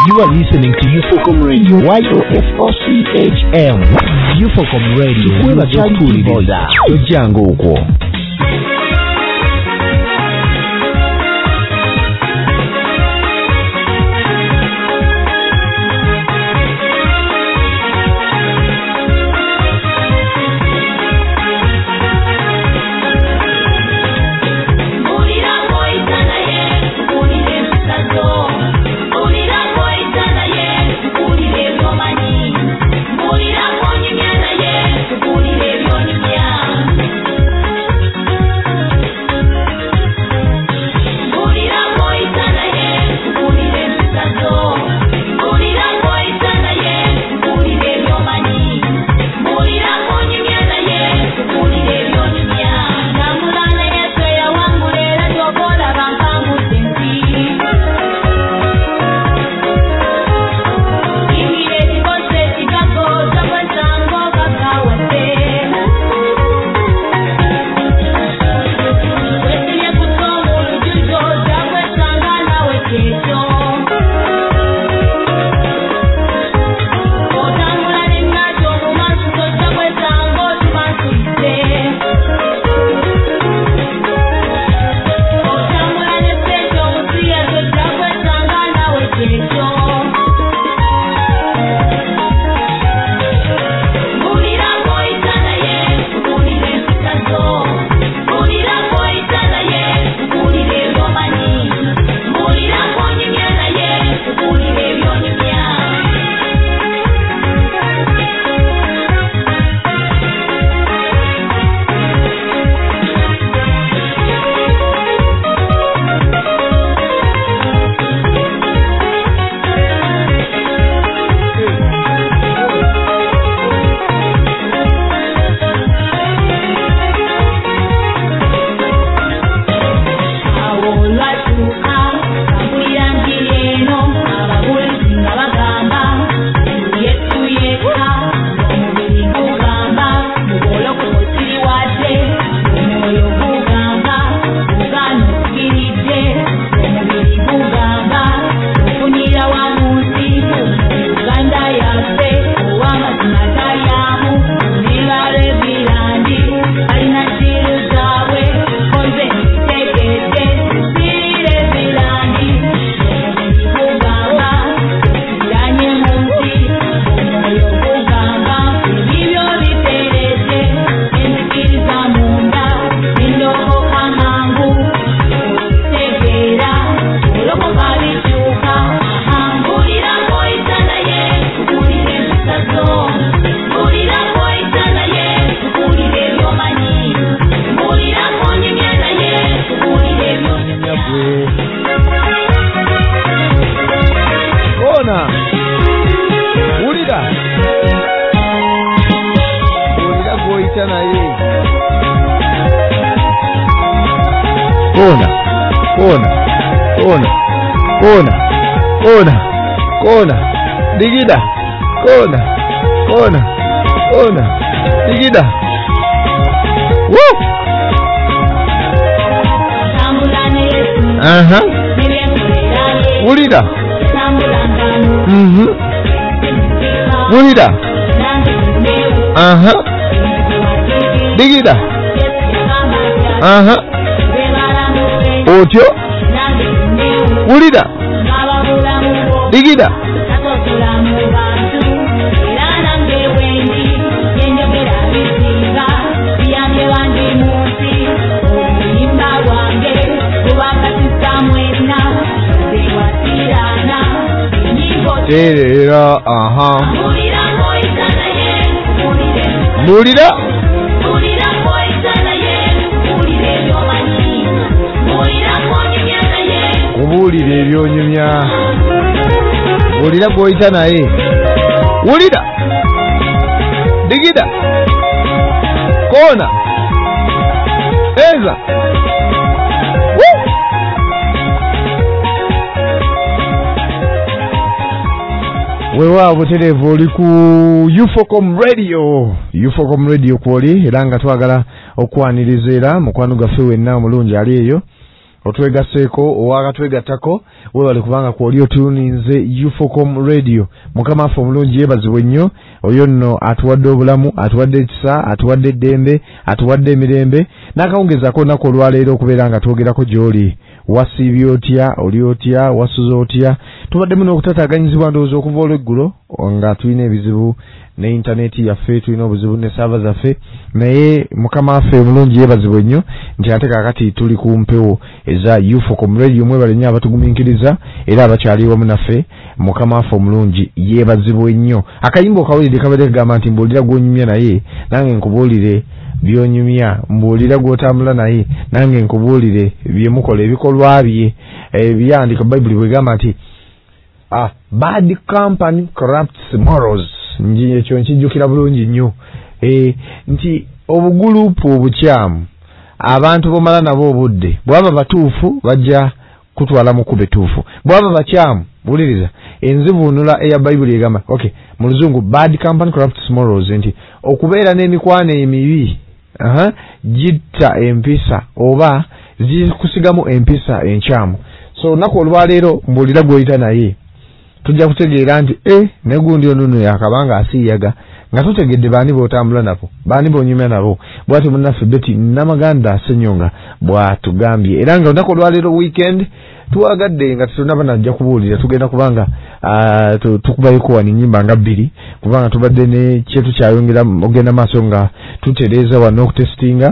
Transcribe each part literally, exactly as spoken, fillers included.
You are listening to Ufocom Radio, Y O F O C H M. Ufocom Radio, wewe chali boza. Ojango uko. Digida, kona, kona, kona, digida. Woo! Aha. Wulida. Mhm. Wulida. Aha. Digida. Aha. Otyo. Wulida. Digida. Terera, aha. Mulira. Kubulira ebyonyumya. Mulira goyita naye. Wulira. Digida. Kona. Eza. Woo! Wewa buterevu oli ku Ufocom Radio. Ufocom Radio kwoli era nga twagala okwaniriza era mukwano gaffe wenna omulungi ali eyo otwegaseeko owakatwegattako webale kubanga kwoli otuninze Ufocom Radio. Mukama affe omulungi yeebazibwe nnyo, oyo nno atuwadde obulamu, atuwadde ekisa, atuwadde eddembe, atuwadde emirembe, n'akawungezaako olunaku olwaleero okubeera nga twogerako gy'oli. Wasiibye otya, oli otya, wasuze otya. Tubaddemu n'okutataaganyizibwa ndowooza okuva olweggulo nga tulina ebizibu ne intaneti yaffe, tulina obuzibu ne saava zaffe, naye mukama affe omulungi yeebazibwe nnyo nti ate kaakati tuli ku mpewo eza Ufocom Radio. Mwebale nnyo abatugumiikiriza era abakyali wamu naffe, mukama affe omulungi yeebazibwe nnyo. Akayimba okawulidde kabadde kagamba nti mbuulira gw'onyumya naye nange nkubuulire byonyumya, mbuulira gw'otambula naye nange nkubuulire bye mukola, ebikolwa bye. Ebyandika Bayibuli bwegamba nti ah, bad company corrupts morals. Nji ekyo nkijjukira bulungi nnyo. E, nti obugulupu obukyamu abantu bomala nabo obudde bwaba batuufu bajja kutwala mu kube tuufu, bwaba bakyamu buliriza enzivuunula eya Bayibuli egamba okay mu luzungu bad company corrupts morals, nti okubeera n'emikwano emibi aha jitta empisa oba zikusigamu empisa enkyamu. So nako olwaleero mbuulira gw'oyita naye tujja kutegeera nti eh ne gundi onuno yakabanga asiyaga nga tutegedde baani b'otambula nabo, baani b'onyumya nabo. Bw'ati munnaffe Betty Namaganda Asenyonga bw'atugambye, era nga olunaku olwaleero weekend tuwagadde nga tetunaba najja kubuulira, tugenda kubanga uh, tukubayeko wano ennyimba nga bbiri kubanga tubadde ne kyetu kyayongera ogenda maaso nga tutereeza wano okutestinga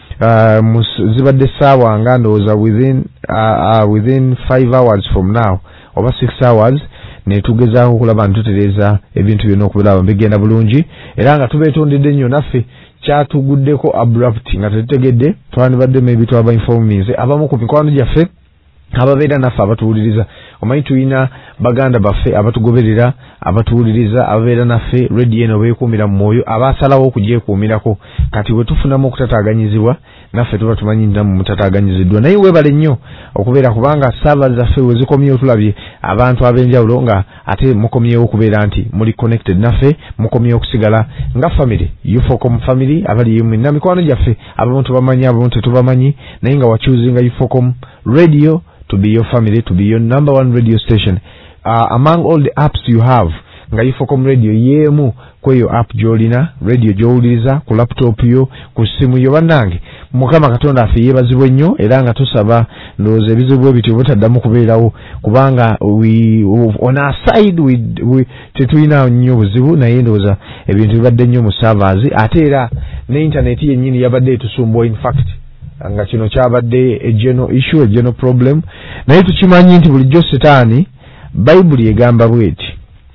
uh, zibadde ssaawa nga ndowooza within, uh, uh, within five hours from now oba six hours ne tugezaako okulaba ntutereeza ebintu byonna okubeera bigenda bulungi, era nga tubeetondedde nnyo naffe kyatuguddeko abrupt nga tetutegedde twandibadde maybe twaba informinze abamu ku mikwano gyaffe ababeera naffe abatuwuliriza. Omanyi tulina baganda baffe abatugoberera, abatuwuliriza, ababeera naffe radio eno beekuumira mu mwoyo, abaasalawo okugyekuumirako. Kati we tufunamu okutataaganyizibwa naffe tuba tumanyi ntamu mutataaganyiziddwa. Naye weebale nnyo okubeera kubanga saava zaffe we zikomyewo tulabye abantu ab'enjawulo nga ate mukomyewo okubeera nti muli connected naffe, mukomyewo okusigala nga family, Ufocom family abali yemu na mikwano gyaffe abamu tubamanyi abamu tetubamanyi, naye nga wachuzinga Ufocom Radio to be your family, to be your number one radio station. Uh, among all the apps you have, nga Ufocom Radio yemu kweyo app jolina, radio jowuliriza, ku laptop yo, ku simu yo bannange. Mukama Katonda affe yeebazibwe nnyo era nga tusaba ndowooza ebizibu ebityo butaddamu kubeerawo kubanga we, on our side we, we, tetulina nnyo buzibu, naye ndowooza ebintu bibadde nnyo mu servers ate era ne internet yennyini yabadde etusumbwa. In fact nga kino kyabadde a general issue, a general problem, naye tukimanyi nti bulijjo setaani Bayibuli egamba bweti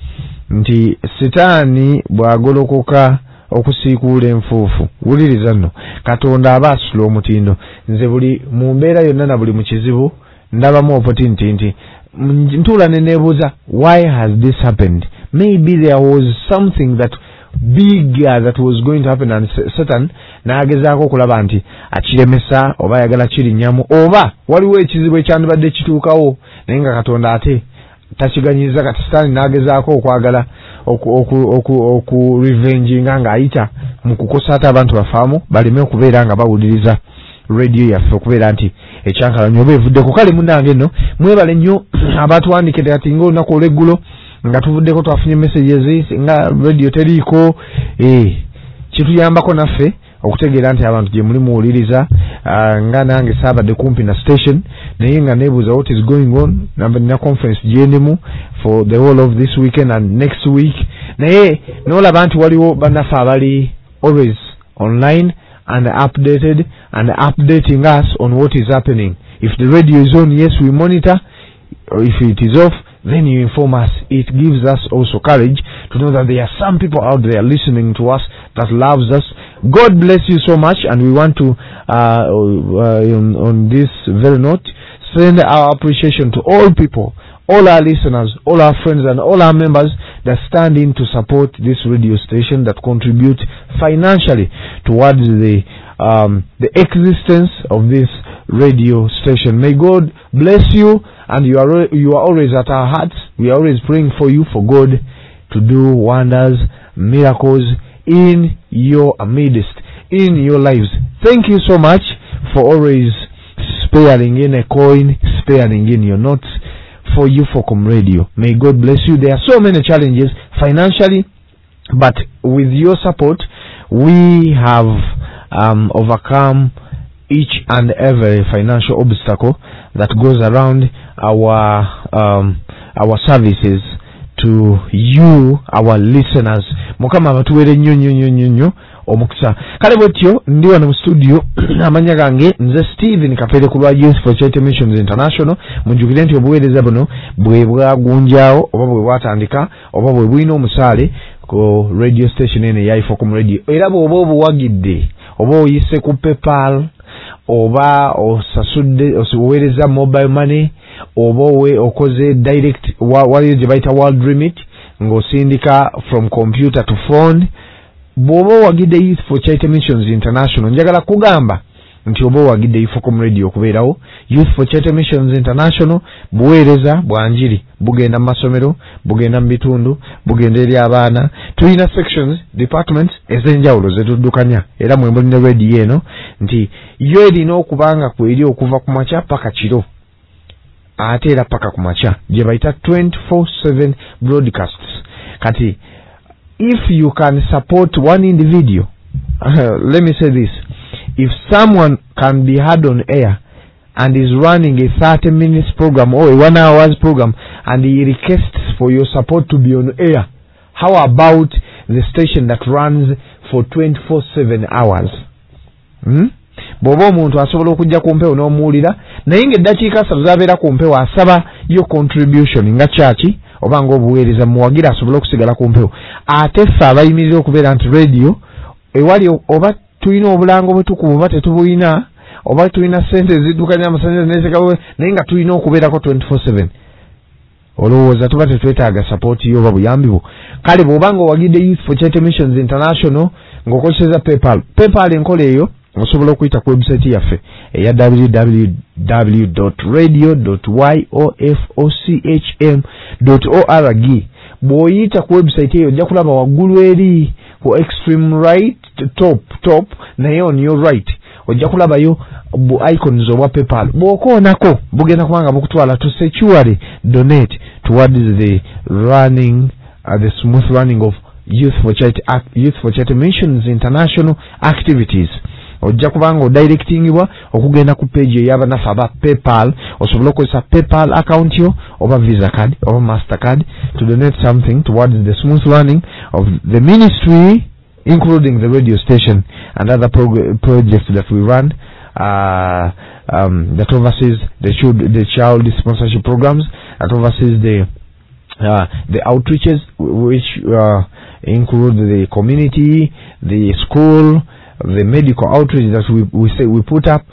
nti setaani bw'agolokoka okusiikuula enfuufu, wuliriza nno Katonda aba asula omutindo. Nze buli mu mbeera yonna na buli mu kizibu ndabamu opportunity nti ntuula ne neebuuza why has this happened, maybe there was something that bigger that was going to happen, and Satan n'agezaako okulaba nti akiremesa oba ayagala kirinnyamu oba waliwo ekizibu ekyandibadde kituukawo naye nga Katonda ate takiganyiza. Kati Satan n'agezaako okwagala oku revenginga ng'ayita mu kukosa ate abantu bafaamu baleme okubeera nga bawuliriza radio yaffe, okubeera nti ekyankalanya oba evuddeko. Kale munnange nno mwebale nnyo abatuwandikira ati ng'olunaku olw'eggulo nga tuvuddeko twafunye messages nga radio teriiko, eh kituyambako naffe okutegeera nti abantu gye muli muwuliriza. Uh, nga nange saabadde kumpi na station naye nga neebuuza what is going on, na conference gyendimu for the whole of this weekend and next week, naye n'olaba nti waliwo bannaffe abali always online and updated and updating us on what is happening. If the radio is on, yes, we monitor. If it is off, then you inform us. It gives us also courage to know that there are some people out there listening to us that loves us. God bless you so much, and we want to uh, uh, on, on this very note send our appreciation to all people, all our listeners, all our friends and all our members that stand in to support this radio station, that contribute financially towards the um, the existence of this radio station. May God bless you, and you are you are always at our hearts. We are always praying for you, for God to do wonders, miracles in your midst, in your lives. Thank you so much for always sparing in a coin, sparing in your notes for Ufocom Radio. May God bless you. There are so many challenges financially, but with your support, we have um, overcome each and every financial obstacle that goes around our um, our services to you, our listeners. Mukama batuwere nnyo nnyo nnyo nnyo omukisa. Kale bwetyo ndi wano mu studio amanya gange nze Steven Kapere ku lwa Youth for Charity Missions International. Munjukire nti obuweereza buno bwe bwagunjaawo oba bwe bwatandika oba bwe bwina omusaale ku radio station ene ya Ufocom Radio. Era bw'oba obuwagidde oba oyise ku PayPal oba osasudde oweereza mobile money oba we okoze direct waliyo gye bayita world remit ng'osindika from computer to phone, bw'oba wagidde Youth for Charity Missions International njagala kugamba nti oba wagidde Ufocom Radio okubeerawo. Youth for Charity Missions International buweereza bwanjiri bugenda mu masomero, bugenda mu bitundu, bugenda eri abaana. Tulina sections, departments ez'enjawulo zetuddukanya era mwembulina radio eno nti yo erina okubanga kweri okuva ku makya paka kiro ate era paka ku makya gye bayita twenty-four seven broadcasts. Kati if you can support one individual, uh, let me say this, if someone can be heard on air and is running a thirty minutes program or a one hours program and he requests for your support to be on air, how about the station that runs for twenty-four seven hours? Hmm? Bw'oba omuntu asobola okujja ku mpewo n'omuwulira naye ng'eddakiika asatu z'abeera ku mpewo asaba yo contribution nga kyaki oba ng'obuweereza muwagira asobole okusigala ku mpewo. Ate ffe abayimirira okubeera nti radio ewali oba tulina obulango bwe tukuba oba tetubulina oba tulina ssente eziddukanya amasannyalaze n'ezekawe naye nga tulina okubeerako twenty-four seven, olowooza tuba tetwetaaga support yo oba buyambi bwo. Kale bw'oba ng'owagidde Youth for Charity Missions International ng'okozeseza PayPal, PayPal enkola eyo osobola okuyita ku website yaffe eya w w w dot radio dot yofochm dot org. Bw'oyita ku website eyo ojja kulaba waggulu eri ku extreme right top top naye on your right ojja kulabayo bu icons obwa PayPal. Bw'okoonako bugenda kubanga bukutwala to securely donate towards the running uh, the smooth running of Youth for Charity Youth for Charity Missions International activities. Ojja kubanga odirectingibwa okugenda ku page ey'abanafu aba PayPal. Osobola okukozesa PayPal account yo oba Visa card oba Mastercard to donate something towards the smooth running of the ministry, including the radio station and other prog- projects that we run uh, um, that oversees the child, the child sponsorship programs, that oversees the uh, the outreaches which uh, include the community, the school, the medical outreach that we we say we put up.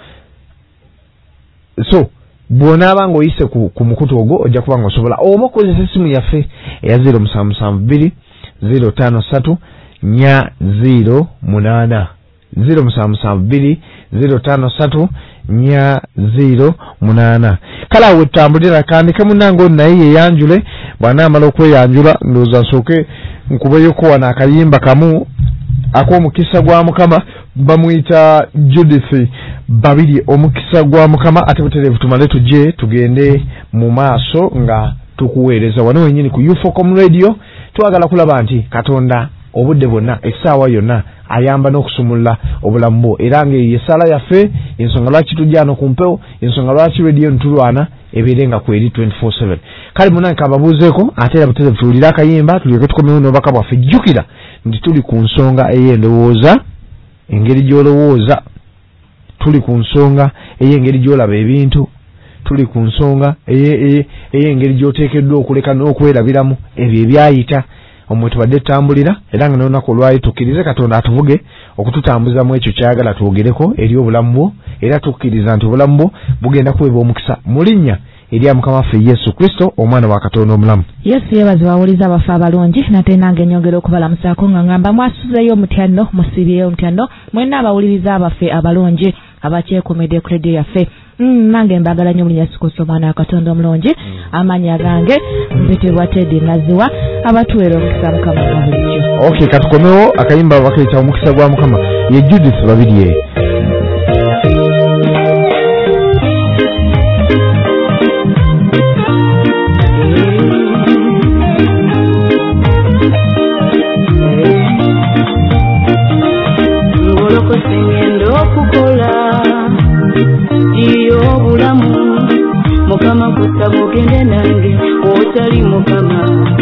So bw'onaaba ng'oyise ku, ku mukutu ogwo ojja kuba ng'osobola oba okozesa essimu yaffe eya zero musanvu musanvu bbiri zero ttaano ssatu nnya zero munaana zero musanvu musanvu bbiri zero ttaano ssatu nnya zero munaana. Kale awo ettambulira kandike munnange ono naye yeyanjule, bw'anaamala okweyanjula ndowooza nsooke nkubeeyoko wano akayimba kamu ak'omukisa gwa Mukama. Bamuyita Judith Babiri, omukisa gwa Mukama. Ate butereevu tumale tujje tugende mu maaso nga tukuweereza wano wenyini ku Ufocom Radio. Twagala kulaba nti Katonda obudde bwonna essaawa yonna ayamba n'okusumulula obulamu bwo, era ng'eyesala yaffe ensonga lwaki tujja ano ku mpewo, ensonga lwaki radio ntulwana ebeere nga kweri twenty-four seven. Kale munange kababuuzeeko ate era butereevu tuwulire akayimba tulyoke tukomewo n'obubaka bwaffe. Jjukira nti tuli ku nsonga ey'endowooza, engeri gy'olowooza, tuli ku nsonga ey'engeri gy'olaba ebintu, tuli ku nsonga ey'engeri gy'oteekeddwa okuleka n'okwerabiramu ebyo ebyayita. Omwe tubadde tutambulira era nga n'olunaku olwali tukkirize Katonda atuvuge okututambuza mu ekyo kyayagala twogereko eri obulamu bwo, era tukkiriza nti obulamu bwo bugenda kuweebwa omukisa mu linnya erya Mukama waffe Yesu Kristo, omwana wa Katonda omulamu. Yesu yebaze bawuliza abafa abalungi nate nange nyongera okubalamusaako nga ngamba mwasuzeeyo omutyanno, musibyeyo omutyanno, mwenna abawuliriza abaffe abalungi abakyekomedde ku radio yaffe. Mm, nange mbagala nnyo mu Yesu Kristo omwana wa Katonda omulungi. Mm. Amanya gange mpitibwa Teddy Naziwa abatuweera omukisa Mukama wa bulijjo. Okay, katukomewo akayimba bakayita omukisa gwa Mukama ye Judith Babiri.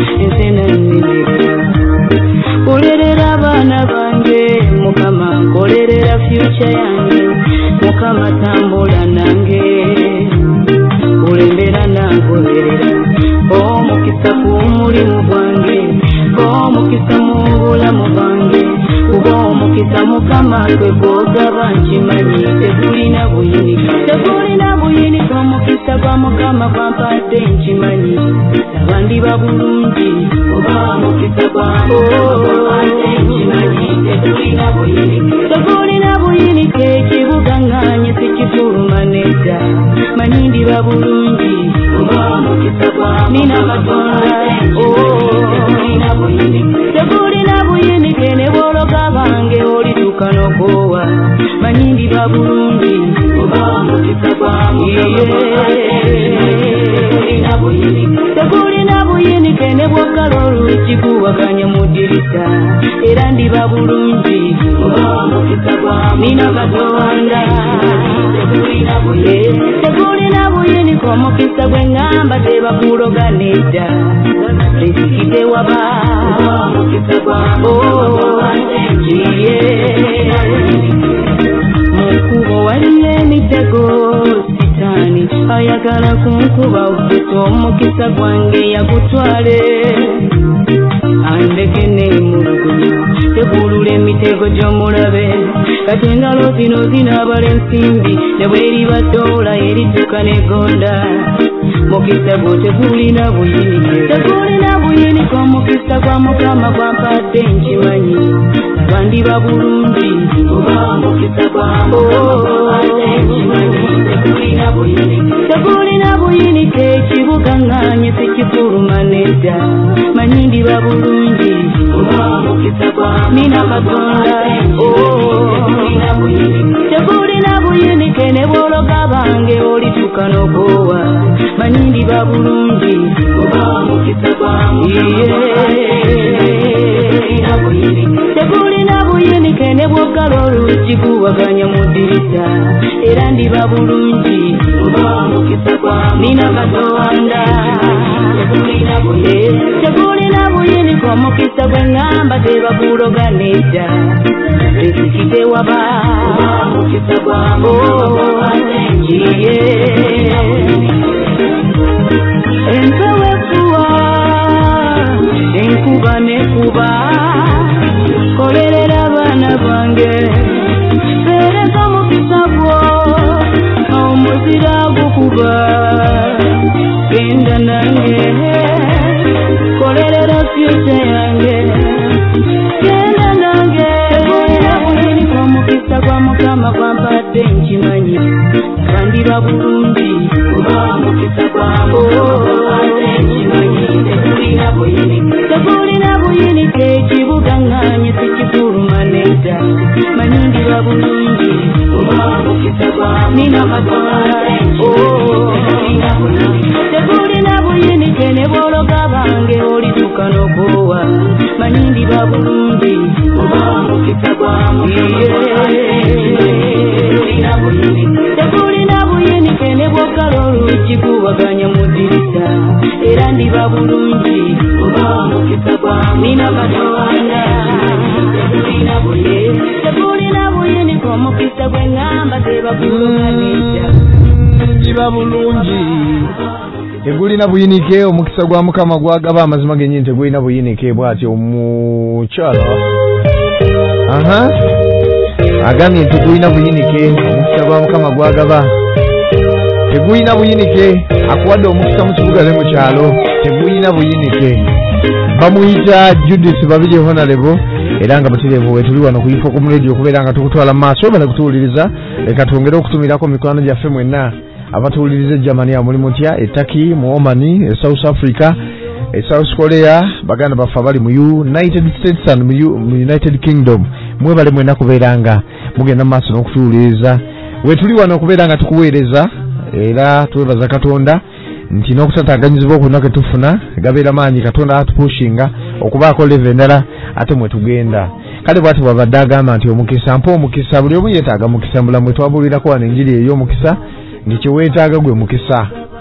ensena nnimeka kolerera abaana bange mukama nkolerera future yange mukama tambula nange kulembera nangoberera omukisa ku mulimu gwange omukisa mu bulamu bwange kuba omukisa mukama gwe gwogaba nkimanyi tegulina buyinike tegulina buyinike omukisa gwa mukama gwampadde nkimanyi abandi babulungi oba omukisa gwampadde nkimanyi tegulina buyinike tegulina buyinike ekibuga nganye sikifuluma nedda manyi ndi babulungi oba omukisa gwampadde nina katonda tegulina buyinike tegulina buyinike ne bwologa bange olituuka n'okoowa manyi ndi babulungi oba omukisa tegulina buyinike ne bwogala oluuki guwaganya mu ddirisa era ndi babulungi oba omukisa nina katonda tegulina buyinike omukisa gwe ngamba tebakuloga nedda esikite waba omukisa mukubo waliyo emitego sitaani ayagala kunkuba ufite omukisa gwange yagutwale andeke neemulugunya tegulula emitego gy'omulabe kati engalo zino zinaabala ensimbi ne bweriba ddoola erituuka negonda mukisa gwo tegulina buyinike tegulina buyinike omukisa gwa mukama gwampadde nkimanyi abandi babulungi oba omukisa gwampadde nkimanyi tegulina buyinike tegulina buyinike ekibuga nganye sikifuluma nedda manyi ndi babulungi oba omukisa gwampadde nina katonda tegulina buyinike tegulina buyinike ne bwologa bange olituuka n'okoowa manyi ndi babulungi oba omukisa tegulina buyinike ne bwogala oluuki guwaganya mu ddirisa era ndi babulungi oba omukisa nina katonda tegulina buyinike omukisa gwe ngamba tebakuloga nedda esikite waba omukisa empewo efuwa enkuba nekuba kolerera abaana bange bereka mukisa gwo omuzira gukuba genda nange kolerera future yange genda nange buyinike omukisa gwa mukama gwampadde nkimanyi abandi babulungi oba omukisa gwampadde nkimanyi tegulina buyinike tegulina buyinike ekibuga nganye sikifuluma nedda manyi ndi babulungi oba omukisa nina katonda tegulina buyinike ne bwologa bange olituuka n'okoowa manyi ndi babulungi oba omukisa tegulina buyinike ne bwogala oluuki guwaganya mu ddirisa era ndi babulungi oba omukisa nina katonda tegulina buyinike omukisa gwe ngamba tebakuloga nedda ndi babulungi tegulina buyinike omukisa gwa mukama gwagaba amazima genyini tegulina buyinike bwatyo omukyalo aha agambye tegulina buyinike omukisa gwa mukama gwagaba tegulina buyinike akuwadde omukisa mu kibuga ne mu kyalo tegulina buyinike bamuyita Judith Babirye Honorable era nga mutereevu wetuli wano ku Infocom Radio okubeera nga tukutwala mu maaso bale kutuwuliriza leka twongere okutumirako mikwano gyaffe mwenna abatuwuliriza Germany mulimu ntya e Turkey mu Oman e South Africa e South Korea baganda baffe bali mu United States and mu United Kingdom mwebale mwenna kubeera nga mugenda mu maaso n'okutuwuliriza wetuli wano okubeera nga tukuweereza era twebaza Katonda nti n'okutataganyizibwa okuno ke tufuna gabeera maanyi Katonda atupushinga okubaako leve endala ate mwe tugenda kale bwati bwabadde agamba nti omukisa mpa omukisa buli omu yeetaaga mukisa mulamu twabulirako wano enjiri ey'omukisa ng'ekyeweetaaga gwe mukisa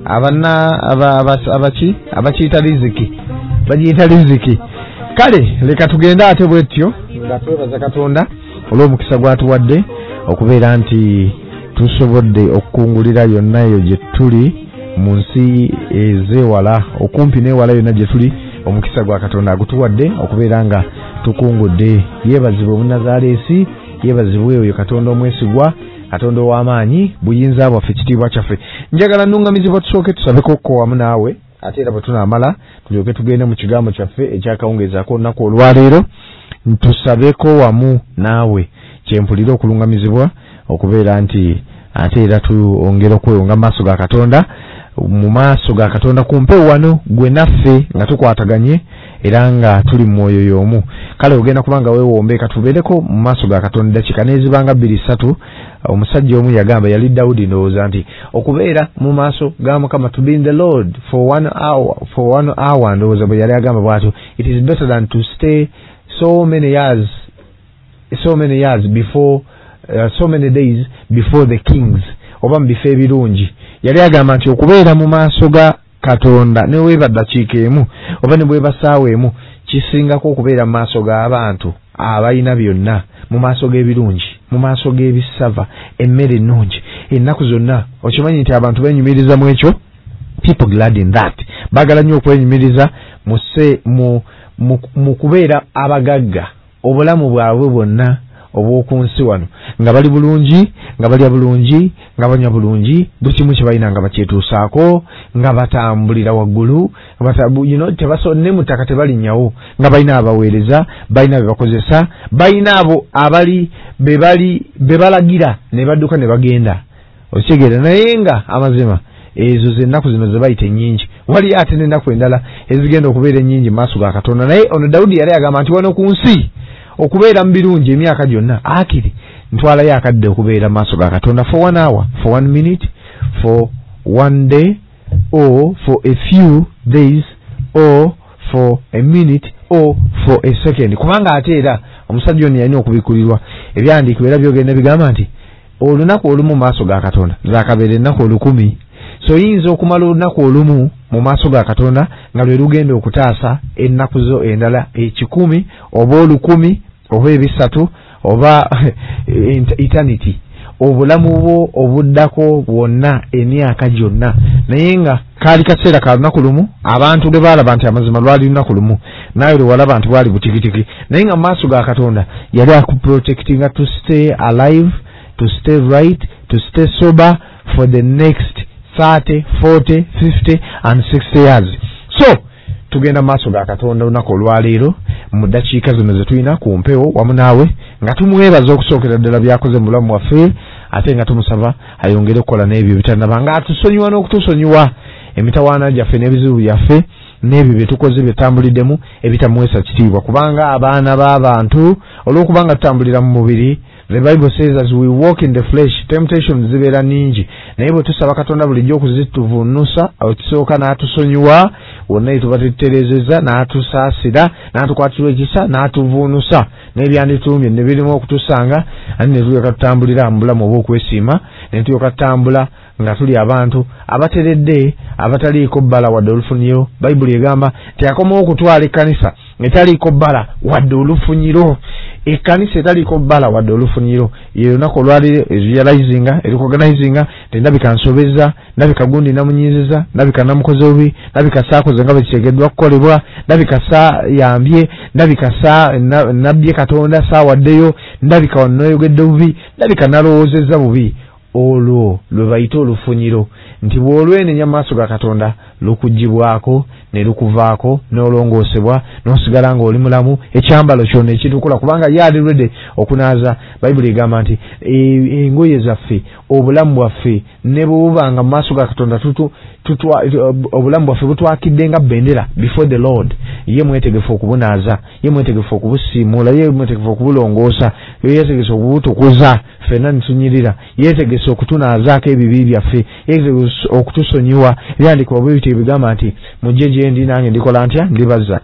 abana abaki abakiyita riziki bagiyita riziki. Kale leka tugende ate bwetyo nga twebaza Katonda olw'omukisa gwatuwadde okubeera nti tusobodde okukungulira yonna eyo gye tuli mu nsi ezeewala okumpi n'ewala yonna gye tuli. Omukisa gwa Katonda agutuwadde okubeera nga tukungudde. Yeebazibwe Omunnazaaleesi, yeebazibwe oyo Katonda omwesigwa, Katonda ow'amaanyi, buyinza bwaffe, kitiibwa kyaffe. Njagala nnungamizibwa tusooke tusabeko ko wamu naawe ate era bwe tunaamala tulyoke tugende mu kigambo kyaffe ekyakawungezaako olunaku olwaleero. Tusabeko wamu naawe kyempulira okulungamizibwa okubeera nti ate era tuongera okwewonga mu maaso ga Katonda, mu maaso ga Katonda ku mpewo wano gwe naffe nga tukwataganye era nga tuli mu mwoyo y'omu. Kale ogenda kubanga weewombeeka tubeereko mu maaso ga Katonda dakika n'ezibanga bbiri ssatu. Omusajja omu yagamba, yali Dawudi ndowooza, nti okubeera mu maaso ga Mukama, to be in the Lord for one hour for one hour ndowooza bwe yali agamba bw'atyo, it is better than to stay so many years so many years before uh, so many days before the kings, oba mu bifo ebirungi. Yali agamba nti okubeera mu maaso ga Katonda ne weeba ddakiika emu oba ne bweba ssaawa emu kisingako okubeera mu maaso g'abantu abalina byonna, mu maaso g'ebirungi, mu maaso g'ebisava, emmere ennungi, ennaku zonna. Okimanyi nti abantu beenyumiriza mu ekyo, people glad in that, baagala nnyo okwenyumiriza mu mu kubeera abagagga obulamu bwabwe bwonna obw'oku nsi wano nga bali bulungi, nga balya bulungi, nga banywa bulungi, buli kimu kye balina nga bakyetuusaako, nga batambulira waggulu, you know, tebasonne mu ttaka tebalinnyawo, nga balina abaweereza, balina be bakozesa, balina abo abali be bali be balagira ne badduka ne bagenda. Okitegeera, naye nga amazima ezo z'ennaku zino ze bayita ennyingi. Wali ate n'ennaku endala ezigenda okubeera ennyingi mu maaso ga Katonda. Naye ono Dawudi yali agamba nti wano ku nsi okubeera mu birungi emyaka gyonna, akiri ntwalayo akadde okubeera mu maaso ga Katonda for one hour, for one minute, for one day, or for a few days, or for a minute, or for a second. Kubanga ate era omusajja ono yalina okubikulirwa ebyandiiko era byogenda bigamba nti olunaku olumu mu maaso ga Katonda zaakabeera ennaku olukumi. So yinza okumala olunaku olumu mu maaso ga Katonda nga lwe lugenda okutaasa ennaku zo endala ekikumi oba olukumi oba ebisatu oba eternity, obulamu bwo obuddako bwonna emyaka gyonna. Naye nga kaali kaseera ka lunaku lumu, abantu ge baalaba nti amazima lwali lunaku lumu, naye lwe walaba nti bwali butikitiki. Naye nga mu maaso ga Katonda yali akuprotectinga to stay alive, to stay right, to stay sober for the next thirty, forty, fifty and sixty years. So tugenda maaso ga Katonda olunaku olwaleero mu ddakiika zino ze tulina ku mpewo wamu naawe, nga tumwebaza okusookera ddala byakoze mu bulamu bwaffe, ate nga tumusaba ayongere okukola n'ebyo bitanaba, nga atusonyiwa n'okutusonyiwa emitawaana gyaffe n'ebizibu byaffe n'ebyo bye tukoze bye tambuliddemu ebitamuweesa kitiibwa. Kubanga abaana b'abantu olw'okubanga tutambulira mu mubiri, the Bible says as we walk in the flesh, temptations zibeera ningi, naye bwe tusaba Katonda bulijjo okuzituvuunusa, otusooka n'atusonyiwa, wonna etuba tutereezezza, n'atusaasira, n'atukwatirwa ekisa, n'atuvuunusa, n'ebyandituumye ne birimu okutusanga, ate ne tulyoka tutambulira mu bulamu obw'okwesiima, ne tulyoka tutambula nga tuli abantu abateredde, abataliiko bbala wadde olufuniro. Bayibuli egamba nti akomawo okutwala ekkanisa etaliiko bbala wadde olufunyiro. Ekkanisa etaliiko bbala wadde olufunyiro ye lunaku olwali realizinga ericognizinga tendabika nsobeza, ndabika gundi namunyiziza, ndabika namukoze bubi, ndabika saakoze nga bwe kitegeddwa kukolebwa, ndabika saayambye, ndabika saa nabbye Katonda saawaddeyo, ndabika wanoyogedde bubi, ndabika nalowoozezza bubi. Olwo lwe bayita olufunyiro, nti bw'olwenenya mu maaso ga Katonda lukugibwako ne lukuvaako n'olongoosebwa n'osigala ng'oli mulamu, ekyambalo kyonna ekitukula kubanga yali ready okunaaza. Bayibuli egamba nti engoye zaffe, obulamu bwaffe ne bw'obanga mu maaso ga Katonda tutu obulamu bwaffe butwakidde nga bendera before the Lord. Ye mwetegefu okubunaaza, ye mwetegefu okubusiimuula, ye mwetegefu okubulongoosa, ye yeetegese okubutukuza ffenna nitunyirira, yeetegese okutunaazaako ebibi byaffe, yeetegese okutusonyiwa. Ebyandikibwa bwe biti ebigamba nti mujje gye ndi nange ndikola ntya, ndibaza.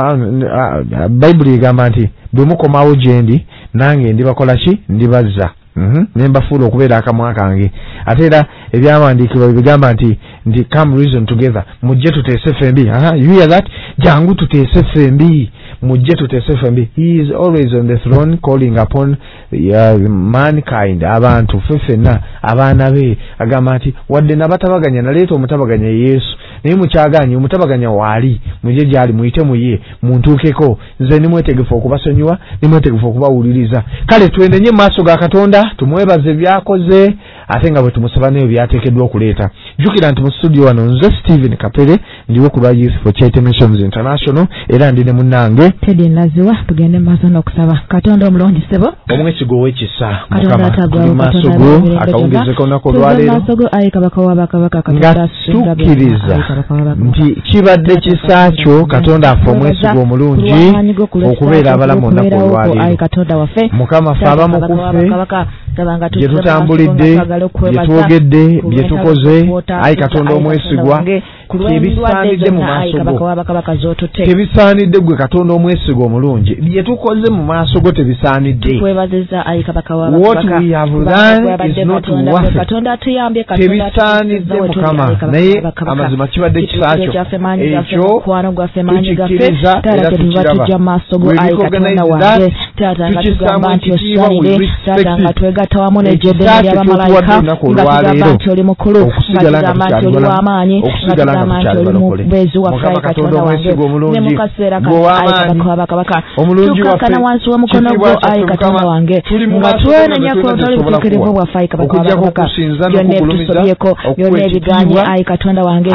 Bayibuli egamba nti bwe mukomawo gye ndi nange ndibakola ki, ndibaza. mhm nembafuula okubeera akamwa kange ate era ebyawandiikibwa bigamba nti nti come reason together mujje tuteese fembi aha you hear that jangu tuteese fembi mujje tuteese fembi. He is always on the throne calling upon uh, mankind abantu fefena abaana be agamba nti wadde nabatabaganya naleeta omutabaganya Yesu naye mukyaganye omutabaganya waali mujje gyali muyite muye muntuukeko nze nimwetegefu okubasonyiwa nimwetegefu okubawuliriza kale twendenye maaso ga Katonda tumwebaze byakoze ate nga bwe tumusaba neyo byateekeddwa okuleeta. Jjukira nti mu studio wano nze Stephen Kapere ndiwo ku Youth for Charity Missions International era ndi ne munnange Teddy Naziwa tugende maaso n'okusaba Katonda omulungi sebo omwesigo w'ekisa Katonda atagwawo Katonda akawungezeko olunaku olwaleero nga tukkiriza nti kibadde kisa kyo Katonda affe omwesigo omulungi okubeera abalamu olunaku olwaleero. Mukama ffe abamu ku ffe gye tutambulidde gye twogedde bye tukoze ayi Katonda omwesigwa tebisaanidde mu maaso go tebisaanidde gwe Katonda omwesigwa omulungi bye tukoze mu maaso go tebisaanidde what we have done is not worth tebisaanidde Mukama naye amazima kibadde kisaakyo ekyo tukikkiriza era tukiraba webikorganize that tukisaamu ekitiibwa we respect tawamu n'ejjedde ly'abamalayika nga tugamba nti oli mukulu nga tugamba nti oli w'amaanyi nga tugamba nti oli mubeezi waffe ayi Katonda wange ne mu kaseera kano ayi kabaka tukakkana wansi w'omukono gwo ayi Katonda wange nga twenenya kwotoli butuukirivu bwaffe ayi kabaka byonna ebitusobyeko byonna ebiganye ayi Katonda wange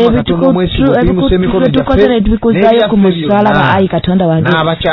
ebitukoze ne tubikuzaayo ku musaalaba ayi Katonda wange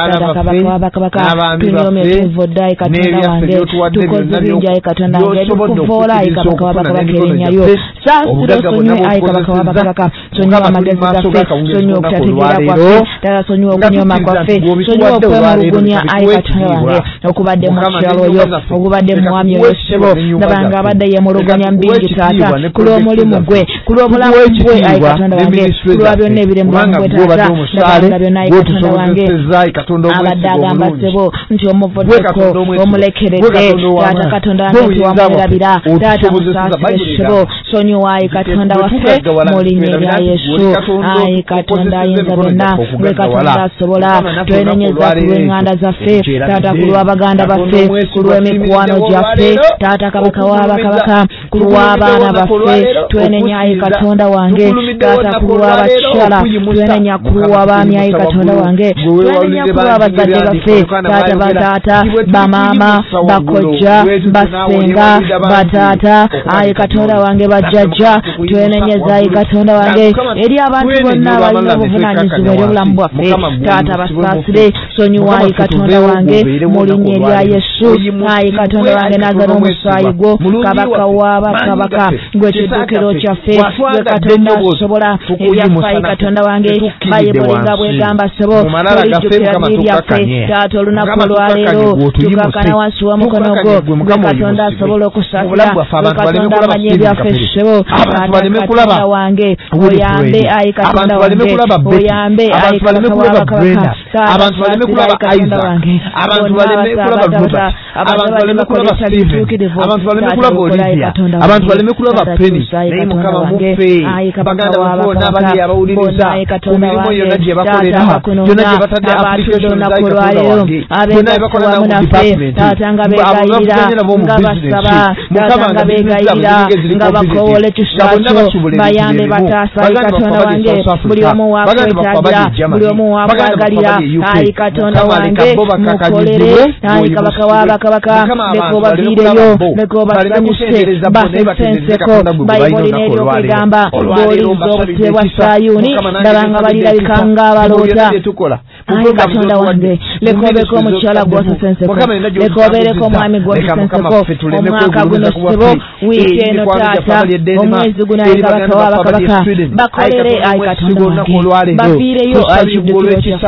tunyomye tuvudde ayi Katonda wange tukoze bingi ayi Katonda wange ebikuvoola ayi kabaka wabakabaka erinnya saasira osonyiwe ayi kabaka wabakabaka sonyiwa amagezi gaffe sonyiwa okutategeera kwaffe ddala sonyiwa okunyoma kwaffe sonyiwa okwemulugunya ayi Katonda wange okubadde mu kyalo oyo okubadde mwami oyo ssebo ndabanga abadde yemulugunya mu bingi taata ku lw'omulimu gwe ku lw'obulamu bwe ayi Katonda wange ku lwa byonna ebiri mu bulamu bwe taata ndabanga byonna ayi Katonda wange abadde agamba ssebo nti omuvuddeko omulekeredde taata Katonda wange tiwamwerabira taata musaasire ssebo sonyiwa ayi Katonda waffe mu linnya lya Yesu ayi Katonda ayinza byonna gwe Katonda asobola twenenyeza ku lw'eŋŋanda zaffe taata ku lw'abaganda baffe ku lw'emikwano gyaffe taata kabaka w'abakabaka ku lw'abaana baffe twenenya ayi Katonda wange taata ku lw'abakyala twenenya ku lw'abaami ayi Katonda wange twenenya ku lw'abazadde baffe taata bataata bamaama bakojja basenga bataata ayi Katonda wange bajjajja twenenyeza ayi Katonda wange eri abantu bonna abalina obuvunaanyizibwa eri obulamu bwaffe taata basaasire sonyiwa ayi Katonda wange mu linnya erya Yesu ayi Katonda wange naza n'omusaayi gwo kabaka w'abakabaka gwe kiddukiro kyaffe gwe Katonda asobola ebyaffe ayi Katonda wange bayibuli nga bwegamba ssebo tolijjukira n'ebyaffe taata olunaku olwaleero tukakkana wansi w'omukono gwo gwe Katonda asobola okusaasira gwe Katonda amanyi ebyaffe ssebo Katonda wange oyambe ayi Katonda wange oyambe ayi kabaka w'abakabaka abantu baleme kulaba Isaac abantu baleme kulaba Ruta abantu baleme kulaba Stephen abantu baleme kulaba Olivia abantu baleme kulaba Penny naye Mukama muffe baganda bafona abali abawuliriza ku mirimu yonna gye bakolera yonna gye batadde application za Katonda wange bonna bakola na mu department abagayirira nga basaba Mukama nga beegayirira nga bakowola ekisakyo bayambe bataasa ayi Katonda wange buli omu waakwetagira buli omu waakwagalira ayi Katonda wange mukolere ayi kabaka w'abakabaka leka obaviireyo leka obasanyuse basenseko bayibuli n'eryokwegamba bw'olinza obutebe bwa Sayuuni ndabanga balirabika ng'abaloota ayi Katonda wange leka obeeko omukyala gw'osenseko leka obeereko omwami gw'osenseko omwaka guno ssebo wiiki eno taata omwezi guno ayi kabaka w'abakabaka bakolere ayi Katonda wange baviireyo ayi kiddukiro kyaffe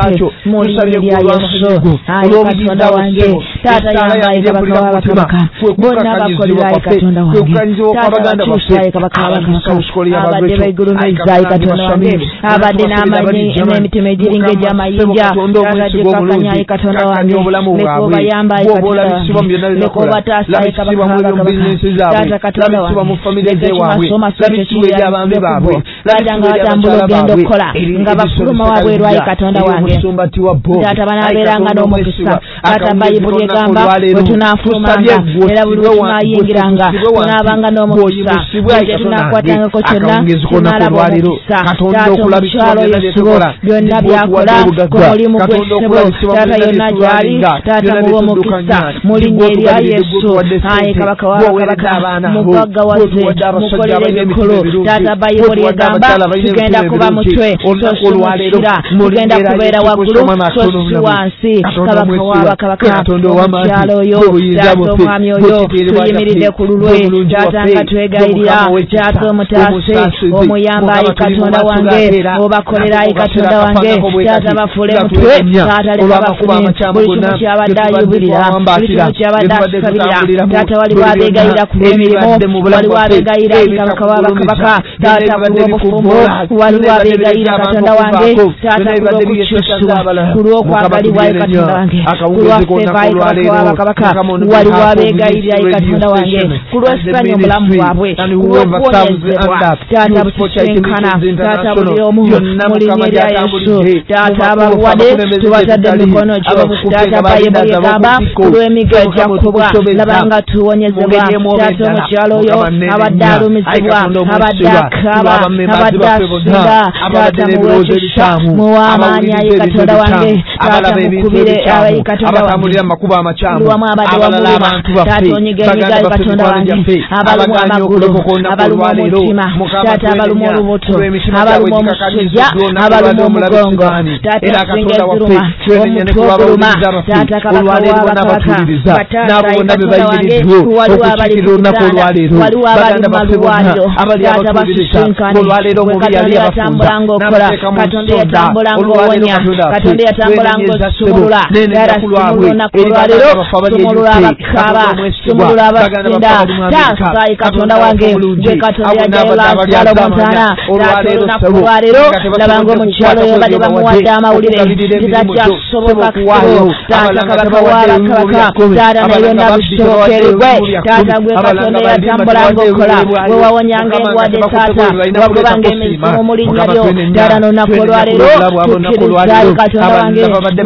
mu linnya lya Yesu ayi Katonda wange taata yambaye kabaka wa bakabaka bonna abakolera ayi Katonda wange taata batuusa ayi kabaka wa bakabaka abadde baigulumiza ayi Katonda wange abadde n'amanyi n'emitima egiringa egy'amayinja taata kakanya ayi Katonda wange leko bayamba ayi Katonda wange leko bataasa ayi kabaka wa bakabaka taata Katonda wange ekimasoma sote kiyabambe baabwe taata nga batambula ogenda okukola nga bafuluma wabweru ayi Katonda wange taata banaabeeranga n'omukisa taata bayibuli egamba bwe tunaafulumanga era buli we tunaayingiranga tunaabanga n'omukisa ekyo tunaakwatangako kyonna tunaalaba omukisa taata omukyalo Yesubo byonna byakola ku mulimu gw'essebo taata yonna gy'ali taata muba omukisa mu linnya erya Yesu ayi kabaka wa bakabaka mugaggawaze mukolere ebikulu taata bayibuli egamba tugenda kuba mutwe tosimukira tugenda kubeera waggulu tosi wansi kabaka wa bakabaka omukyalo oyo taata omwami oyo tuyimiridde ku lulwe taata nga twegayirira taata omutaase omuyamba ayi Katonda wange obakolera ayi Katonda wange taata bafuule mutwe taata leka bafune buli kimu kyabadde ayubirira buli kimu kyabadde asabirira taata waliwo abeegayirira ku lw'emirimu waliwo abeegayirira ayi kabaka wa bakabaka taata ku lw'obufumbo waliwo abeegayirira Katonda wange taata ku lw'okukyusibwa ku lw'okwagalibwa ayi Katonda wange ku lwafeeva ayi kabaka wa bakabaka waliwo abeegayirira ayi Katonda wange ku lw'essanyu obulamu bwabwe ku lw'okuwonyezebwa taata busisinkana taata buli omu mu linnya lya Yesu taata abaluwadde tubatadde mu mikono gyo taata bayibuli egamba ku lw'emigo ejja kubwa labanga tuwonyezebwa taata omukyalo oyo abadde alumizibwa abadde akaaba abadde asinda taata muweekisa muwaamaanyi ayi Katonda wange taata mukubire ayi Katonda wange luwamu abadde wamuluma taata onyigenyiga ayi Katonda wange abalumu amagulu abalumu omutima taata abalumu olubuto abalumu omusujja abalumu omugongo taata singa eziruma omutwe oguluma taata kabaka wa bakabaka bataata ayi Katonda wange waliwo abalikuza waliwo abali mu malwaliro taata basisinkane gwe Katonda yatambulanga okola Katonda yatambulanga owonya Katonda yatambulanga osumulula era simulula olunaku olwaliro sumulula abakaaba sumulula abasinda taasa ayi Katonda wange gwe Katonda yajjayula nkyalo montana taata olunaku olwaliro labanga omukyalo oyo badde bamuwadde amawulire titakyasoboka kubo taata kabaka wa bakabaka taata naye byonna bisobokererwe taata gwe Katonda yatambulanga okola we wawonyanga endwadde taata wagobanga emizimu mu linnya lyo taata n'olunaku olwaliro tukkiriza ayi Katonda wange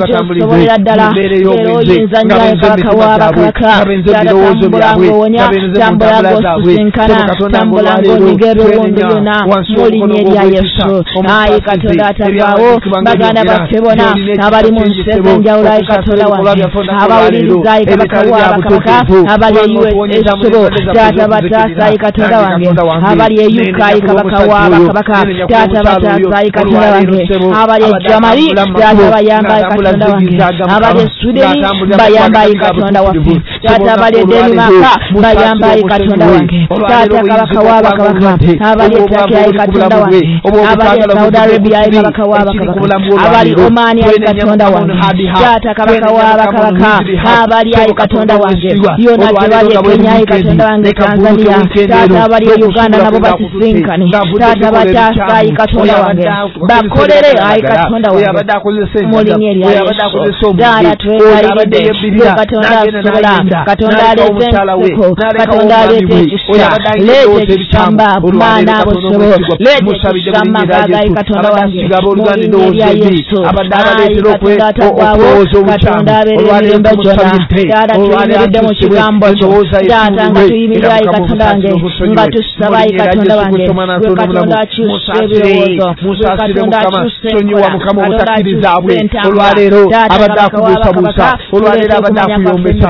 nti ddala era oyinza nnyo ayi kabaka wa bakabaka taata tambulanga owonya tambulanga osisinkana tambulanga onyiga ebiwundu byonna mu linnya erya Yesu ayi Katonda atavaawo baganda baffe bona abali mu nsi ez'enjawulo ayi Katonda wange abawuliriza ayi kabaka wa bakabaka abali e U S essubo taata bataasa ayi Katonda wange abali e U K ayi kabaka wa bakabaka taata bataasa ayi Katonda wange abali e Jamali taata bayamba ayi Katonda wange abali e Sweden bayamba ayi Katonda waffe taata abali e Denmark bayamba ayi Katonda wange taata kabaka wa bakabaka abali e Turkey ayi Katonda wange abali e Saudi Arabia ayi kabaka wa bakabaka abali Oman ayi Katonda wange taata kabaka wa bakabaka abali ayi Katonda wange yona tebali e Kenya ayi Katonda wange Tanzania taata abali e Uganda nabo basisinkane taata bataasa ayi Katonda wange bakolere ayi Katonda wange mu linnya erya Yesu taata twegayiridde gwe Katonda asobola Katonda aleete enseko Katonda aleete ekisa leeta ekisamba maana busobo leeta ekisamba gaaga ayi Katonda wange mu linnya erya Yesu ayi Katonda atagwawo Katonda abeera emirembe gyonna taata tuyimiridde mu kigambo kyo taata nga tuyimirira ayi Katonda wange nga tusaba ayi Katonda wange gwe Katonda akyusa ebirowoozo gwe Katonda akyusa enkola Katonda akyusa entambula taata kabaka wa bakabaka olwaleero abadde akuyombesa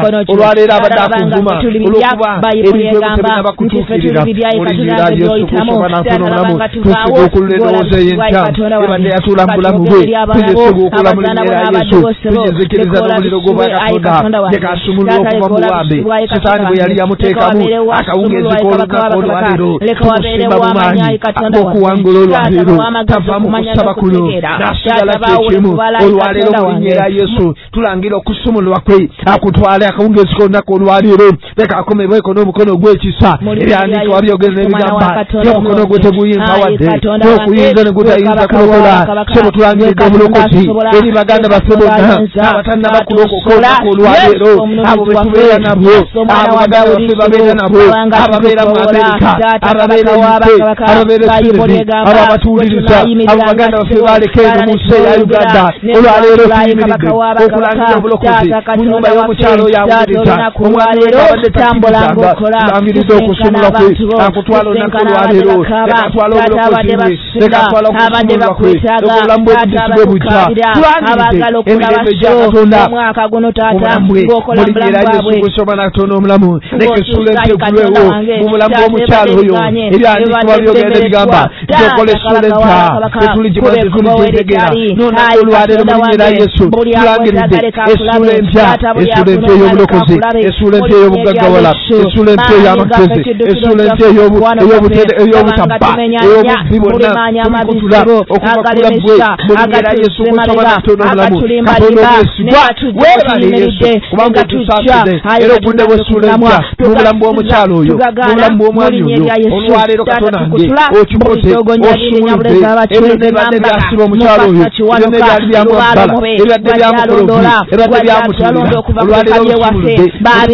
olwaleero abadde akunguma olwokuba ebintu ebitebinaba kutuukirira mulinnyira yesu kristo banatono omulamu tusiga okululirowooza ey'enkya ebadde yatuula mu bulamu bwe tugesiga okula mulinnyira yesu tugezikiriza n'omuliro gw'obwakatonda yekasumulula okuva mu bwambe sitaani bwe yali yamuteekamu akawungeezi k'olunaku olwaleero tumusimba mu maanyi ag'okuwangula olwaleero tava mu kusaba kuno nasigala kyekimu olwaleero mulinnyira yesu tulangira okusumulwa kwe akutwale akawungeezi k'olunaku olwaleero leka akomebweko n'omukono gw'ekisa ebyandikibwa byogeza n'ebigamba n'omukono gwe teguyimba wadde n'okuyinza ne gutayinza kulokola sebo tulangiridde obulokozi eri baganda baffe bonna abatannaba kulokoka olunaku olwaleero abo be tubeera nabo abo baganda baffe babeera nabo ababeera mu amerika ababeera uk ababeera eswezi abo abatuwuliriza abo baganda baffe baleka eno mu nsi eya uganda olwaleero tuyimiridde okulangira obulokozi mu nyumba y'omukyalo oyo awuliriza omwana we abadde takirizanga tulangiridde okusumulwa kwe akutwala olunaku olwaleero lekatwala obulokozi bwe lekatwala okusumulwa kwe obulamu bwe budisibwe bujja tulangiridde emirembe gya katonda obulamu bwe mulinnyira yesu kristo banatono omulamu leka essula entegulwewo mu bulamu bw'omukyalo oyo ebyandikibwa byogenda bigamba tukola essula enta tetuligimaze tetuligitegera nonaku olwaleero mulinnyira yesu tulangiridde essula empya essula empya ey'obulokozi essula empya ey'obugaggawala essula empya ey'amagezi essula empya ey'obutabba ey'obubbi bonna tukutula okubakula bwe mulinnyira yesu kristo banatono omulamu katonda omwesigwa weebale yesu kubanga otusaasudde era ogudde bw'essula empya mu bulamu bw'omukyalo oyo mu bulamu bw'omwami oyo olwaleero katonda nge okimoze osumuludde ebyo nebadde byasiba omukyalo oyo ebyo nebyali byamwabbala ebadde byamukolovi ebadde byamutirira olwaleero osumuludde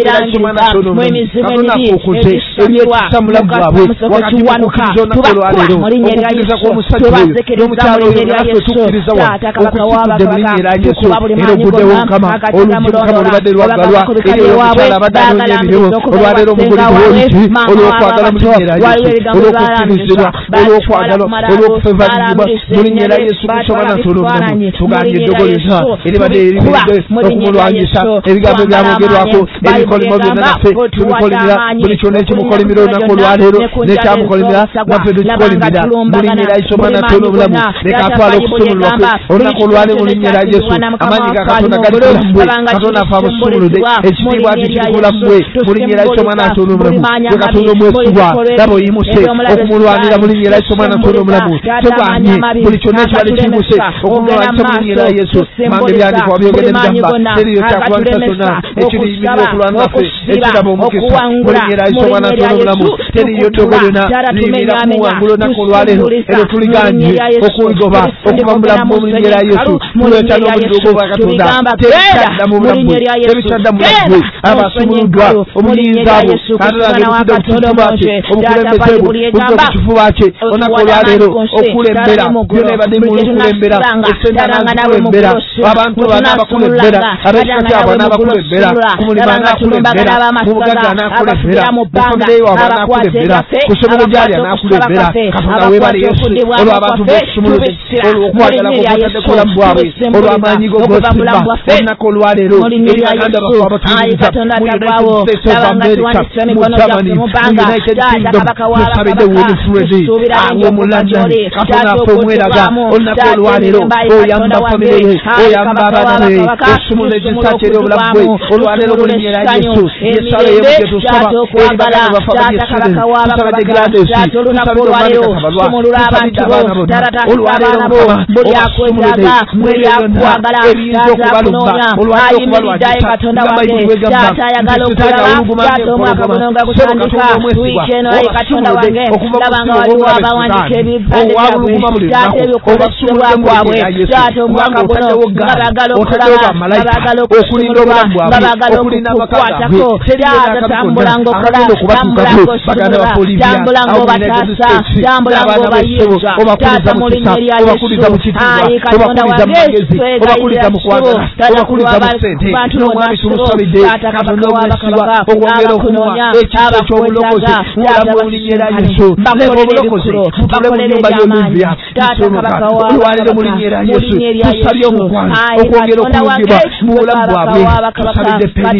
mu emizimu emibi ebyekisa mulamu bwabwe wakati mukukkiriza olunaku olwaleero okukkiriza kw'omusajja oyo n'omukyalo oyo naffe tukkiriza wa okukitudde mu linnya erya yesu era oguddewo mukama oluggi mukama olubadde lwaggalwa eri omukyala abadde anoonya emirimu olwaleero omugolimu w'oluti olw'okwagala mu linnya erya yesu olw'okukkirizibwa olw'okwagala olw'okufevanyirizibwa mu linnya erya yesu kristo banatono omulamu tugambye eddogoleza eribadde eriridde okumulwanyisa ebigambo byamwogerwako ebikolimo byonna naffe tubikolimira buli kyonna ekimukolimira olunaku olwaleero n'ekyamukolimira naffe tukikolimira mu linnya erya yesu banatono omulamu leka atwala okusumululwa kwe olunaku olwaleero mu linnya erya yesu amaanyi ga katonda gali kulamu bwe katonda afe abusumuludde ekitiibwa ati kiri kulamu bwe mu linnya erya yesu banatono omulamu gwe katonda omwesigwa laba oyimuse okumulwanira mu linnya erya yesu banatono omulamu tegwanye buli kyonna ekibadde kiyimuse okumulwanyisa mu linnya erya yesu manga ebyandikibwa byogenda bigamba teriyo kyakulwanyisa kyonna ekiriyimirira okulwana naffe ekiraba omukisa mu linnya erya yesu banatono omulamu teriyo ddogo lyonna liyimira kumuwangula olunaku olwaleero ero tuliganye okuligoba okuva mu bulamu mu linnya erya yesu tuleeta n'omuliro gw'obwakatonda tebikyadda mu bulamu bwe tebikyadda mu bulamu bwe abasumuluddwa omuyinza abo atolanga ebitudde ku kifuba kye obukulembeze bwe bujja ku kifuba kye olunaku olwaleero okulembera byonna ebadde mukulembera essendana zikukulembera abantu banaabakulembera ab'ekika kyabwe anaabakulembera ku mulimu anaakulembera mu bugagga anaakulembera mu famire waabwe anaakulembera ku ssomero gyali anaakulembera katonda weebale yesu olw'abantu b'okusumuluze olw'okwagala kw'otadde ku bulamu bwabwe olw'amaanyi go g'osimba olunaku olwaleero eri baganda baffe abatuwuliriza mu United States of America mu Germany mu United Kingdom tusabidde Winifred awo mu London katonda affe omweraga olunaku olwaleero oyamba famire ye oyamba abaana be osumula ekisaaki eri obulamu bwe olwaleero mu linnya erya yesu yesalo yemu gye tusaba eri baganda baffe abanyesudeni tusabidde gradesi tusabidde omwami katabalwa tusabidde abaana bonna olwaleero mukama obasumulire mwebyo byonna ebiyinza okubalumba olwaleero okubalwanyisa ng'amayini bwegamba ntisitaani awulugumanga empologoma sebo katonda omwesigwa obasumuludde okuva mu ssiro w'obulabesitaani owaluluguma buli lunaku obasumuludde mu linnya erya yesu kubanga otaddewo gaali otaddewo bamalayika okulinda obulamu bwabwe okulinda amaka gaabwe teriyenakamu konna akagenda okubatuukako baganda baffe olivia awo mu United States n'abaana b'essebo obakuliza mu kisa obakuliza mu kitiibwa obakuliza mu magezi obakuliza mu kwagala obakuliza mu ssente n'omwami tumusabidde katonda omwesigwa okwongera okumuwa ekisa eky'obulokozi mubulamu mu linnya erya yesu leva obulokozi mutule mu nnyumba y'oluvya tusomoka olwaleero mu linnya erya yesu tusabye omukwano okwongera okuyungibwa mu bulamu bwabwe tusabidde peni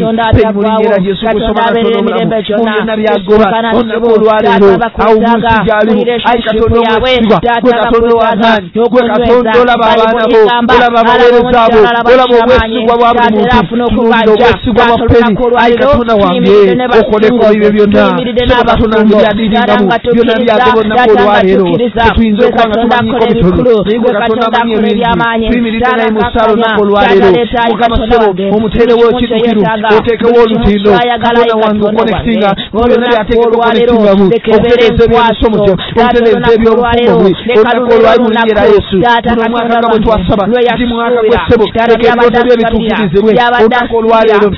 pemulinyera Yesu kusoma katono mulamu muna byagoba onnako olwaleero awo munsi gyalimu ayi katono omwesigwa gwe katono w'amaanyi gwe katono olaba abaana bo olaba abaweereza bo olaba obwesigwa bwa buli muntu tunuulira obwesigwa bwa peni ayi katonda wange okoleko ebyo byonna sebo katonda wange byadiringamu byonna byageba onnako olwaleero tetuyinza okuba nga tumanyiko bitono naye gwe katonda amanyi ebingi tuyimirire naye mu ssaala onnako olwaleero mukama sebo omuteerewo ekirukiru oteekewo olutindo katonda wange okonekitinga byonna byateekeka okonekitingamu okutereeza ebyemisomo gyo okutereeza ebyobufumu onnako olwali mu linnya lya Yesu guno omwaka nga bwe twasaba nti mwaka gw'essebo leka ebirooto bye bituukirizibwe onnako olwaleero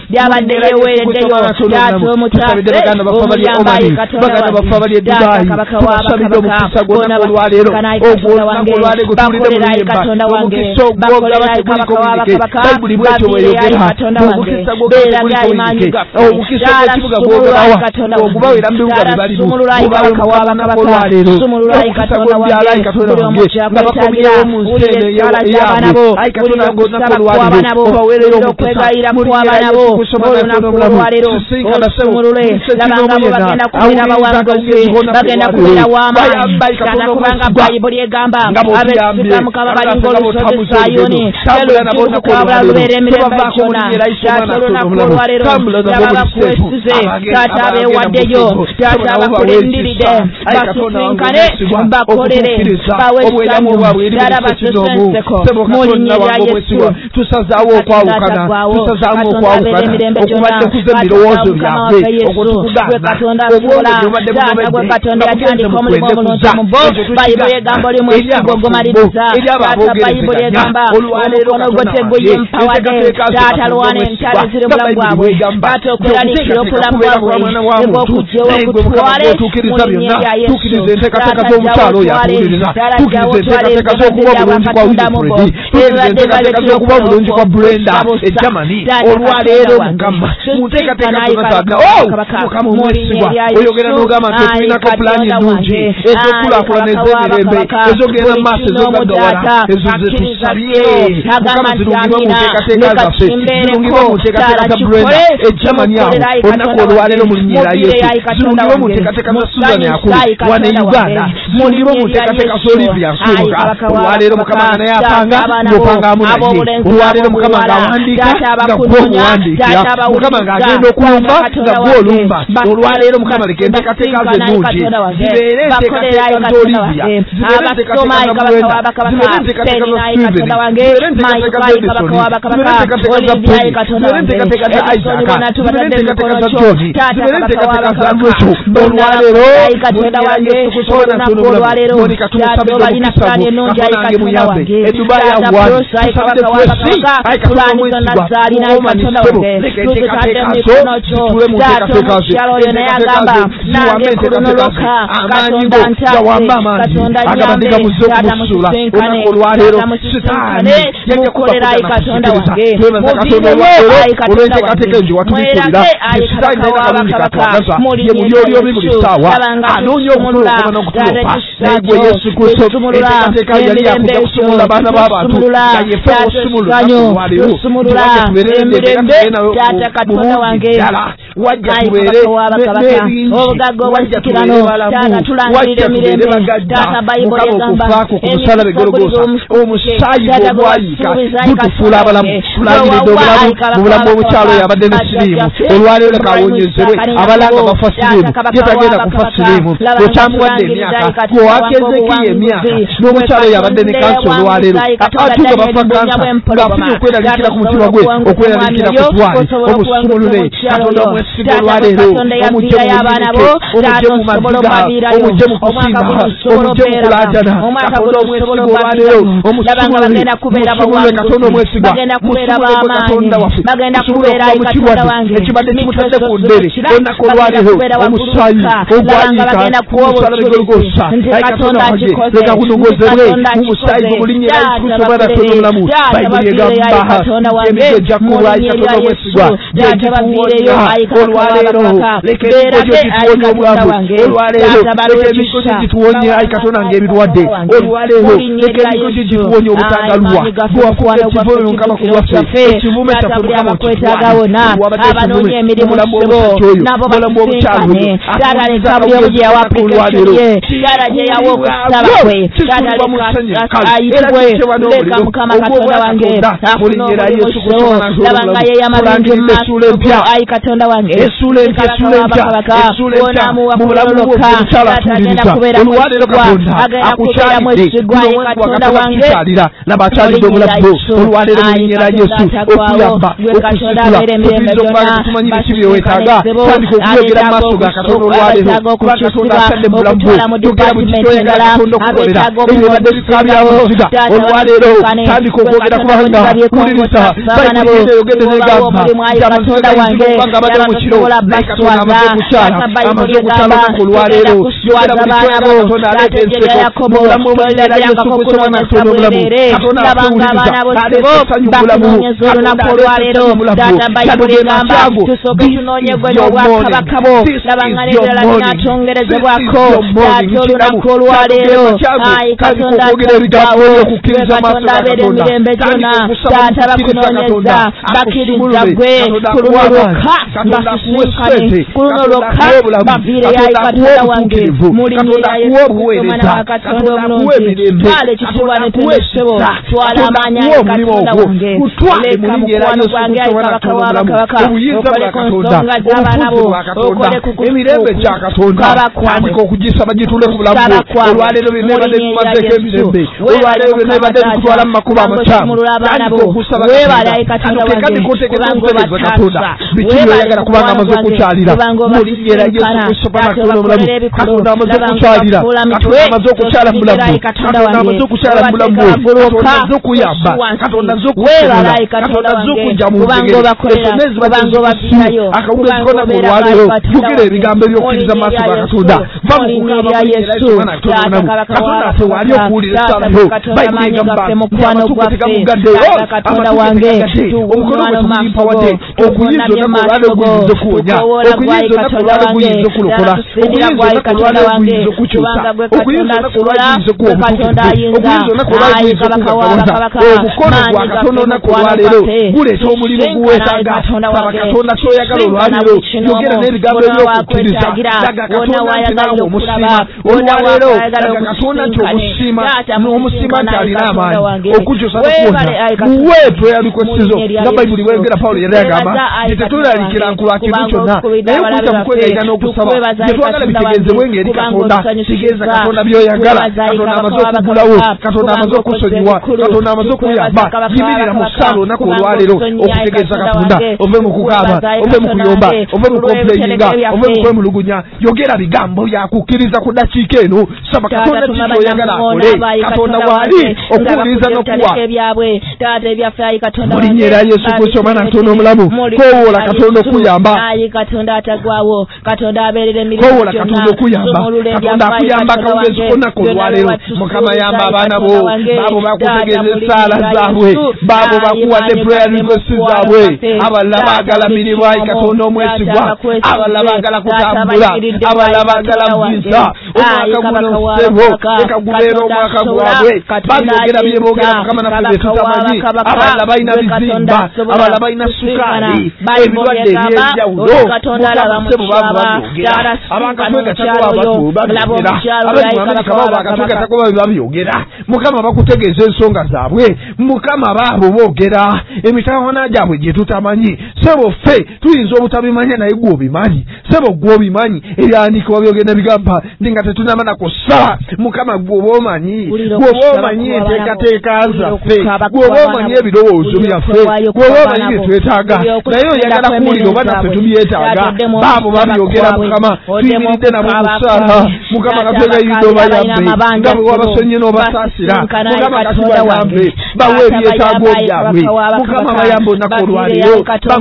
tusabidde baganda baffe abali e Omani baganda baffe abali e Dubai tubasabidde omukisa gw'onnako olwaleero ogwo onnako olwaleero tuwulidde mu luyimba omukisa ogwogaba teguliko buyinike bayibuli bwetyo bweyogera omukisa gwogaba teguliko buyinike omukisa ogw'ekibuga gwogerawa ogubawera mu bibuga bye balimu gubawe mukama onnako olwaleero omukisa gw'omubyala ayi katonda wange nga bakomyewo mu nsi eno eyaabwe ayi katonda wange onnako olwaleero obaweereyo omukisa mu linnya lya Yesu kusoma nnako olwaleero tusinkana sebo labanga bo bagenda kubera bawanguzi bagenda kubera wama kana kubanga bayibuli egamba abesiga mukama balinga olusozi Sayuni elukubukabula lubeera emirembe gyonna taata olunaku olwaleero ababakwesize taata abeewaddeyo taata abakulindiridde basisinkane bakolere bawesamu ddala basesenseko mu linnya lya Yesu tusazaawo okwawukana tusazaamu okwawukana okubadde kuze ebirowoozo byabwe okutugamba obwobadde gwe katonda yatandika omulimu omulungi mu bo bayibuli egamba oli mwesiga ogumaliriza taata bayibuli egamba omukono gwo teguye mpawade taata lwana entalo ziri mulamu bwabwe taata okweraliikira okulamu bwabwe ng'okugyewo okutwale mu linnya lya Yesu tukiriza enteekateeka z'omukyalo oyo atuwuliriza tukiriza enteekateeka z'okuba obulungi kwa Wilfredi tukiriza enteekateeka z'okuba obulungi kwa Brenda e Germany olwaleero mukama mu nteekateeka zonna zaga mukama omwesigwa oyogera n'ogamba nti tulinako pulaani ennungi ez'okulaakulana ez'emirembe ezogenda mu maaso ezogadda wala ezo ze tusabye mukama zirungibwe mu nteekateeka zaffe zirungibwe mu nteekateeka za Brenda e Germany awo onnako olwaleero mu linnya lya Yesu zirungibwe mu nteekateeka za Susan Akulu wane Uganda zirungibwe mu nteekateeka z'Olivia Nsubuga olwaleero mukama nga naye apanga ng'opangamu naye olwaleero mukama ng'awandiika nga gwe omuwandiikira mukama ng'agenda okulumba nga gwe olumba olwaleero mukama leka enteekateeka ze ennungi zibeere enteekateeka z'Olivia zibeere enteekateeka za Brenda zibeere enteekateeka za Steven zibeere enteekateeka za Edison zibeere enteekateeka za Penny zibeere enteekateeka za Isaac zibeere enteekateeka za John zibeere enteekateeka za Rachel olwaleero Monica tumusabidde omukisago katonda wange muyambe edubayi awani tusabidde twesi ayi katonda omwesigwa omanyisebo leka enteekateeka zo zitule mu nteekateeka ze enteekateeka ze ziwambe enteekateeka ze amaanyi go gawambe amaanyi agabadde gamuze okumusula olunaku olwaleero sitaani yajja kubakuja nakusikiriza twebaza katonda olwaleero olw'enteekateeka enje watubikulira sitaani naye nakalungi katwagaza ye mulyolyobi buli ssaawa anoonya okutuula okuba n'okutulopa naye gwe Yesu Kristo enteekateeka yali yakuja kusumulula abaana b'abantu nga yefe osumulula olwaleero tuwajja tubeere enteekateeka nayo bulungi ddala wajja tubeere n'ebingi wajja tubeere balamu wajja tubeere bagajja mukama okufaako ku musaalaba e Gologoosa omusaayi gw'omwayika gutufuula abalamu tulagiridde obulamu mu bulamu bw'omukyalo oyo abadde ne siriimu olwaleero leka awonyezebwe abalanga bafa siriimu ye tagenda kufa siriimu okyamuwadde emyaka gwewa Keezeekiya emyaka n'omukyalo oyo abadde ne kansa olwaleero atuuga bafa kansa ng'afunye okweraliikira ku mutima gwe okweraliikira ku twali omusumulule katonda omwesigwa olwaleero omugye mu omugye mu maziga omugye mu kusinga omugye mu kulaajana katonda omwesigwa olwaleero omusumulule musumulule katonda omwesigwa musumulule gwe katonda waffe musumulule okuba mu kirwadde ekibadde kimutadde ku ndere onnako olwaleero omusaayi ogwayika ku musaalaba e Gologoosa ayi katonda wange leka kunongozebwe mu musaayi gwe mu linnya lya Yesu Kristo Bwana Katonda omulamu bayibuli egamba emiggo egya kulwayi katonda omwesigwa gyegifuwonya olwaleero leka ebikojjo gituwonye obwavu olwaleero leka ebikojjo gituwonye ayi katonda ng'ebirwadde olwaleero leka ebikojjo gituwonye obutagalwa bwewafuuka ekivume mukama ku lwaffe ekivume kyaffe mukama abanoonya emirimu nabo basinkane taata leka buli omu gye yawa application ye taata gye yawa okusaba kwe taata leka ayitibwe leka mukama katonda wange afuna omulimu laba nga ye yamalungi mu maaso ayi katonda wange onamuwa kuloloka taata agenda kubeera mwesigwa agenda kubeera mwesigwa ayi katonda wange nabakyalidde obulabu olwaleero mu linnya lya Yesu okuyamba okusikula okuyinza okubanga tumanyi biki bye weetaaga tandika okuyogera mu maaso ga Katonda olwaleero kuba Katonda asadde mu bulamu bwo yogera mu kiki oyagala Katonda okukolera ebibadde bikaabyawuziga olwaleero tandika okwogera kubanga wuliriza bayibuli yogedde negamba Katonda wange kubanga abadde mu kiro naye Katonda amaze okukyala amaze okukyala ku olwaleero yogera buli kyoyagala Katonda aleeta enseko mu bulamu obulira Yesu Kristo mwana Katonda obulamu Katonda bakunoonyeza olunaku olwaleero taata bayibuli egamba tusooke tunoonye gwe n'obwakabaka bo laba nga n'ebirala binaatongerezebwako taata olunaku olwaleero ayi katonda atagwawo gwe katonda abeera emirembe gyonna taata bakunoonyeza bakkiriza gwe ku luno lwokka basisinkane ku luno lwokka baviireyo ayi katonda wange mu linnya lya Yesu Kristo mwana wa Katonda omulungi twala ekitiibwa ne tunesebo twala amaanyi ayi katonda wange leka mukwano gwange ayi kabaka w'abakabaka okole ku nsonga z'abaana bo okole ku kufuuka tandika okugisaba gitule ku bulamu olwaleero byonna ebadde bikumazeeko emirembe olwaleero byonna ebadde bikutwala mu makubo amakyamu tandika okusaba kandi koteekeko okutereeza Katonda biki byoyagala kubanga amaze okukyalira mu linnya lya Yesu Kristo Katonda omulamu Katonda amaze okukyalira Katonda amaze okukyala mu bulamu Katonda amaze okukyala mu bulamu Katonda amaze okuyamba Katonda amaze okukusobola Katonda amaze okujja mu ntegere ensonga ezibadde zikusiyo akawungeezi konna mu olwaleero yogera ebigambo eby'okukkiriza mu maaso ga Katonda va mu kukaaba mu linnya lya Yesu Katonda affe wali okuwulira essaato bayibuli egamba abatukuteeka mugaddeyo abatukuteeka omukono gwe tuguyimbawadde okuyinza olunaku olwaleero guyinza okuwonya okuyinza olunaku olwaleero guyinza okulokola okuyinza olunaku olwaleero guyinza okukyusa okuyinza olunaku olwaleero guyinza okuwa obutukuvu okuyinza olunaku olwaleero guyinza okugagawaza omukono gwa Katonda olunaku olwaleero guleeta omulimu guweetaaga saba Katonda ky'oyagala olwaleero yogera n'ebigambo eby'okukkiriza laga Katonda nti naawe omusiima olwaleero laga Katonda nti omusiima n'omusiima nti alina amaanyi okukyusa n'okuwona muweetu eyalikwesizo nga bayibuli bweyogera Pawulo yali agamba nti tetweraliikira nkulwa kintu kyonna naye okuyita mu kwegayiga n'okusaba gye twagala bitegeezebwe ng'eri Katonda tegeeza Katonda by'oyagala Katonda amaze okugulawo Katonda amaze okusonyiwa Katonda amaze okuyamba yimirira mu ssaawa olunaku olwaleero okutegeeza Katonda ove mu kukaaba ove mu kuyomba ove mu kompuleyinga ove mu kwemulugunya yogera bigambo byakukkiriza ku ddakiika eno saba Katonda kiki oyagala akole Katonda waali okuwuliriza n'okuwa mu linnya lya Yesu Kristo mwana Katonda omulamu koowoola Katonda okuyamba koowoola Katonda okuyamba Katonda akuyamba akawungeezi konna olwaleero Mukama yamba abaana bo baabo bakutegeeza essaala zaabwe baabo bakuwadde prayer request zaabwe abalala baagala mirimu ayi Katonda omwesigwa abalala baagala kutambula abalala baagala visa omwaka guno ssebo leka gubeera omwaka gwabwe babyogera bye boogera Mukama naffe bye tutamanyi abalala balina bizimba abalala balina sukaali ebirwadde eby'enjawulo Mukama ssebo baavu babyogera abakatwegatako babyogera abanyumamerika baabo bakatwegatako babyogera Mukama bakutegeeza ensonga zaabwe Mukama baabo boogera emitawaana gyabwe gye tutamanyi ssebo ffe tuyinza obutabimanya naye gwe obimanyi ssebo gwe obimanyi ebyanikibwa byogenda bigamba ndi nga tetunamana kussa Mukama gwe oba omanyi gwe oba omanyi enteekateeka zaffe gwe oba omanyi ebirowoozo byaffe gwe oba omanyi bye twetaaga naye oyagala kuwulira oba naffe tubyetaaga baabo babyogera Mukama tuyimiridde nabo musaala Mukama katwegayiridde obayambe nga bwe wabasonye n'obasaasira Mukama katubayambe bawe ebyetaago byabwe Mukama bayambe olunaku olwaleero bawe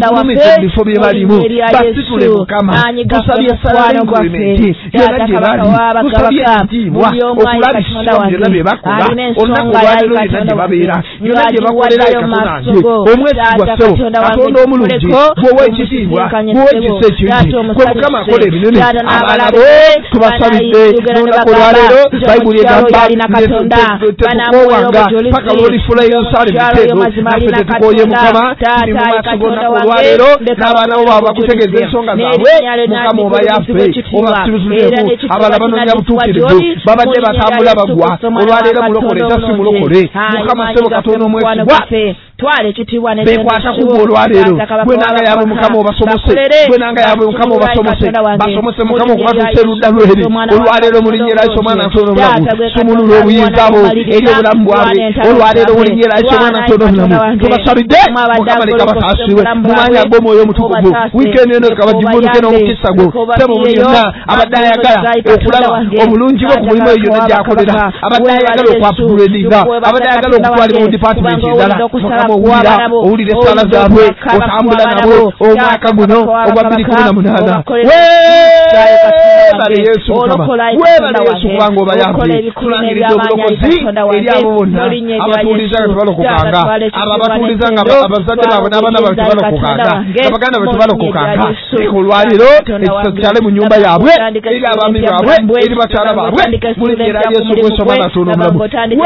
balumize bifo bye balimu basitule mukama tusabye salale gwaffe yona gye bali tusabye ekitiibwa okulabisa byonna bye bakola olunaku olwaliro yonna gye babeera yonna gye bakolera katonda omwesigwa ssebo katonda omulungi gwowa ekitiibwa gwowa ekisa ekingi gwe mukama akola ebinene abaana bo tubasabidde n'olunaku olwaleero bayibuli egamba tetukowanga paka lwolifula yerusaalemu teero naffe tetukooye mukama tuli mu maaso g'olunaku olwaleero n'abaana bo baba bakutegeeza ensonga zaabwe mukama oba yaffe obasibituleko abala banoonya butuukirivu babadde batambula bagwa olwaleero mulokole era si mulokole mukama ssebo katonda omwesigwa twale ekitiibwa bekwata kuba olwaleero gwe nanga yaabwe mukama obasomose gwe nanga yaabwe mukama obasomose basomose mukama okubatuusa erudda lweri olwaleero mu linnya lya Yesu omwana atono obulamu sumulula obuyinza bo eri obulamu bwabwe olwaleero mu linnya lya Yesu omwana atono obulamu tubasabidde mukama leka bataasibwe mu maanyi ag'omwoyo omutukuvu wiikendi eno leka bagivunuke n'omukisa gwo sebo buli yonna abadde ayagala okulaba obulungi bwo ku mulimu eyo yonna gy'akolera abadde ayagala okwapuguledinga abadde ayagala okutwalibwa mu dipatimenti endala owulira owulire esala zaabwe otambula nabo omwaka guno ogwa bbiri kumi na munaana weebale Yesu mukama weebale Yesu kubanga obayambye tulangiridde obulokozi eri abo bonna abatuuliza nga tebalokokanga abo abatuuliza nga abazadde baabwe n'abaana baabwe tebalokokanga abaganda baabwe tebalokokanga leka olwaliro ekisa kyale mu nnyumba yaabwe eri abaami baabwe eri bakyala baabwe mu linnya lya Yesu Kristo omwana atono omulamu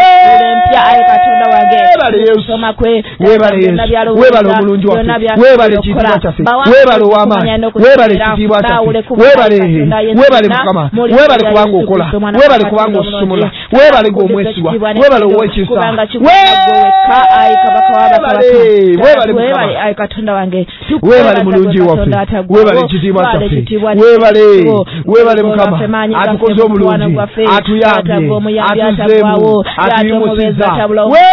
weebale Yesu weebale Yesu weebale omulungi waffe weebale ekitiibwa kyaffe weebale ow'amaanyi weebale ekitiibwa kyaffe weebale weebale mukama weebale kubanga okola weebale kubanga osusumula weebale ng'omwesigwa weebale ow'ekisa weebale mukama katonda wange weebale mulungi waffe weebale ekitiibwa kyaffe weebale weebale mukama atukoze omulungi atuyambye atuzeemu atuyimusizza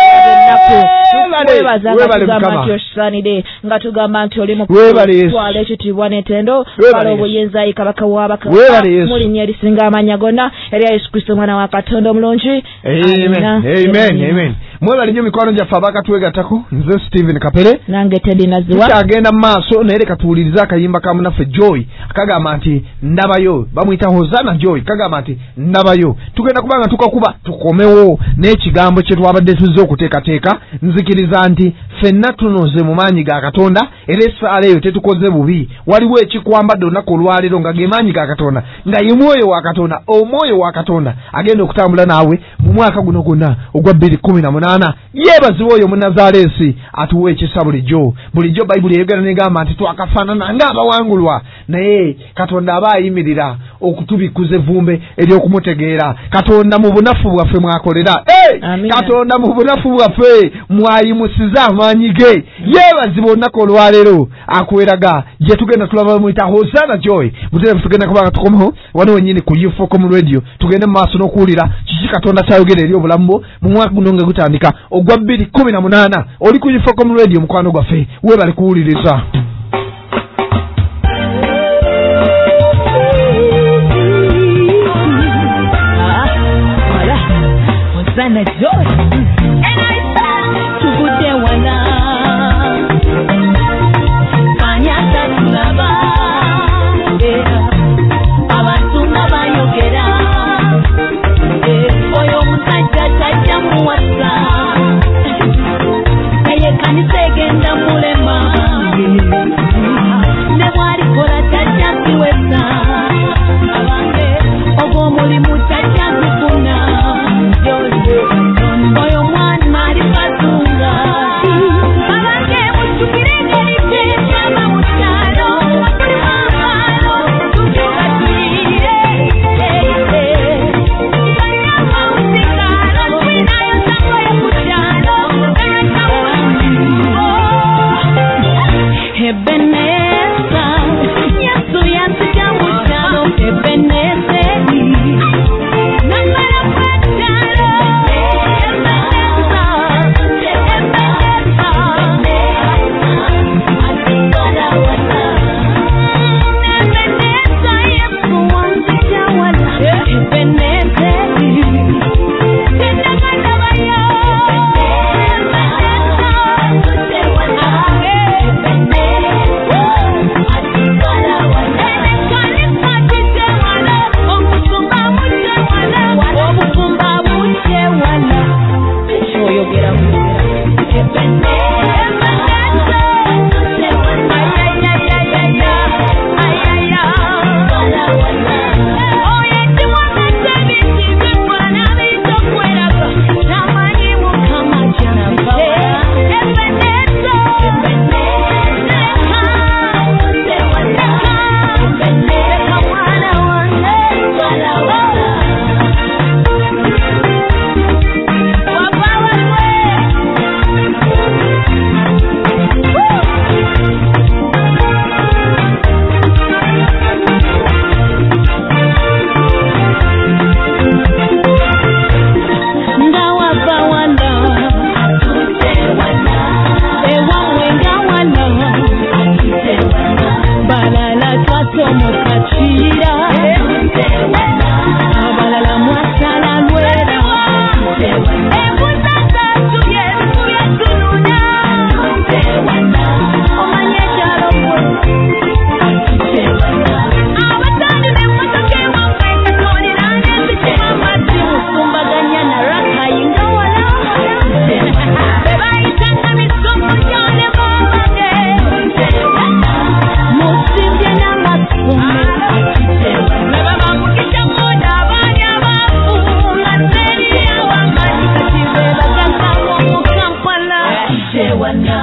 weebale mukama nga tugamba nti oli mukutwala ekitiibwa n'entendo twala obuyinza yi kabaka w'abakaba mu linnya erisinga amanya gonna erya Yesu Kristo omwana wa Katonda omulungi amen amen amen mwebale nnyo mikwano gyaffe abakatwegattako nze Stephen Kapere nange Teddy Naziwa tukyagenda mu maaso naye leka tuwulirize akayimba ka munaffe Joy akagamba nti ndabayo bamuyita Hozana Joy kagamba nti ndabayo tugenda kubanga tukakuba tukomewo n'ekigambo kye twabadde tuzze okuteekateeka nzikiriza nti ffenna tunoze mu maanyi ga Katonda era essaala eyo tetukoze bubi waliwo ekikwambadde olunaku olwaleero nga ge maanyi ga Katonda nga ye mwoyo wa Katonda omwoyo wa Katonda agenda okutambula naawe mu mwaka guno gwonna ogwa bbiri kumi na munaana yeebazibwa oyo Munnazaaleesi atuwa ekisa bulijjo bulijjo bayibuli eyogera negamba nti twakafaanana ng'abawangulwa naye Katonda aba ayimirira okutubikuza evvumbe ery'okumutegeera Katonda mu bunafu bwaffe mwakolera hey! Katonda mu bunafu bwaffe mwayimusiza amaanyi ge yeebazibwa olunaku olwaleero akweraga gye tugenda tulaba bamuyita Hozana Joy muterefu tugenda kubanga tukomeho wano wennyini ku U F O C O M radio tugende mu maaso n'okuwulira kiki Katonda kyayogera eri obulamu bwo mu mwaka guno nga gutandika ogwa bbiri kumi na munaana oli ku U F O C O M radio mukwano gwaffe weebale kuwuliriza Hozana Joy tugudde wana kanyata tulaba abantu nga bayogera oyo omusajja tajja muwasa eye kanisa egenda mulema ne bwalikola tajja kiwesa abange ogw'omulimu tajja gufuna oyo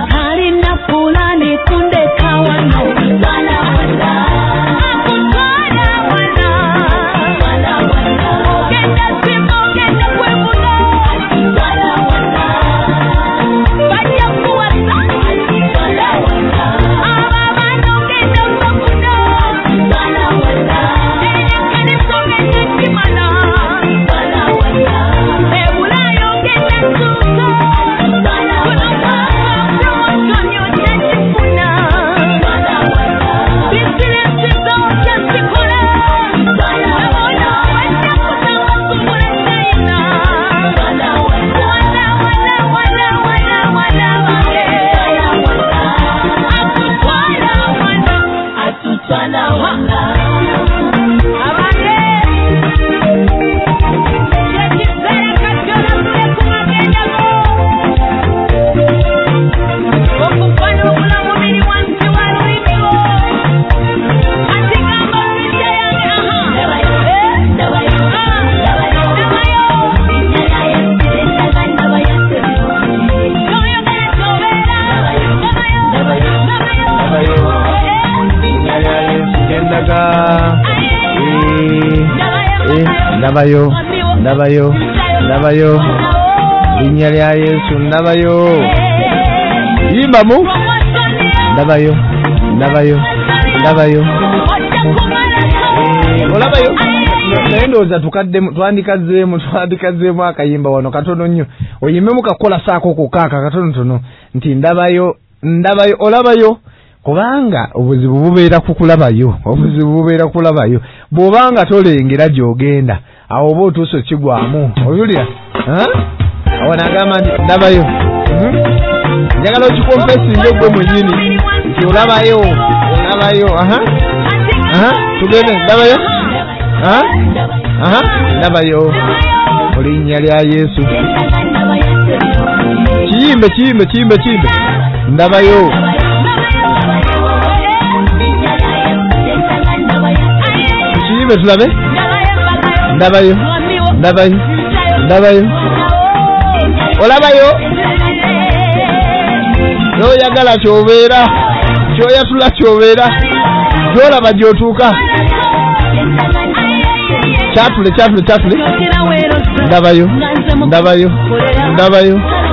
alina fulani kunde kawano wala wala akutwala wala wala wala ogenda simu ogenda kwebuno wala wala bajja kuwasa wala wala ababana ogenda kukuno wala wala eyekani kugenda kimala wala wala ebulayo ogenda suuso wala wala promotion yotakifuna wala wala bizinesi zokyazikola wala wala wajja kutamasumula china wala wala wala wala wala wala wale wala akutwala wala akutwala wala abage yekizera katola tule kumagendako okufanya obulamu biri wansi wa lulimigo ati gamba ssijja yange aha ndabayo ndabayo ndabayo ndabayo ndabayo toyogera tobeera ndabayo ndabayo ndabayo linnya lya Yesu gendaga ndabayo ndabayo ndabayo linnya lya Yesu ndabayo yimbamu ndabayo ndabayo ndabayo olabayo naye ndowooza tukaddemu twandikazeemu twandikazeemu akayimba wano katono nnyo oyimemu kakola saako kukaaka katonotono nti ndabayo ndabayo olabayo kubanga obuzibu bubeera kukulabayo obuzibu bubeera kulabayo bw'obanga tolengera gy'ogenda awo oba otuuse kigwamu oyulira awo nagamba nti ndabayo njagala okikompesinga gwe mwennyini nti olabayo olabayo aha aha tugende ndabayo aha aha ndabayo olinnya lya Yesu kiyimbe kiyimbe kiyimbe kiyimbe ndabayo kiyimbe tulabe ndabayo ndabayo ndabayo olabayo n'oyagala ky'obeera ky'oyatula ky'obeera gy'olaba gy'otuuka kyatule kyatule kyatule ndabayo ndabayo ndabayo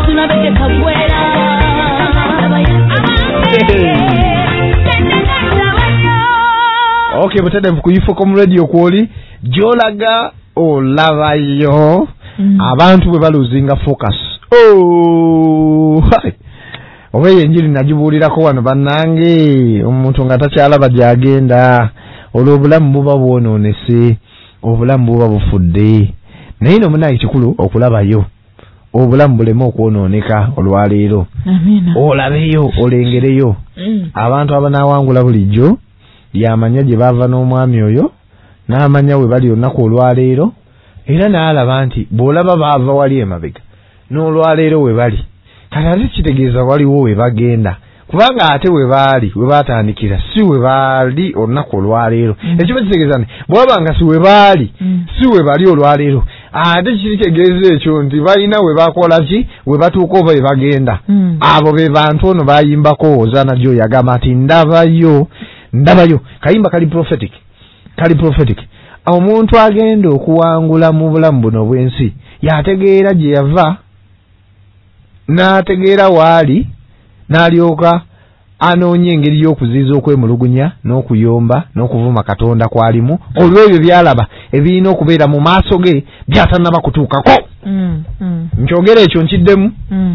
okay butedevu ku Ufocom Radio kwoli gy'olaga olabayo abantu bwe baluzinga focus oh hai oba enjiri nagibuulirako wano bannange omuntu nga takyalaba gyagenda olw'obulamu buba bwonoonese obulamu buba bufudde naye no munaye kikulu okulabayo obulamu buleme okwonooneka olwaleero olabeyo olengereyo abantu abanaawangula bulijjo yamanya gye baava n'omwami oyo n'amanya we bali olunaku olwaleero era n'alaba nti bw'olaba baava wali emabega n'olwaleero we bali kati ate kitegeeza waliwo we bagenda kubanga ate we baali we baatandikira si we baali olunaku olwaleero ekiba kitegeeza nti bw'abanga si we baali si we bali olwaleero ate kitegeeza ekyo nti balina we bakola ki we batuuka oba we bagenda abo be bantu ono bayimbako Ozana Joy yagamba nti ndabayo ndabayo kayimba kali prophetic kali prophetic omuntu agenda okuwangula mu bulamu buno bw'ensi yategeera gye yava n'ategeera waali n'alyoka anoonya engeri y'okuziiza okwemulugunya n'okuyomba n'okuvuma Katonda kwalimu olw'ebyo byalaba ebirina okubeera mu maaso ge byatannaba kutuukako nkyogera ekyo nkiddemu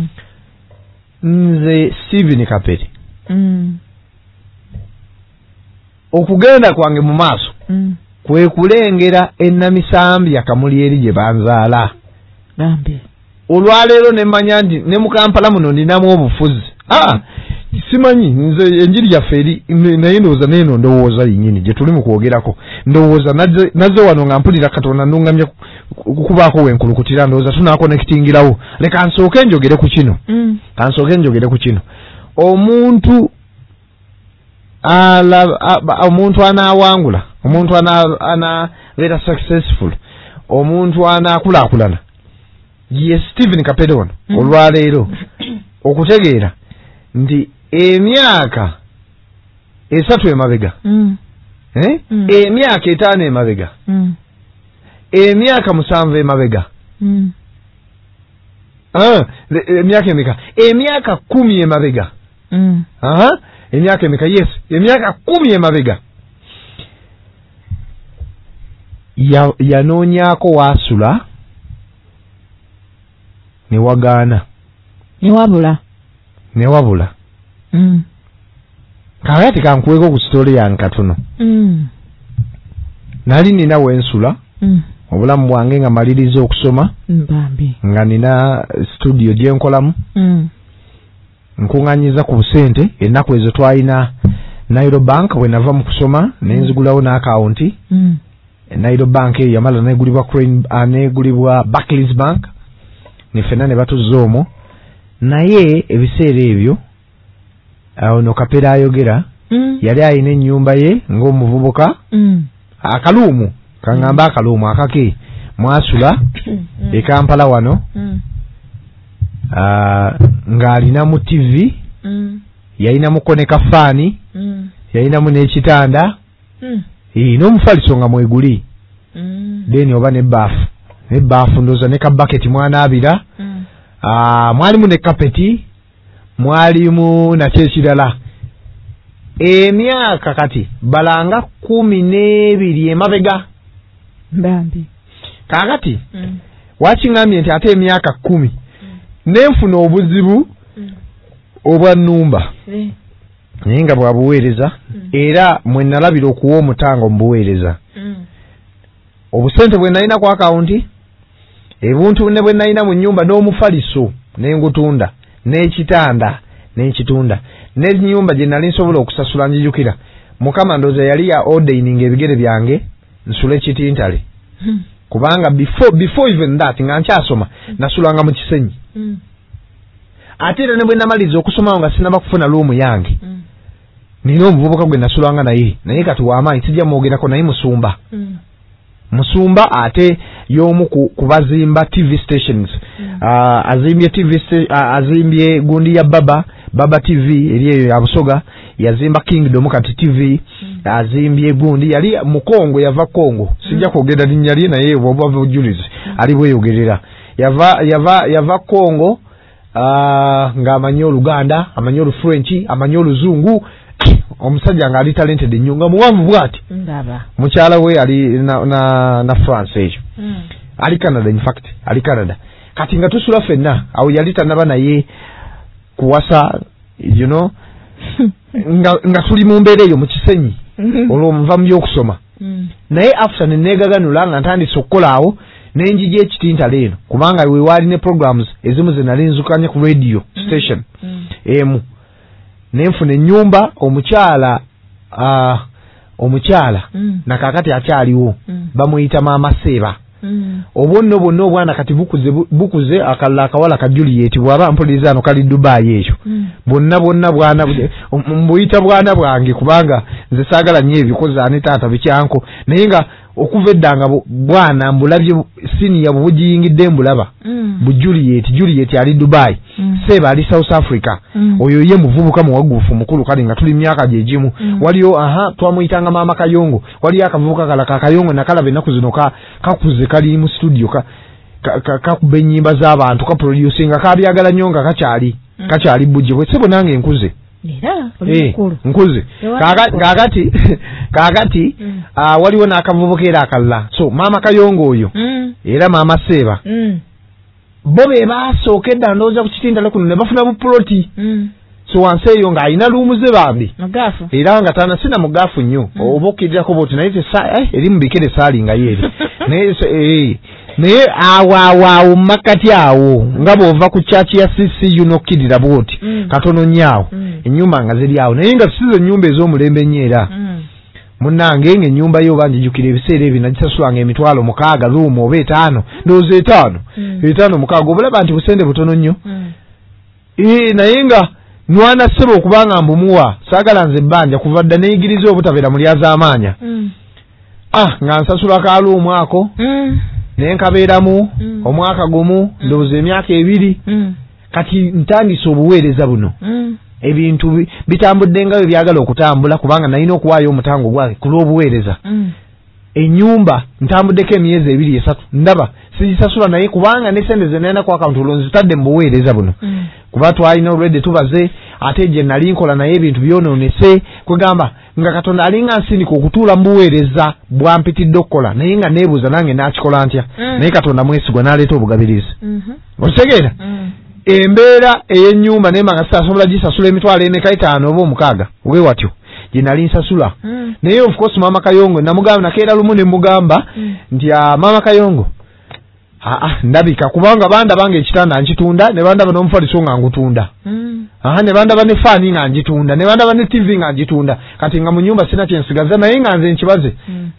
nze Stephen Kapere okugenda kwange mu maaso kwe kulengera ennamisambi akamuli eri gye banzaala olwaleero ne mmanya nti ne mu Kampala muno ndinamu obufuzi ah simanyi nze enjiri yaffe eri naye ndowooza neeno ndowooza yennyini gye tuli mu kwogerako ndowooza nazze wano nga mpulira Katonda nnuŋŋamya kubaako wenkulukutira ndowooza tunaakonekitingirawo leka nsooke njogere ku kino kansooke njogere ku kino omuntu omuntu anaawangula omuntu anabeera successful omuntu anaakulaakulana ye Stephen Kapere ono olwaleero okutegeera nti emyaka esatu emabega mm. eh mm. emyaka etaano emabega mm. emyaka musanvu emabega mm. ah emyaka emeka emyaka kumi emabega mm. aha emyaka emeka yes emyaka kumi emabega ya yanoonyako wasula ne wagaana ne wabula ne wabula mm. kakati kankuweko ku story yankatono mm. nali nina wensula mm. obulamu bwange nga maliriza okusoma mbambi nga nina studio gye nkolamu mm. nkunganyiza ku busente ennaku ezo twalina Nairo Bank bwe nava mu kusoma nenzigulawo n'akawunti mm. Nairo Bank eyo yamala negulibwa Crane anegulibwa Barclays Bank ne fena ne batuzoomo naye ebiseera ebyo awo no kapera ayogera mm. yali ayina ennyumba ye ng'omuvubuka mm. akaluumu kangamba akaluumu akake mwasula mm. e Kampala wano mm. uh, ng'alina mu T V mm. yalina mu koneka faani mm. yalina mu n'ekitanda mm. e, n'omufaliso nga mweguli mm. deni oba n'ebbaafu n'ebbaafu ndoza ne kabaketi mwanaabira mm. uh, mwalimu ne kapeti mwalimu nakyo ekirala emyaka kati balanga kumi n'ebiri emabega mbambi kakati mm. wakingambye nti ate emyaka kumi mm. nenfuna obuzibu mm. obwa nnumba mm. naye nga bwabuweereza mm. era mwe nalabira okuwa omutango mu buweereza mm. obusente bwe nalina ku akawunti ebuntu ne bwe nalina mu nnyumba n'omufaliso n'engutunda n'ekitanda n'ekitunda n'ennyumba gye nali nsobola okusasula njijukira mukama ndoza yali ya ordaining ebigere byange nsula ekitintale mm. kubanga before before even that nga nkyasoma mm. nasulanga mu kisenyi mm. ate era ne bwe namaliza okusoma nga sinaba kufuna luumu yange mm. nina omuvubuka gwe nasulanga naye naye kati w'amaanyi sijja mwogerako naye musumba mm. musumba ate y'omu ku, kubazimba T V stations mm. uh, azimbye T V sta- uh, azimbye gundi ya baba baba T V eri eyo ya Busoga yazimba Kingdom kati T V mm. azimbye gundi yali mu Kongo yava Kongo sijja mm. kwogera linnya lye naye bw'oba bujulizi mm. ali bweyogerera yava yava yava Kongo uh, ng'amanyi Oluganda amanyi Olufrench amanyi Oluzungu omusajja nga ali talented nnyo nga muwanvu bwati ndaba mukyala we ali na na, na France ejo mm. ali Canada in fact ali Canada kati nga tusula fenna awo yali tanaba naye kuwasa you know nga, nga tuli mu mbeera eyo mu kisenyi olwo nva mu by'okusoma mm. naye after ne neegaganula nga ntandise okukola awo n'enjigi ekitintale eno kubanga we waali ne programs ezimu ze nali nzukanye ku radio station mm. emu nenfuna ennyumba omukyala uh, omukyala mm. nakakati akyaliwo mm. bamuyita maama Seeba mm. obwonno bwonna obwana kati bukuze bukuze akalala akawala ka Juliet bwaba mpuliriza ano kali Dubai eyo mm. bwonna bwonna bwana mbuyita bwana bwange kubanga nze saagala nnyo ebikoza ne taata bikyanko naye nga okuva eddanga bwana mbulabye siniya bubugiyingidde mbulaba mm. bu Juliet Juliet ali Dubai mm. Seeba ali South Africa mm. oyo ye muvubuka muwagufu mukulu kali nga tuli myaka gye gimu mm. waliyo aha twamuyitanga maama Kayongo waliyo akavubuka kala ka Kayongo nakalaba ennaku zino ka kakuze kali mu studio ka kakuba ka, ennyimba z'abantu ka producinga kabyagala nnyo nga kakyali mm. kakyali bujje bwe sebo nange nkuze era eh nkuze kakati kakati mm. uh, waliwo n'akavubuka era akalala so maama Kayongo oyo mm. era maama Seeba mm. bo be basookedda ndowooza ku kitintale kuno ne bafuna buploti mm. so wansi eyo ng'alina luumu ze bambi mugafu era nga tana sina mugafu nnyo mm. oba okkirirako boti naye eh, eri mu bikere saalinga yeeri naye eh, naye awo awo awo makati awo nga bw'ova ku chachi ya C C U n'okkirira bwoti mm. katono nnyo mm. ennyumba nga ziri awo naye nga sizo ennyumba ez'omulembe nnyo era mm. munnange ng'ennyumba yo banjijukira ebiseera ebyo nagisasulanga emitwalo mukaaga luumu oba etaano ndowooza etaano mm. etaano mukaaga obulaba nti busente butono nnyo mm. e, naye nga nwana ssebo okubanga mbumuwa saagala nze ebbanja kuva dda neyigiriza obutabeera mulyaz'amaanya mm. ah nga nsasula kaaluumu ako mm. naye nkabeeramu mm. omwaka gumu mm. ndowooza emyaka ebiri mm. kati ntandise obuweereza buno mm. ebintu bitambudde nga byagala okutambula kubanga nalina okuwaayo omutango gwange ku lw'obuweereza mm. ennyumba ntambuddeko emyezi ebiri esatu ndaba sisasula naye kubanga ne sente ze nayina ku akawunti olwo nzitadde mu buweereza buno mm. kuba twalina olwedde tubaze ate gye nali nkola naye ebintu byonoonese kwegamba nga Katonda alinga nsindika okutuula mu buweereza bwampitidde okukola naye nga neebuuza nange nakikola ntya mm. naye Katonda mwesigwa n'aleeta obugabirizi mm-hmm. okitegeera mm. embeera ey'ennyumba naye nga sisasobola gisasula emitwalo emeka etaano oba omukaaga we watyo gye nali nsasula mm. naye of course Maama Kayongo namugamba nakeera lumu ne mugamba mm. nti Maama Kayongo aa ndabika kubanga banda bange ekitanda nkitunda ne banda bano omufaliso nga ngutunda mm. aha ne banda bane fani nga ngitunda ne banda bane T V nga ngitunda kati nga mu nyumba sina kyensigaza naye nga nze nkibaze mm.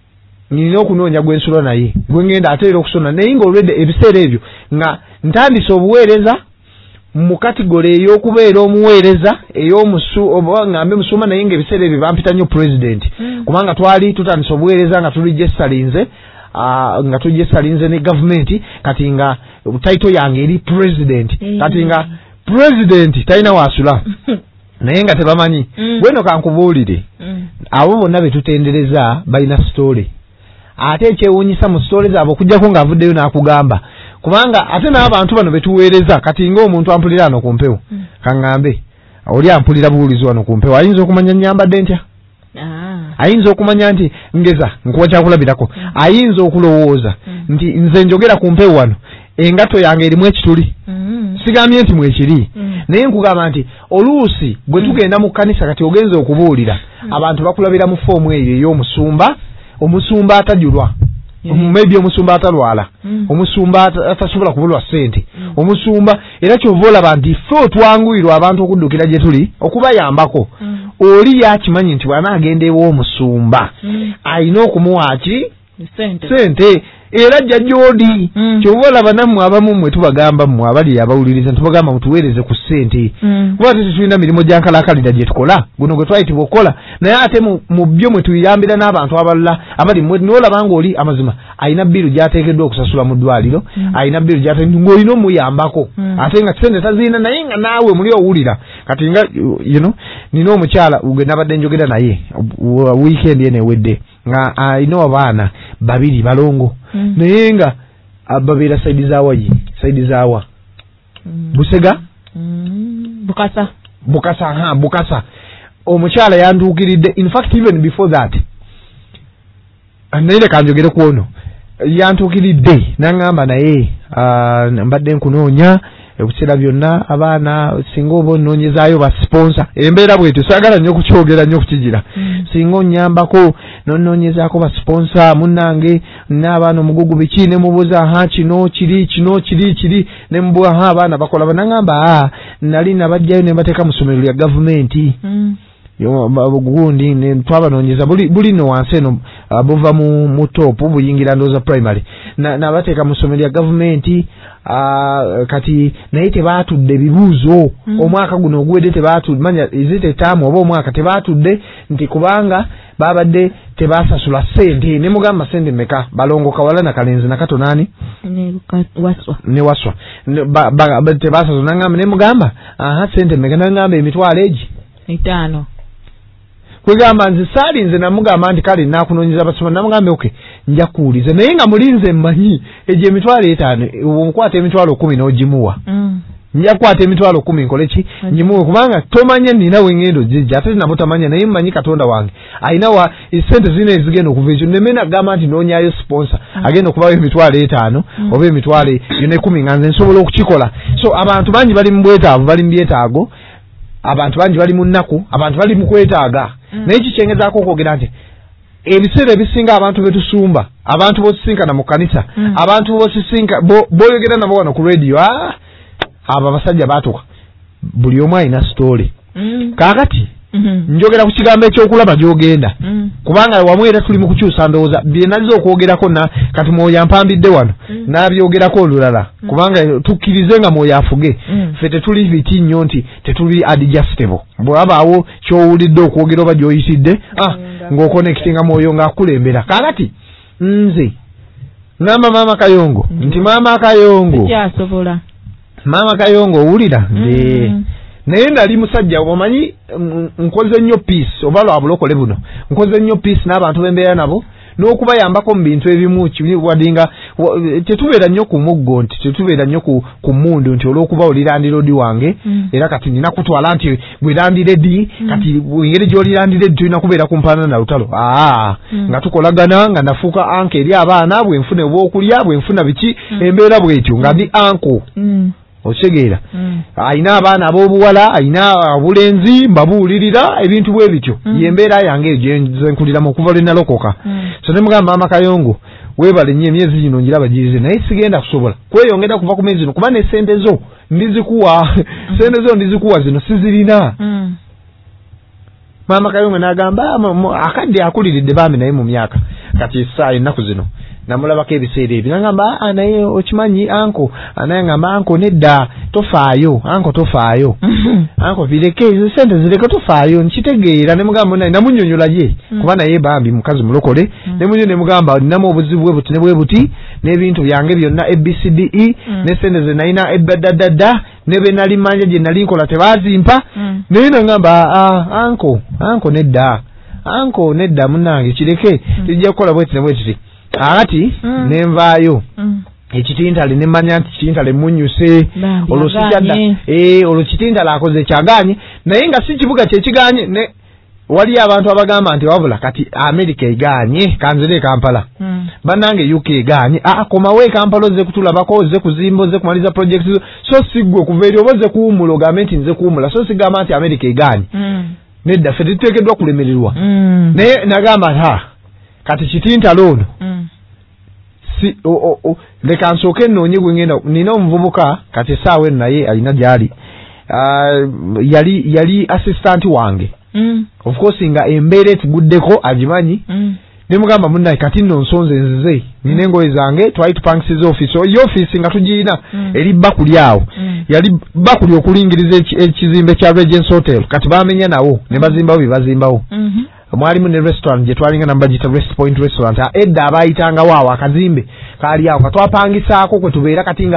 nina okunoonya gwensula naye gwe ngenda ateera okusona naye nga olwedde ebiseera ebyo nga ntandise obuweereza mu kategori ey'okubeera omuweereza ey'omusu oba ngambe musuma naye nga ebiseera ebyo bampita nnyo president mm. kubanga twali tutandise obuweereza nga tuli gyesalinze uh, nga tuli gyesalinze ne gavumenti kati nga title yange eri president mm. kati nga president talina wasula naye nga tebamanyi mm. bweno kankubuulire mm. abo bonna betutendereza balina story ate ekyewuunyisa mu story zaabwe okujjako ng'avuddeyo n'akugamba kubanga ate n'abantu bano betuweereza kati ng'omuntu ampulira wano ku mpewo mm. kaŋŋambe oli ampulira buwulizi wano ku mpewo ayinza okumanya nnyambadde ntya ah. ayinza okumanya nti ngeza nkuba kyakulabirako mm. ayinza okulowooza mm. nti nze njogera ku mpewo wano engatto yange erimu ekituli mm. sigambye nti mwekiri mm. naye nkugamba nti oluusi bwe tugenda mu kkanisa kati ogenza okubuulira mm. abantu bakulabira mu foomu eyo ey'omusumba omusumba atajulwa mm. maybe omusumba atalwala mm. omusumba atasobola kubulwa ssente mm. omusumba era kyova olaba nti ffe otwanguyirwa abantu okuddukira gye tuli okubayambako mm. oli yakimanyi nti bw'anaagenda ew'omusumba mm. alina okumuwaaki ssente era jjajjoodi mm. kyova olaba nammwe abamu mmwe tubagamba mmwe abali abawuliriza ntubagamba mutuweereze ku ssente mm. kuba ate tetulina mirimu gyankalakalira gye tukola guno gwe twayitibwa okukola naye ate mu byo mwe tuyambira n'abantu abalala abali mmwe niolaba ng'oli amazima alina bbiru gy'ateekeddwa okusasula mu ddwaliro mm. alina bbiru gy'ateekeddwa ng'olina omuyambako mm. ate nga ssente taziina naye nga naawe muli owulira kati nga you know nina omukyala gwe nabadde njogera naye wiikendi eno ewedde nga alina abaana babiri balongo mm. naye nga babeera saidi zawayi saidi zawa mm. Busega mm. Bukasa Bukasa ha Bukasa omukyala yantuukiridde in fact even before that naye leka njogere ku ono yantuukiridde n'aŋŋamba naye uh, mbadde nkunoonya ebiseera byonna abaana singa oba onnoonyezaayo ba sponsor embeera bwetyo saagala nnyo kukyogera nnyo kukigira mm. singa onnyambako nonnoonyezaako ba sponsor munnange n'abaana omugugu biki ne mubuuza aha kino kiri kino kiri kiri ne mubuwa aha abaana bakola banagamba a nali nabajjayo ne mbateeka mu ssomero lya gavumenti mm. gundi ne twabanoonyeza buli buli no wansi eno uh, buva mu mu top buyingira ndooza primary na nabateeka mu ssomero lya gavumenti uh, kati naye tebaatudde bibuuzo mm. omwaka guno oguwedde tebaatudde manya izite taamu oba omwaka tebaatudde nti kubanga babadde tebaasasula ssente ne mugamba ssente mmeka balongo kawala na kalenzi na kato nani ne waswa ne waswa ba, ba, ba, tebaasasula nangamba ne mugamba aha ssente mmeka nangamba emitwalo egi etaano kwegamba nze saali nze namugamba nti kale nakunoonyeza basoma namugamba oke nja kuwuliza naye nga mulinze mmanyi egyo emitwalo etaano onkwata emitwalo kumi n'ogimuwa mm. nja kukwata emitwalo kumi nkole ki nyimuwe kubanga tomanya nina wengendo jijja ate nabo tamanya naye mmanyi Katonda wange alina wa ssente zina ezigenda okuva ekyo neme nagamba nti noonyayo sponsor mm. agenda okubawo emitwalo etaano mm. oba emitwalo yona ekumi nga nze nsobola okukikola so abantu bangi bali mu bwetaavu bali mu byetaago abantu bangi bali mu nnaku abantu bali mu kwetaaga mm. naye kikyengezaako okwogera nti ebiseera ebisinga abantu betusumba abantu bosisinkana mu kanisa mm. abantu bosisinka boyogera nabo wano ku radio ah, abo abasajja baatuka buli omu alina story mm. kaakati mm-hmm. njogera ku kigambo ekyokulaba gy'ogenda mm. kubanga wamu era tuli mu kukyusa ndowooza bye naliza okwogerako na kati mwoyo ampambidde wano mm. n'abyogerako olulala mm. kubanga tukkirize nga mwoyo afuge mm. ffe tetuli biti nnyo nti tetuli adjustable bw'abaawo ky'owulidde okwogera oba gy'oyitidde ah, ng'okonekitinga mwoyo ng'akulembera kaakati nze ngamba maama Kayongo mm. nti maama Kayongo kyasobola maama Kayongo owulira nze mm. naye nali musajja omanyi nkoze nnyo peace oba lwa bulokole buno nkoze nnyo peace n'abantu bembeera nabo n'okubayambako mu bintu ebimu wadinga tetubeera nnyo ku muggo nti tetubeera nnyo ku, ku mundu nti olw'okuba oli landiroodi wange mm. era kati nina kutwala nti gwe landireedi mm. kati engeri gy'oli landireedi tulina kubeera kumpaana na lutalo aa mm. nga tukolagana nga nafuuka anka eri abaana bwe nfuna obwokulya bwe nfuna biki mm. embeera bwetyo nga ndi anko mm. osegeera mm. ayina abaana ab'obuwala ayina abulenzi mbabuulirira ebintu bwe bityo mm. yembeera yange ezo nkuliramu okuva lwe nalokoka mm. so ne mugamba Maama Kayongo weebale nnyo emyezi gino njiraba girize naye sigenda kusobola kweyongera kuva ku mezi zino kuba ne sente zo ndizikuwa mm. sente zo ndizikuwa zino sizirina mm. Maama Kayongo n'agamba akadde akuliridde bambi naye mu myaka kati saa ennaku zino namulabako ebiseera ebyo nagamba naye okimanyi anko naye ngamba anko nedda tofaayo anko tofaayo anko bireke ezo sente zireke tofaayo nkitegeera ne mugamba naye namunnyonnyola ye kuba naye bambi mukazi mulokole ne munyo ne mugamba ninamu obuzibu bwe buti ne bwe buti n'ebintu byange byonna A B C D E ne sente ze nalina ebbadadadda ne be nali manja gye nali nkola tebazimpa naye nagamba anko anko nedda anko nedda munnange kireke tujja kukola bweti ne bwetiti akati mm. nenvaayo mm. ekitintale nemanya nti kitintale munnyuse olwosijadda eh olwokitintale akoze kyaganye naye nga si kibuga kyekiganye ne wali abantu abagamba nti wabula kati America eganye kanzere Kampala mm. banange U K eganye a komawe Kampala ze kutulabako ze kuzimbo ze kumaliza projects so sigwe kuveeri oboze kuumulo gamenti nze kuumula so sigamba nti America eganye mm. nedda ffe tuteekeddwa kulemererwa mm. naye nagamba ha kati kitintale ono mm. si o o, o leka nsooke nnoonye gwe ngenda nina omuvubuka kati saawe naye alina gyali uh, yali yali assistant wange mm. of course nga embeera etuguddeko agimanyi mm. ne mugamba munnaye kati nno nsonze nzize nina engoye zange twali tupangisiza office oyo office nga tugirina mm. eri bakuli awo mm. yali bakuli okulingiriza ekizimbe kya Regents Hotel kati bamenya nawo ne bazimbawo bye bazimbawo mm -hmm. mwalimu ne restaurant je twalinga namba gita Rest Point restaurant edda abayitanga waawo akazimbe kali awo katwapangisaako kwe tubeera katinga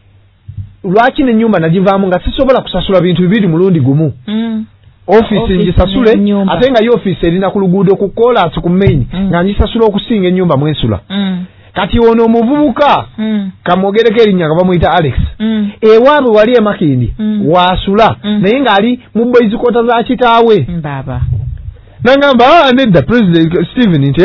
lwaki ne nyumba nagivaamu nga sisobola kusasula bintu bibiri mulundi gumu mm. office njisasule ate nga yo office erina ku luguudo ku Kolas ku main mm. nga njisasula okusinga ennyumba mwensula mm. kati ono omuvubuka mm. kamogereko erinnya nga bamuyita Alex mm. ewaabwe wali e Makindi mm. wasula mm. naye nga ali mu boys quarter za kitaawe baba nangamba nedda President Stephen nti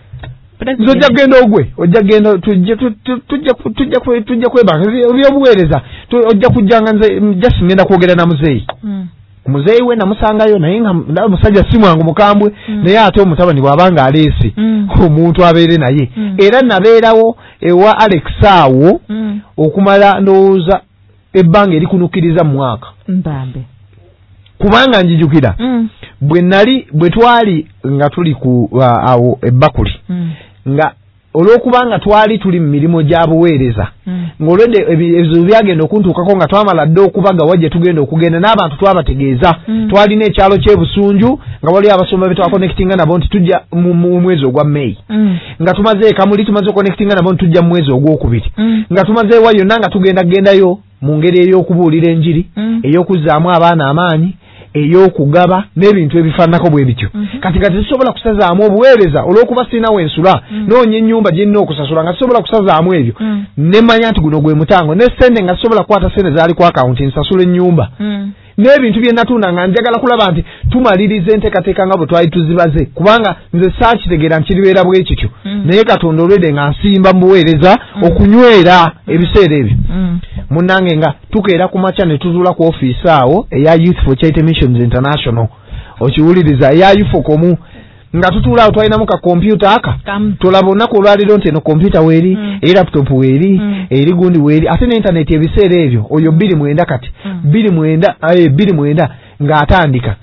nzojja genda ogwe ojja genda tujja tujja tujja tujja kwebanga ebyobuweereza ojja kujjanga nze just ngenda kwogera na muzeeyi mm. muzeeyi we namusangayo naye nga musajja si mwangu mukambwe mm. naye ate omutabani bw'abanga aleese mm. omuntu abeere naye mm. era nabeerawo ewa Alex awo mm. okumala ndowooza ebbanga erikunukiriza mu mwaka mbambe kubanga njijukira mm. bwe nali bwe twali nga tuli ku uh, awo ebbakuli mm. nga olw'okubanga twali tuli mu mirimu gya buweereza mm. ng'olwedde ebizibu byagenda okuntuukako nga twamala dde okubaga wajje tugenda okugenda n'abantu twabategeeza mm. twalina ekyalo ky'ebusunju nga wali abasomba be twakonectinga nabo nti tujja mu mwezi ogwa May mm. nga tumaze ekamuli tumaze okonectinga nabo nti tujja mu mwezi ogwokubiri mm. nga tumaze ewa yonna nga tugenda gendayo mu ngeri ey'okubuulira enjiri mm. ey'okuzzaamu abaana amaanyi ey'okugaba n'ebintu ebifaanako bwe bityo mm -hmm. kati kati sisobola kusazaamu obuweereza olw'okuba sirinawo ensula mm. noonya ennyumba gye nina okusasula nga sisobola kusazaamu ebyo mm. ne manya nti guno gwe mutango ne sente nga sisobola kukwata sente zaali ku akawunti nsasula ennyumba mm. n'ebintu bye natunda nga njagala kulaba nti tumaliriza enteekateeka nga bwe twali tuzibaze kubanga nze saakitegeera nkiribeera bwe kityo mm. naye Katonda olwedde nga nsimba mu buweereza mm. okunywera ebiseera ebyo mm. munnange nga tukeera ku makya ne tuzuula ku ofiisi awo eya Youth for Charity Missions International okiwuliriza eya Yufokomu nga tutuula awo twalinamu ka kompyuta aka tulaba olunaku olwaliro nti eno kompyuta weeri mm. eri laptop weeri mm. eri gundi weeri ate ne intaneti ebiseera ebyo oyo bbiri mwenda kati bbiri mm. mwenda aye bbiri mwenda ng'atandika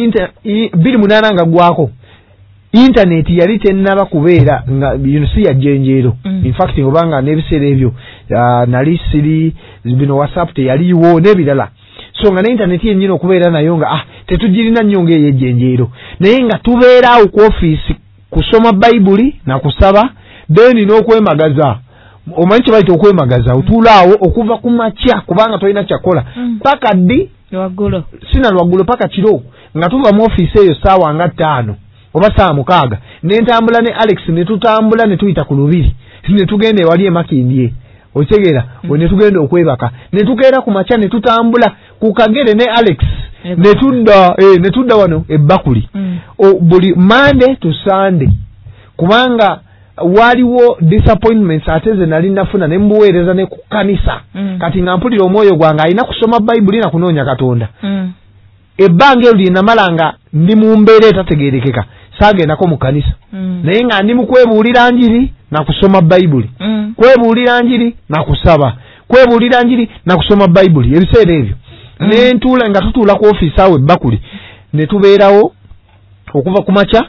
bbiri munaana nga gwako intaneti yali tennaba kubeera nga yunusi ya jjenjeero mm. in fact obanga n'ebiseera ebyo uh, nali siri bino WhatsApp teyaliiwo n'ebirala so nga ne intaneti yennyini okubeera nayo nga ah tetugirina nnyo ng'ey'ejjenjeero naye nga tubeeraawo ku ofiisi kusoma bayibuli na kusaba then n'okwemagaza omanyi kye bayita okwemagaza otuulaawo okuva ku makya kubanga tolina kyakola paka mm. ddi lwagulo sina lwagulo paka kiro nga tuva mu office eyo saawa nga ttaano oba saa mukaaga nentambula ne Alex ne tutambula ne tuyita ku lubiri ne tugenda ewali emakindye otegera mm. ne tugenda okwebaka ne tukeera ku macha ne tutambula ku Kagere ne Alex Eba. ne tudda eh ne tudda wano ebbakuli mm. o buli Monday to Sunday kubanga waliwo disappointments ateze nali nafuna ne mbuweereza ne ku kanisa mm. kati nga mpulira omwoyo gwange alina kusoma Bible na kunoonya Katonda mm. ebbanga eri namalanga ndi mu mbeera etategeerekeka saagendako mu kanisa mm. naye nga ndi mu kwebuulira njiri na kusoma Bible mm. kwebuulira njiri na kusaba kwebuulira njiri na kusoma Bible ebiseera ebyo mm. ne ntuula nga tutuula ku office awo ebbakuli ne tubeerawo okuva ku macha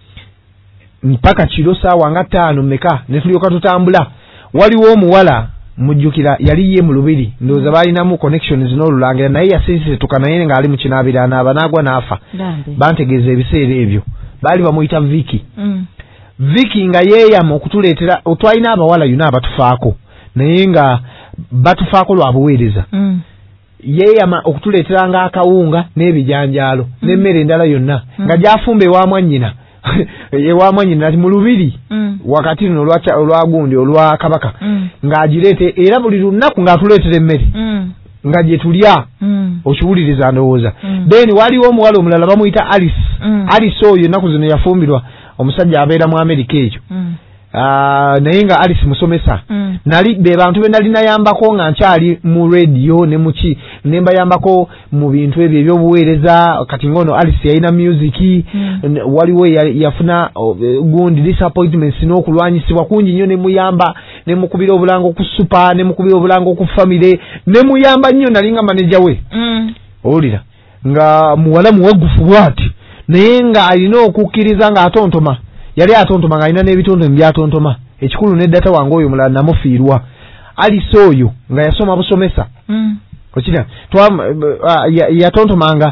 mpaka kiro saawa nga ttaano meka ne tulyoka tutambula waliwo omuwala mujjukira yali ye mu lubiri ndowooza baalinamu connections n'olulangira naye yasisiituka naye ng'ali mu kinaabiraana abanaagwa n'afa bantegeeza ebiseera ebyo baali bamuyita Viki mm. Viki nga yeeyama okutuleetera twalina abawala yuna abatufaako naye nga batufaako lwa buweereza mm. yeeyama okutuleetera nga akawunga n'ebijanjaalo mm. n'emmere endala yonna mm. nga gyafumba ewa mwannyina ewa mwannyina nati mu lubiri mm. wakati luno olwa gundi olwa kabaka mm. ng'agireete era buli lunaku ng'atuleetera emmere mm. nga gye tulya mm. okiwuliriza ndowooza mm. then waliwo omuwala omulala bamuyita Alice mm. Alice oyo ennaku zino yafumbirwa omusajja abeera mu Amerika ekyo mm. uh, naye nga Alice musomesa mm. nali be bantu be nali nayambako nga nkyali mu radio ne muki ne mbayambako mu bintu ebyo ebyobuweereza kati ngono Alice yalina music mm. waliwo yafuna uh, gundi disappointments n'okulwanyisibwa kungi nnyo ne muyamba ne mukubira obulango ku super ne mukubira obulango ku family ne muyamba nnyo nali nga manager we mm. olira nga muwala muwagufu bwati naye nga alina okukkiriza nga atontoma yali atontoma nga alina n'ebitontome byatontoma ekikulu n'eddata wange oyo mulala namufiirwa Alice oyo nga yasoma busomesa mm. okira yatontomanga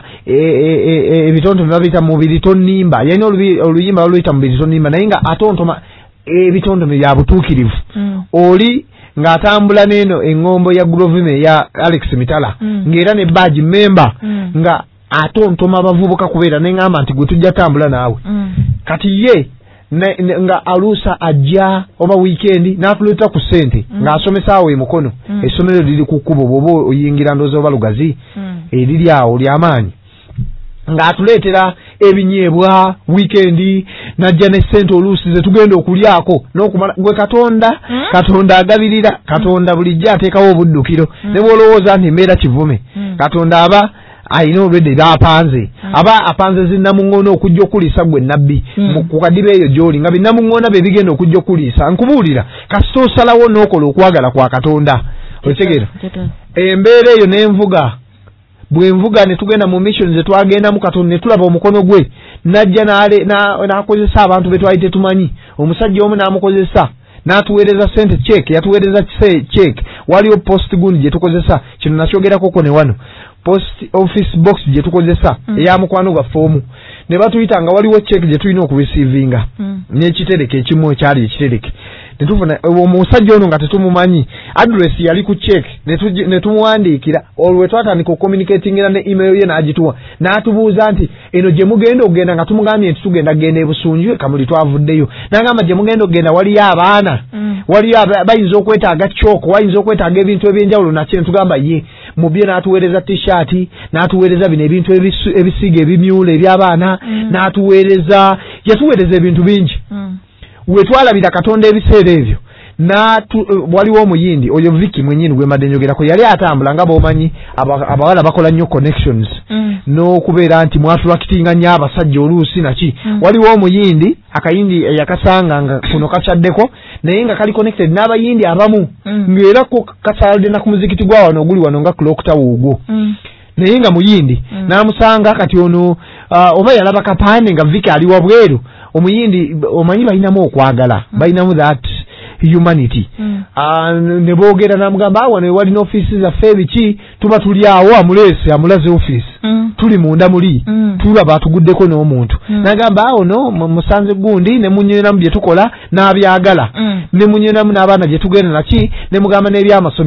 ebitontome babiyita mubiri tonimba yalina oluyimba baluyita mubiri tonimba naye nga atontoma ebitontome bya butuukirivu mm. oli ng'atambula n'eno eŋŋombo ya Grovime ya Alex Mitala mm. ng'era ne badge member mm. nga atontoma abavubuka kubeera neŋŋamba nti gwe tujja tambula naawe mm. kati ye ne, ne, nga aluusa ajja oba weekend n'atuleeta ku ssente mm. ng'asomesa awo emukono mm. essomero liri ku kkubo bw'oba oyingira ndoozi oba lugazi mm. eriri awo ly'amaanyi ng'atuleetera ebinyeebwa weekend najja ne ssente oluusi ze tugenda okulyako n'okumala gwe Katonda mm. Katonda agabirira Katonda bulijjo ateekawo obuddukiro mm. ne bw'olowooza nti mbeera kivume mm. Katonda aba ayina olwedde baapanze mm. aba apanze zinnamuŋŋoona okujja okuliisa gwe nabbi mm. ku kadiba eyo gy'oli nga binnamuŋŋoona be bigenda okujja okuliisa nkubuulira kasita osalawo n'okola okwagala kwa Katonda otegeera embeera eyo n'envuga bwe nvuga ne tugenda mu mission ze twagendamu Katonda ne tulaba omukono gwe najja n'akozesa na, abantu be twali tetumanyi omusajja omu n'amukozesa n'atuweereza sente check yatuweereza check waliyo post gundi gye tukozesa kino nakyogerako ne wano post office box gye tukozesa mm. eya mukwano gwaffe omu ne batuyita nga waliwo check gye tulina okureceivinga mm. n'ekitereke ekimu ekyali ekitereke ne tufuna omusajja ono nga tetumumanyi address yali ku check ne tumuwandiikira olwe twatandika okucommunicatingira ne email ye n'agituwa n'atubuuza nti eno gye mugenda okugenda nga tumugambye nti tugenda kugenda ebusunju kamuli twavuddeyo n'agamba gye mugenda okugenda waliyo abaana mm. waliyo bayinza okwetaaga kyoko wayinza okwetaaga ebintu ebyenjawulo nakyo ne tugamba ye mu bye n'atuweereza t-shirt n'atuweereza bino ebintu ebisiga ebimyula eby'abaana mm. n'atuweereza yatuweereza ebintu bingi mm. we twalabira Katonda ebiseera ebyo natu uh, waliwo omuyindi oyo Viki mwenyini gwe madde nyogerako yali atambula nga b'omanyi abawala aba bakola nnyo connections mm. n'okubeera nti mwatulakitinga nnyo abasajja oluusi naki mm. waliwo omuyindi akayindi yakasanga nga kuno kacaddeko naye nga kali connected n'abayindi abamu mm. ng'era ko kasalde na ku muzikiti gwa wano oguli wano nga Clock Tower ogwo mm. naye nga muyindi mm. n'amusanga kati ono uh, oba yalaba kapande nga Viki ali wabweru omuyindi omanyi balinamu okwagala mm. balinamu that humanity mm. uh, ne boogera namugamba awo ne walina offices zaffe ebiki tuba tuli awo amulese amulaze office mm. tuli munda muli mm. tulaba atuguddeko n'omuntu mm. nagamba awo no musanze gundi ne munyweramu bye tukola n'abyagala mm. ne munyweramu n'abaana gye tugenda naki ne mugamba n'ebyamasomero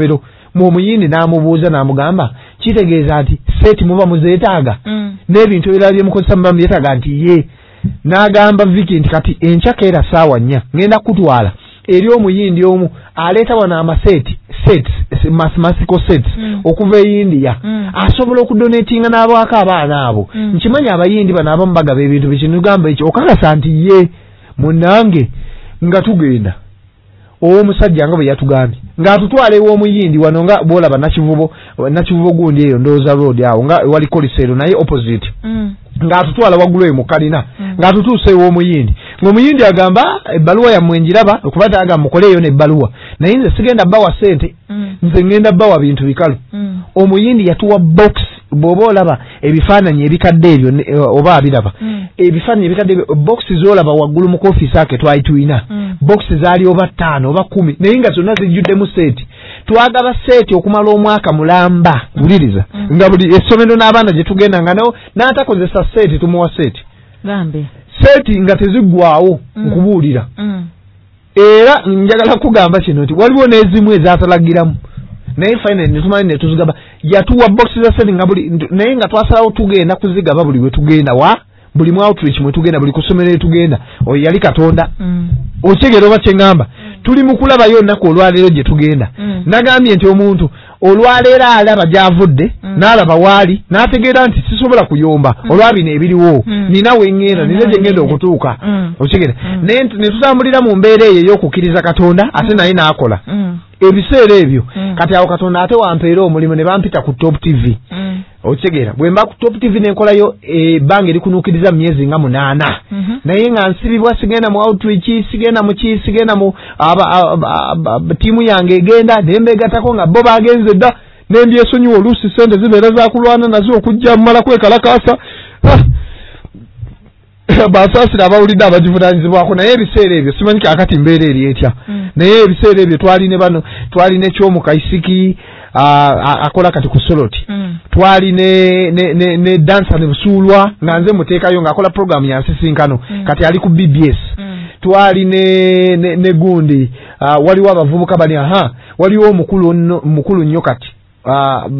mu muyindi n'amubuuza n'amugamba kitegeeza nti seti muba muzeetaaga mm. n'ebintu ebirala bye mukozesa muba mubyetaaga nti ye n'agamba Vicky nti kati enkyaka era saawa nnya ngenda kutwala eri omuyindi omu aleeta wano amaseti sets mathematical sets mm. okuva e India mm. asobola okudonatinga n'abaako abaana abo mm. nkimanyi abayindi bano abamu bagaba ebintu bikinugamba ekyo okakasa nti ye munange nga tugenda omusajja nga bwe yatugambye ng'atutwala ew'omuyindi wano nga bwolaba nakivubo nakivubo gundi eyo ndowooza road awo nga wali kolisero naye opposite mm. ng'atutwala waggulu eyo mu kalina mm. ng'atutuusa ew'omuyindi ng'omuyindi agamba ebbaluwa yammwe njiraba okuba taaga mukoleeyo n'ebbaluwa naye nze sigenda bbawa ssente mm. nze ngenda bbawa bintu bikalu mm. omuyindi yatuwa box bw'oba olaba ebifaananyi ebikadde ebyo oba abiraba mm. ebifaananyi ebikadde ebyo boxi z'olaba waggulu mu kofiisi ake twali tuyina mm. boxi zaali oba ttaano oba kumi naye nga zonna zijjuddemu seeti twagaba seeti okumala omwaka mulamba wuliriza mm. nga buli essomero n'abaana gye tugenda nga nawo n'atakozesa seeti tumuwa seeti gambe seeti nga teziggwawo mm. nkubuulira mm. era njagala kugamba kino nti waliwo n'ezimu ezatalagiramu naye finally netumanyi netuzigaba yatuwa boxi za seti nga buli naye nga twasalawo tugenda kuzigaba buli we tugenda wa buli mu outreach mwe tugenda buli kusomero tugenda oyo yali Katonda mm. okigero oba kyengamba mm. tuli mu kulabayo nnaku olwaleero gye tugenda mm. nagambye nti omuntu olwaleero alaba gyavudde mm. n'alaba waali n'ategeera nti sisobola kuyomba mm. olwabino ebiriwo mm. nina wengenda nina gye ngenda okutuuka mm. okigere mm. ne tutambulira mu mbeera eyo ey'okukkiriza Katonda ate naye n'akola mm. ebiseera ebyo mm. kati awo Katonda ate wampeera omulimu ne bampita ku Top T V mm. okitegeera bwe mba ku Top T V nenkolayo ebbanga e, erikunuukiriza myezi nga munaana mm -hmm. naye nga nsibibwa sigenda mu outreach sigenda mu ki sigenda mu tiimu yange egenda nembeegatako nga bo bagenze dda nembyesonyiwa oluusi sente zibeera za kulwana nazo okujja mumala kwekalakaasa basaasira abawulidde abagivunaanyizibwako naye ebiseera ebyo simanyi kakati mbeera eri etya mm. naye ebiseera ebyo twaline bano twaline ekyomukaisiki akola kati ku Soloti mm. twaline ne, ne, ne dansa ne busuulwa nga nze muteekayo ng'akola programu ya nsisinkano mm. kati ali ku B B S mm. twaline ne, ne gundi uh, waliwo abavubuka bani aha waliwo omukulu mukulu nnyo kati uh,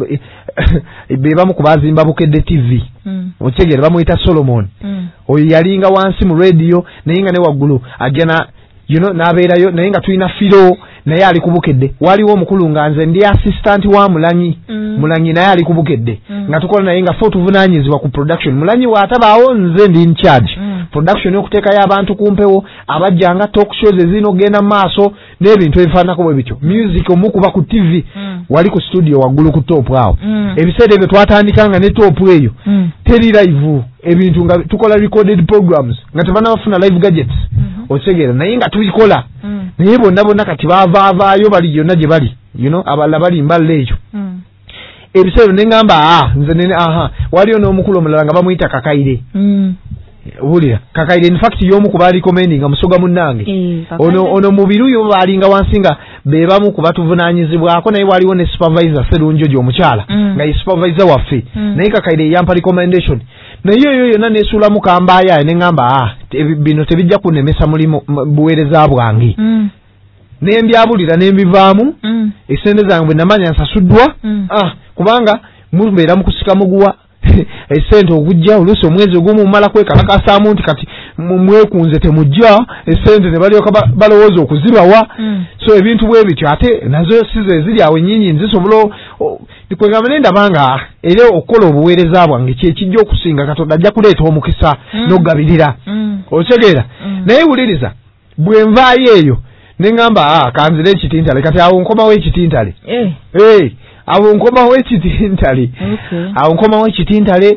be bamu ku bazimba Bukedde T V mm. okigere bamuyita Solomon mm. oyo yalinga wansi mu radio naye nga ne waggulu ajana you know nabeerayo naye nga tulina firo naye ali ku Bukedde waliwo omukulu nga nze ndi assistant wa Mulanyi mm. Mulanyi naye ali ku Bukedde mm. nga tukola naye nga fo tuvunaanyizibwa ku production Mulanyi waatabaawo nze ndi in charge mm. production y'okuteekayo abantu ku mpewo abajjanga talk shows ezino genda maaso n'ebintu ebifaanako bwe bityo music omukuba ku T V mm. wali ku studio waggulu ku top awo mm. ebiseera ebyo twatandikanga ne top eyo mm. teri live ebintu nga tukola recorded programs nga tebana bafuna live gadgets mm -hmm. otegera naye nga tubikola mm. naye bonna bonna kati baavaavaayo bali yonna gye bali you know abalala bali mballa ekyo mm. ebiseera nengamba ah nze nene aha waliyo n'omukulu omulala nga bamuyita Kakaire mm. Wulira Kakaire in fact yomu kuba recommending amusoga munnange e, ono ono mubiru yo balinga wansinga bebamu kuba tuvunaanyizibwako naye waliwo ne supervisor Serunjo gyo omukyala mm. nga supervisor waffe mm. naye Kakaire yampa recommendation naye yo yo nane sula mukambaya ne ngamba ah bino tebijja kunemesa mulimo buweereza bwange mm. nembyabulira nembivaamu mm. esente zange namanya nsasuddwa mm. ah kubanga mubeera mukusika muguwa esente okujja oluusi omwezi ogumu mumala kwekalakasaamu nti kati mwekunze temujja esente ne balyoka balowooza okuzibawa mm. so ebintu bwe bityo ate nazo sizo eziri awo ennyingi nzisobola kwegamba nendabanga era okukola obuweereza bwange kyekijja okusinga Katonda ajja kuleeta omukisa mm. n'okugabirira mm. otegeera mm. naye wuliriza bwe nvaayo eyo nengamba ah kanzire ekitintale kati awo nkomawo ekitintale eh hey. awo nkomawo ekitintale okay. awo nkomawo ekitintale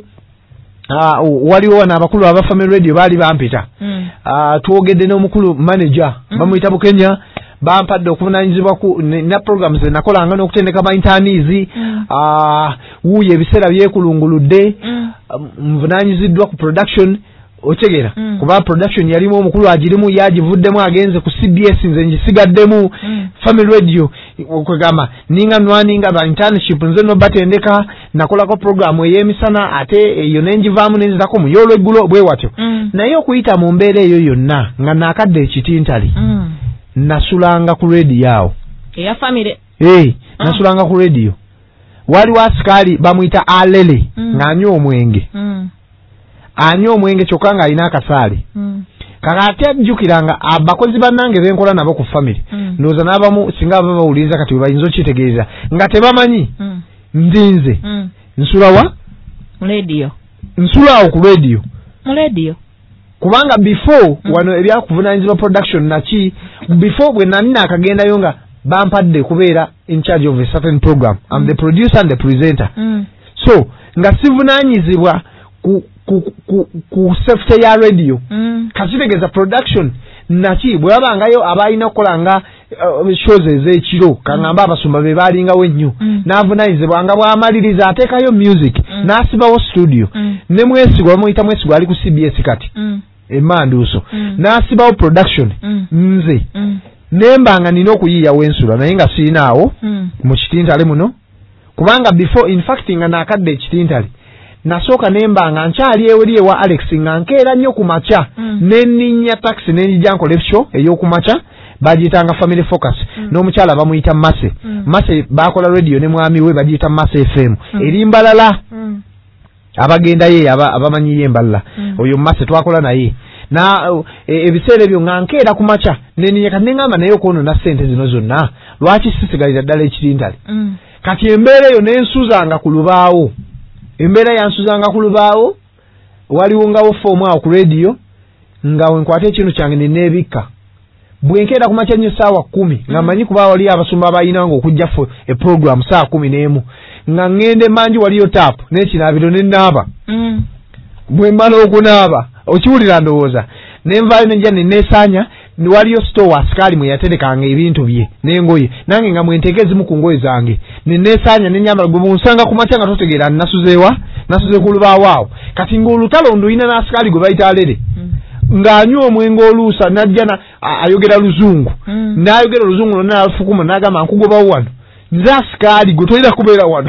uh, waliwo wana abakulu aba Family Radio bali bampita mm. uh, tuogedde n'omukulu manager mm. bamuyita Bukenya bampadde okuvunaanyizibwa ku na programs nakolanga n'okutendeka ba internees mm. uh, wuuyo ebiseera byekulunguludde mm. uh, nvunaanyiziddwa ku production otegera mm. kuba production yalimu omukulu agirimu yagivuddemu agenze ku C B S nze njisigaddemu mm. Family Radio okwegamba ninga nwaninga ba internship nze no batendeka nakolako program eyemisana ate eyo nenjivaamu nenzako mu yolo eggulo bwe watyo mm. naye okuyita mu mbeera eyo yonna nga nakadde ekitintali mm. nasulanga ku radio yawo eya family eh nasulanga ku radio wali wasikali bamuyita alele Mm. ng'anywa omwenge Mm. anywa omwenge kyokka ng'alina akasaali Mm. kakati ajjukiranga abakozi bannange benkola nabo ku family Mm. ndowooza n'abamu singa baba bawuliriza kati bayinza okitegeeza nga tebamanyi Mm. ndinze Mm. nsulawa Radio. nsulawo ku radio Mu radio. kubanga before Mm. wano ebyakuvunaanyizibwa production naki before bwe nani naakagendayo nga bampadde kubeera in charge of a certain program I'm Mm. the producer and the presenter Mm. so nga sivunaanyizibwa ku, ku, ku, ku safety ya radio Mm. kakitegeeza production naki bwe babangayo abalina okukola nga uh, shows ez'ekiro kangamba abasumba be baalingawo ennyo Mm. n'avunaanyizibwa nga bw'amaliriza ateekayo music Mm. n'asibawo studio Mm. ne mwesigwa bamuyita mwesigwa ali ku C B S kati Mm. emanduuso Mm. n'asibawo production Mm. nze Mm. nembanga nina okuyiyawo ensula naye nga siinaawo Mm. mu kitintale muno kubanga before in fact nga naakadde ekitintale nasooka nembanga nkyali eweri ewa Alex nga nkeera nnyo ku makya Mm. nenninnya taxi nenjija nkola show ey'oku makya bagiyitanga family focus Mm. n'omukyala bamuyita Mase Mm. Mase bakola radio ne mwami we bagiyita Mase F M Mm. eri mbalala Mm. abagendayo aba abamanyiye mbalala Mm. oyo Mase twakola naye na uh, e, ebiseera ebyo nga nkeera ku makya nenninnya kati neŋŋamba naye okwonoona ssente zino zonna lwaki sisigalira ddala ekitintale Mm. kati embeera eyo nensuzanga ku lubaawo embeera yansuzanga ku lubaawo waliwo ngawo foomu awo ku radio nga wenkwata ekintu kyange neneebikka bwenkeera ku makya nnyo saawa kumi nga mmanyi kuba wali abasumba abayinanga okujja fo eprogramu saa kumi n'emu nga ŋŋenda emanji waliyo taapu n'ekinaabiro nenaaba Mm. bwe mmala okunaaba okiwulira ndowooza nenvaayo nenja neneesaanya waliyo store asikaali mwe yaterekanga ebintu bye n'engoye nange nga mwenteeka ezimu ku ngoye zange neneesaanya nenyambala gwe munsanga ku makya nga totegeera nasuzeewa nasuze ku lubaawo awo kati ng'olutalo nduyina n'asikaali gwe bayita alere Mm. ng'anywa omwenge oluusa najja na a- ayogera luzungu Mm. n'ayogera oluzungu lonna alufukuma n'agamba nkugobawo wano nze asikaali gwe tolina kubeera wano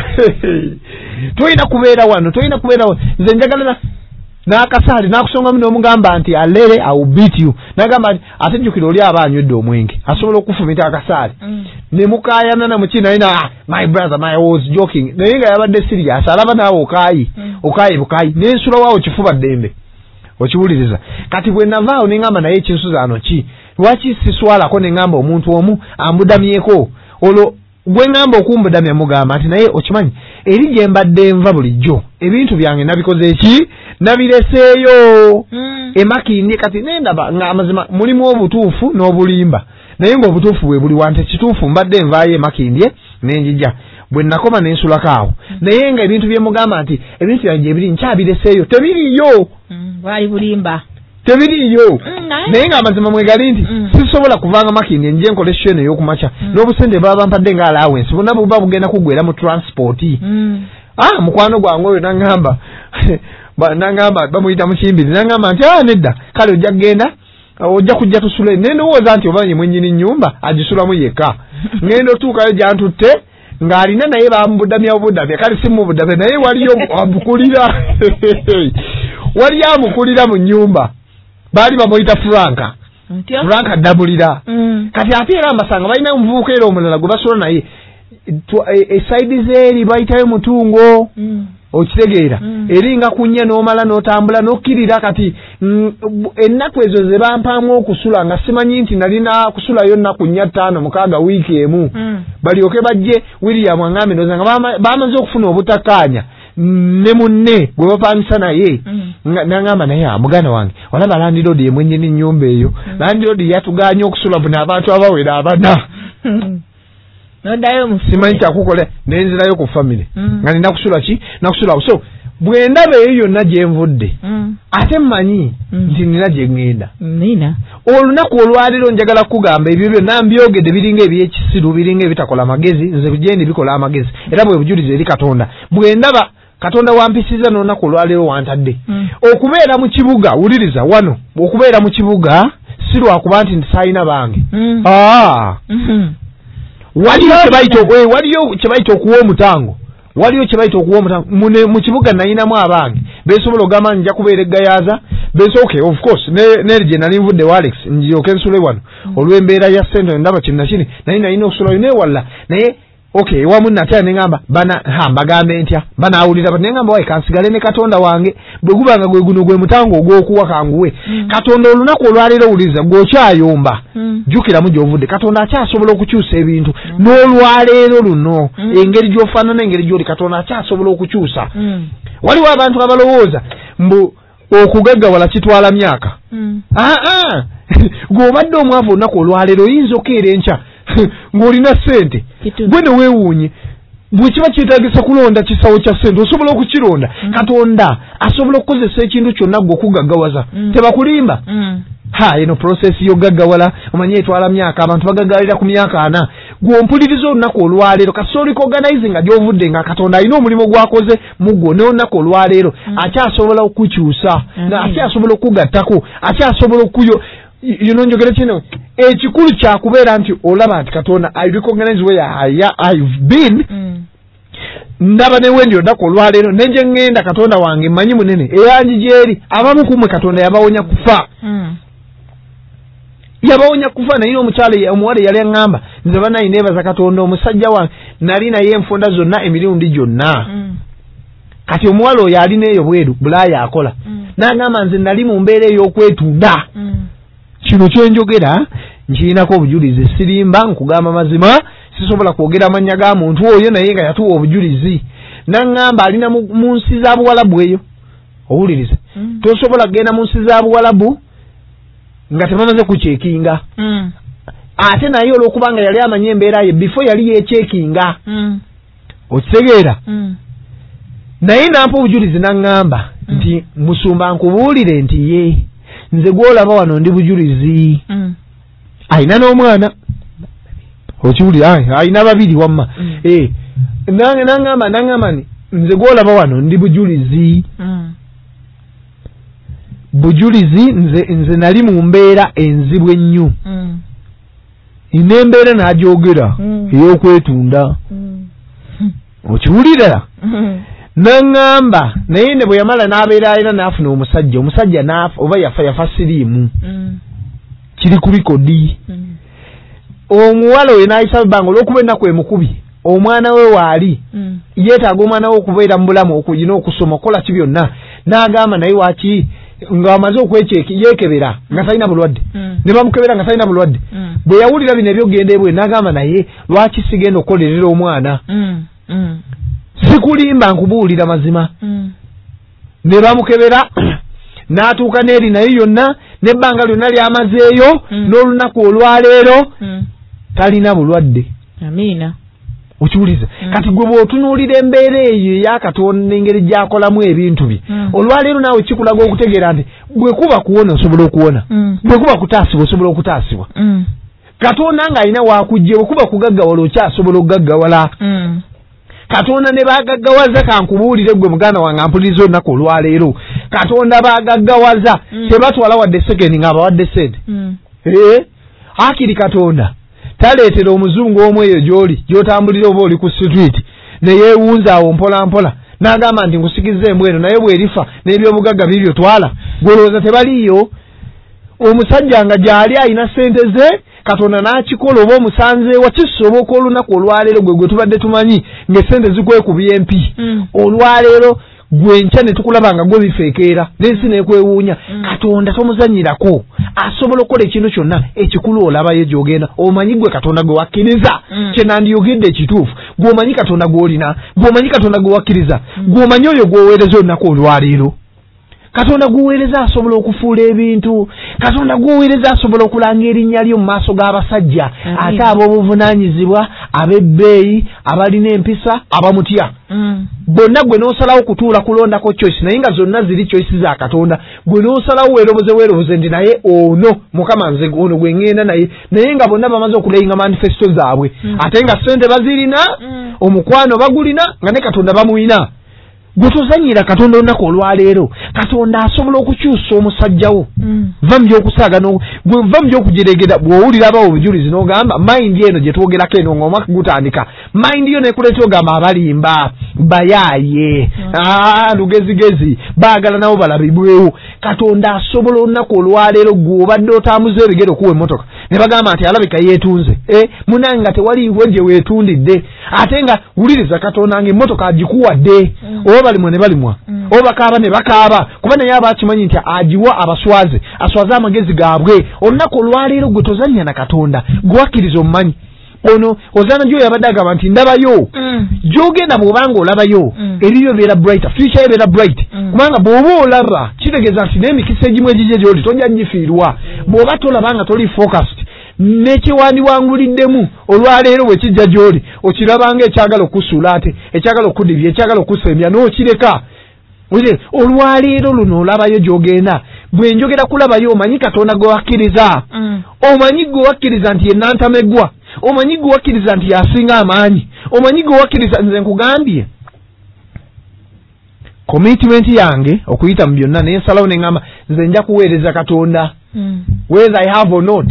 tolina kubeera wano tolina kubeera wano nze njagala na n'akasaali n'akusongamu n'omugamba nti alere I will beat you n'agamba nti ate jjukira oli aba anywedde omwenge asobola okufumita akasaali Mm. ne mukaayana mu kino ayina ah, my brother my I was joking naye nga yabadde serious alaba naawe okaayi Mm. okaayi bukaayi n'ensulawo kifuba ddembe okiwuliriza kati bwe navaawo ne ŋŋamba naye ekinsuzaano ki lwaki siswalako ne ŋŋamba omuntu omu ambudamyeko olwo gwe ŋŋamba okumbudamya mugamba nti naye okimanyi eri gye mbadde nva bulijjo ebintu byange nabikoze eki nabireseeyo Mm. emakindi kati nendaba nga amazima mulimu obutuufu n'obulimba naye ng'obutuufu bwe buli wante kituufu mbadde nvaayo emakindye nenjija bwe nakoma nensulako awo naye nga ebintu bye mugamba nti ebintu byange ebiri nkyabireseeyo tebiriyo Mm. Bwali bulimba. tebiriyo Mm, naye- naye nga amazima mwegali nti Mm. sisobola kuvanga makindi nje nkola eshene ey'okumakya Mm. n'obusente baba bampadde nga allowance bonna buba bugenda kugwera mu transport Mm. ah mukwano gwange oyo nangamba ba nangamba bamuyita mukimbiri nangamba nti ah nedda kale ojja kugenda ojja kujja tusule nendowooza nti oba ye mwennyini nnyumba agisulamu yekka ngenda otuukayo gyantutte ng'alina naye bamubudamya budamya kale si mubudamya naye waliyo amukulira waliyo amukulira mu nnyumba baali bamuyita Franka Ntyo? Franka addabulira Mm. kati ate era amasanga balina omuvubuka era omulala gwe basula naye esaidi zeeri bayitayo mutungo Mm. okitegeera Mm. eringa kunnya n'omala n'otambula n'okkirira kati mm, ennaku ezo ze bampaamu okusula nga simanyi nti nalina kusulayo nnaku nnya ttaano mukaaga wiiki emu Mm. balyoke bajje William angambe ndoza nga bama- bamaze okufuna obutakkaanya ne munne gwe bapangisa naye Mm. nga- nangamba naye ah, muganda wange olaba landiroodi yemwennyini nnyumba eyo landiroodi yatuganye okusula buna abantu abawera abana Noddayo mu simanyi kyakukola nenzirayo ku famire Mm. nga nina kusula ki nakusulawo so bwe ndaba eyo yonna gye nvudde Mm. ate mmanyi Mm. nti nina gye ŋŋenda Nina. olunaku olwaliro njagala kukugamba ebyo byonna mbyogedde biringa ebyekisiru biringa ebitakola amagezi nze bigende bikola amagezi era bwe bujulizi eri Katonda bwe ndaba Katonda wampisiza n'olunaku olwaliro wantadde Mm. okubeera mu kibuga wuliriza wano okubeera mu kibuga si lwakuba nti ntisaalina bange Mm. aa Mhm. waliyo kyebayita eh, waliyo kyebayita okuwa omutango waliyo kyebayita okuwa omutango Mune- mu kibuga nayinamu abange besobola ogamba nja kubeera eggayaaza beso okay of course ne- neri gye nali nvudde wa Alex njyoke nsule wano olw'embeera ya ssente ndaba kinna kini naye nalina okusulayo naye walla naye okay wamu nate nengamba bana hamba gambe ntya bana awulira nengamba wayi kansigale ne Katonda wange bwe gubanga gwe guno gwe mutango ogwokuwa kanguwe mm. Katonda olunaku olwalero uliza gwokyayomba mm. jukira mu gyovudde Katonda akyasobola okukyusa ebintu mm. n'olwalero luno mm. engeri gy'ofaanana engeri gy'oli Katonda akyasobola okukyusa mm. waliwo abantu abalowooza mbu okugaggawala kitwala myaka mm. ah ah gw'obadde omwavu olunaku olwalero oyinza okeera enkya ng'olina ssente gwe ne weewuunye bwe kiba kyetaagisa kulonda kisawo kya ssente osobola okukironda mm. Katonda asobola okukozesa ekintu kyonna gwe okugaggawaza mm. tebakulimba mm. ha eno process y'ogaggawala omanye etwala myaka abantu bagaggawalira ku myaka ana gw'ompuliriza olunaku olwaleero kasooliko organize nga gy'ovudde nga Katonda alina omulimu gwakoze mu gwo n'olunaku olwaleero mm. akyasobola okukyusa mm. nga akyasobola okugattako akyasobola okuyo you know njogera kino ekikulu kya kubeera nti olaba nti Katonda I recognize where I, I've been mm. ndaba ne wendi olunaku olwaleero nenje ngenda Katonda wange mmanyi munene eyanji gyeri abamu kumwe Katonda yabawonya kufa mm. yabawonya kufa naye omukyala omuwala yali aŋŋamba nze banayi neebaza Katonda omusajja wange nali naye enfunda zonna emirundi gyonna mm. kati omuwala oyo alina eyo bweru bulaaya akola mm. n'agamba nze nali mu mbeera ey'okwetunda mm. kino kyenjogera nkirinako obujulizi sirimba nkugamba mazima sisobola kwogera amannya ga muntu oyo naye nga yatuwa obujulizi n'aŋŋamba alina mu nsi za Buwalabu eyo owuliriza mm. tosobola kugenda mu nsi za Buwalabu nga tebamaze kucekinga mm. ate naye olw'okubanga yali amanye embeera ye before yali yeecekinga mm. okitegeera mm. naye nampa obujulizi n'aŋŋamba mm. nti musumba nkubuulire nti ye nze gwolaba wano ndi bujulizi mm. ayina n'omwana okiwulira ayina babiri wamma mm. eh n'aŋŋamba n'aŋŋamba nze gwolaba wano ndi bujulizi mm. bujulizi nze nze nali mu mbeera enzibu ennyo mm. n'embeera n'agyogera mm. ey'okwetunda mm. okiwulira mm. n'aŋŋamba naye ne bwe yamala n'abeera era n'afuna omusajja omusajja n'afa oba yafa yafa siriimu mm. kiri ku likodi mm. omuwala oyo n'ayisa ebbanga olw'okuba ennaku emukubi omwana we waali mm. yeetaaga omwana we okubeera mu bulamu okuyina okusoma okukola ki byonna n'agamba naye waaki ng'amaze okwekyeki yeekebera nga talina bulwadde mm. ne bamukebera nga talina bulwadde mm. bwe yawulira bino ebyogenda ebwe n'agamba naye lwaki sigenda okukolerera omwana mm. mm. sikulimba nkubuulira mazima mm. ne bamukebera n'atuuka n'eri naye yonna n'ebbanga lyonna lyamazeeyo mm. n'olunaku olwaleero mm. talina bulwadde amiina okiwuliza mm. kati gwe bw'otunuulira embeera eyo eya Katonda engeri gy'akolamu ebintu bye mm. olwaleero naawe kikulaga okutegeera nti bwe kuba kuwona osobola okuwona mm. bwe kuba kutaasibwa osobola okutaasibwa mm. Katonda ng'alina waakujja bwe kuba kugaggawala okyasobola okugaggawala mm. Katonda ne bagaggawaza kankubuulire gwe muganda wange ampuliriza olunaku olwaleero Katonda bagaggawaza mm. tebatwala wadde sekendi ng'abawadde sente mm. eh akiri Katonda taleetera omuzungu omu eyo gy'oli gy'otambulira oba oli ku street ne yeewunza awo mpola mpola n'agamba nti nkusigiza embweno naye bw'erifa n'ebyobugagga bibyo twala gwolowooza tebaliyo omusajja nga gy'ali ayina sente ze Katonda n'akikola oba omusanzeewa kisoboka olunaku olwaleero gwe gwe tubadde tumanyi ng'essente zikwekubya empi mm. olwaleero gwe nkya ne tukulaba nga gwe bifeekeera n'ensi n'ekwewuunya mm. Katonda tomuzanyirako asobola okukola ekintu kyonna ekikulu olabayo gy'ogenda omanyi gwe Katonda gwe wakkiriza mm. kye nandiyogedde ekituufu gw'omanyi Katonda gw'olina gw'omanyi Katonda gwe wakkiriza mm. gw'omanyi oyo gw'oweereza olunaku olwaleero Katonda guweereza asobola okufuula ebintu Katonda guweereza asobola okulanga erinnya lyo mu maaso g'abasajja ate ab'obuvunaanyizibwa ab'ebbeeyi abalina empisa abamutya mm. bonna gwe n'osalawo kutuula kulondako choice naye nga zonna ziri choice za Katonda gwe n'osalawo weeroboze weeroboze ndi naye ono Mukama nze ono gwe ŋŋenda naye naye nga bonna bamaze okulayinga manifesto zaabwe mm. ate nga ssente bazirina mm. omukwano bagulina nga ne Katonda bamuyina gwe tozanyira Katonda olunaku olwaleero Katonda asobola okukyusa omusajjawo va mu byokusaaga va mu byokujeregera bw'owulira abawo obujulizi n'ogamba mayindi eno gye twogerako eno ng'omwaka gutandika mayindi yo neekuleeta ogamba abalimba bayaaye lugezigezi baagala nabo balabibwewo Katonda asobola olunaku olwaleero gw'obadde otambuza ebigere okuwa emmotoka ne bagamba nti alabika yeetunze munange nga tewaliiwo gye weetundidde ate nga wuliriza Katonda ng'emmotoka agikuwadde oba balimwa ne balimwa oba bakaaba ne bakaaba kuba naye aba akimanyi nti agiwa abaswaze aswaze amagezi gaabwe olunaku olwaleero gwe tozannya na Katonda gwakkiriza omumanyi ono ozana gyo yabadde agamba nti ndabayo gy'ogenda bw'obanga olabayo eribyo beera bright future ye beera bright kubanga bw'oba olaba kitegeeza nti n'emikisa egimu egijje gy'oli tojja gifiirwa bw'oba tolabanga toli focused nekiwandiwanguliddemu olwaleero bwe kijja gy'oli okirabanga ekyagala okusuula ate ekyagala okudibya ekyagala okusembya n'okireka olwaleero luno olabayo gy'ogenda bwe njogera kulabayo omanyi Katonda gwe wakkiriza omanyi gwe wakkiriza nti ye nantameggwa omanyi gwe wakkiriza nti yasinga amaanyi omanyi gwe wakkiriza nze nkugambye commitment yange okuyita mu byonna naye nsalawo ne ŋŋamba nze nja kuweereza Katonda whether I have or not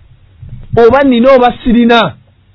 oba nina oba sirina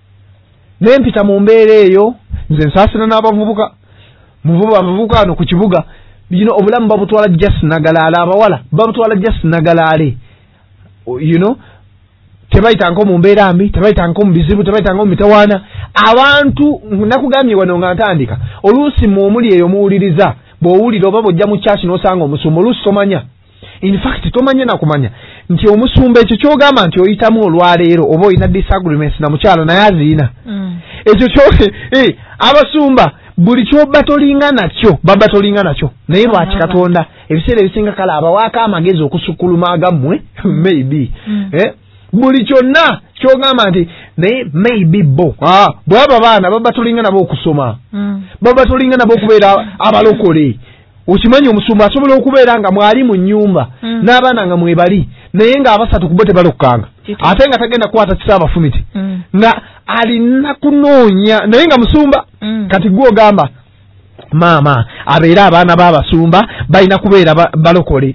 naye mpita mu mbeera eyo nze nsaasira n'abavubuka muvuba abavubuka ano ku kibuga bino obulamu babutwala just nagalaale abawala babutwala just nagalaale you know tebayitanga mu mbeera mbi tebayitanga mu bizibu tebayitanga mu mitawaana abantu nakugambye wano nga ntandika oluusi mu omuli eyo muwuliriza bw'owulira oba bw'ojja mu kyaki n'osanga omusumba oluusi tomanya in fact tomanya nakumanya nti omusumba ekyo kyogamba nti oyitamu olwaleero oba olina disagreements na mukyalo naye aziina ekyo kyo eh abasumba buli kyoba tolinga nakyo baba tolinga nakyo naye lwaki Katonda ebiseera ebisinga kale abawaako amagezi okusukkuluma agammwe maybe eh buli kyonna kyogamba nti naye maybe bo bw'aba baana baba tolinga nabo okusoma baba tolinga nabo okubeera abalokole okimanyi omusumba asobola okubeera nga mwali mu nnyumba n'abaana nga mwebali naye nga abasatu ku bo tebalokkanga ate nga tagenda kukwata kisaabafumiti nga alina kunoonya naye nga musumba kati gwe ogamba maama abeera abaana b'abasumba balina kubeera balokole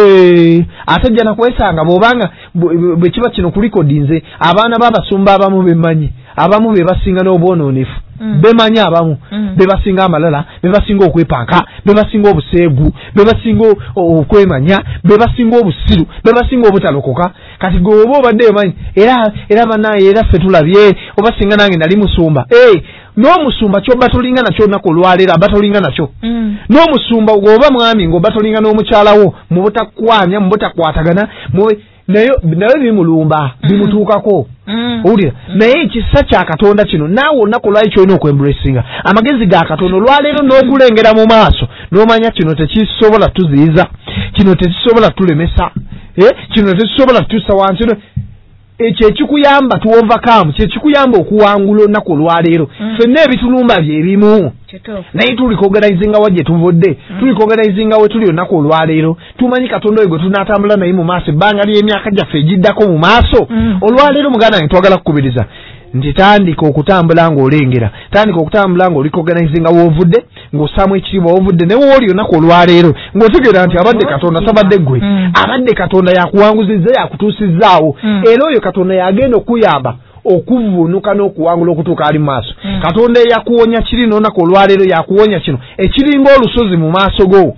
ate jja nakwesanga bw'obanga bwe kiba kino ku likodi nze abaana b'abasumba abamu bemanyi abamu be basinga n'obwonoonefu bemanyi abamu be basinga amalala be basinga okwepanka be basinga obuseegu be basinga okwemanya be basinga obusiru be basinga obutalokoka kati gwe oba obadde emanyi era era banaye era ffe tulabye oba singa nange nali musumba n'omusumba ky'oba tolinga nakyo olunaku olwaleero aba tolinga nakyo n'omusumba oba mwami ng'oba tolinga n'omukyalawo mu butakwanya mu butakwatagana naye naye bimulumba bimutuukako owulira naye ekisa kya Katonda kino naawe olunaku olwali kyolina okwembulesinga amagezi ga Katonda olwaleero n'okulengera mu maaso n'omanya kino tekisobola tuziyiza kino tekisobola tulemesa kino tekisobola tutuusa wansi ekyo ekikuyamba tu overcome kyekikuyamba okuwangula olunaku olwaleero ffenna ebitulumba byebimu naye tuli kuorganizinga wajje tuvudde tuli kuorganizinga we tuli olunaku olwaleero tumanyi Katonda oyo gwe tunaatambula naye mu maaso ebbanga ly'emyaka gyaffe egiddako mu maaso olwaleero muganda wange twagala kukubiriza nti tandika okutambula ng'olengera tandika okutambula ng'oli kuorganizinga w'ovudde ng'ossaamu ekitiibwa w'ovudde naye wooli olunaku olwaleero ng'otegeera nti abadde Katonda sabadde ggwe abadde Katonda yakuwanguzizza yakutuusizzaawo era oyo Katonda yagenda okuyamba okuvuunuka n'okuwangula okutuuka ali mu maaso Katonda eyakuwonya kiri n'olunaku olwaleero yakuwonya kino ekiringa olusozi mu maaso go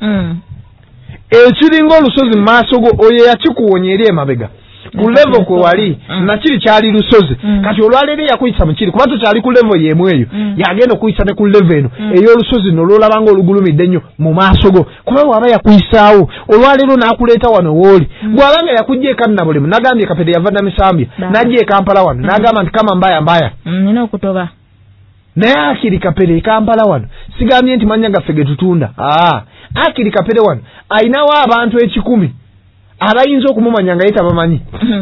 ekiringa olusozi mu maaso go oyo yakikuwonya eri emabega ku level kwe wali nakiri kyali lusozi kati olwaleero yakuyisa mu kiri kuba tokyali ku level y'emu eyo yagenda okuyisa ne ku level eno ey'olusozi n'olwolabanga olugulumidde nnyo mu maaso go kuba waba yakuyisaawo olwaleero n'akuleeta wano wooli bw'abanga yakujja eka Nabulemu nagambye Kapere yava Namisambya n'ajja e Kampala wano n'agamba nti kama mbaya mbaya nina okutoba naye akiri Kapere e Kampala wano sigambye nti manya gaffe ge tutunda akiri Kapere wano ayinawo abantu ekikumi abayinza okumumanya nga yetabamanyi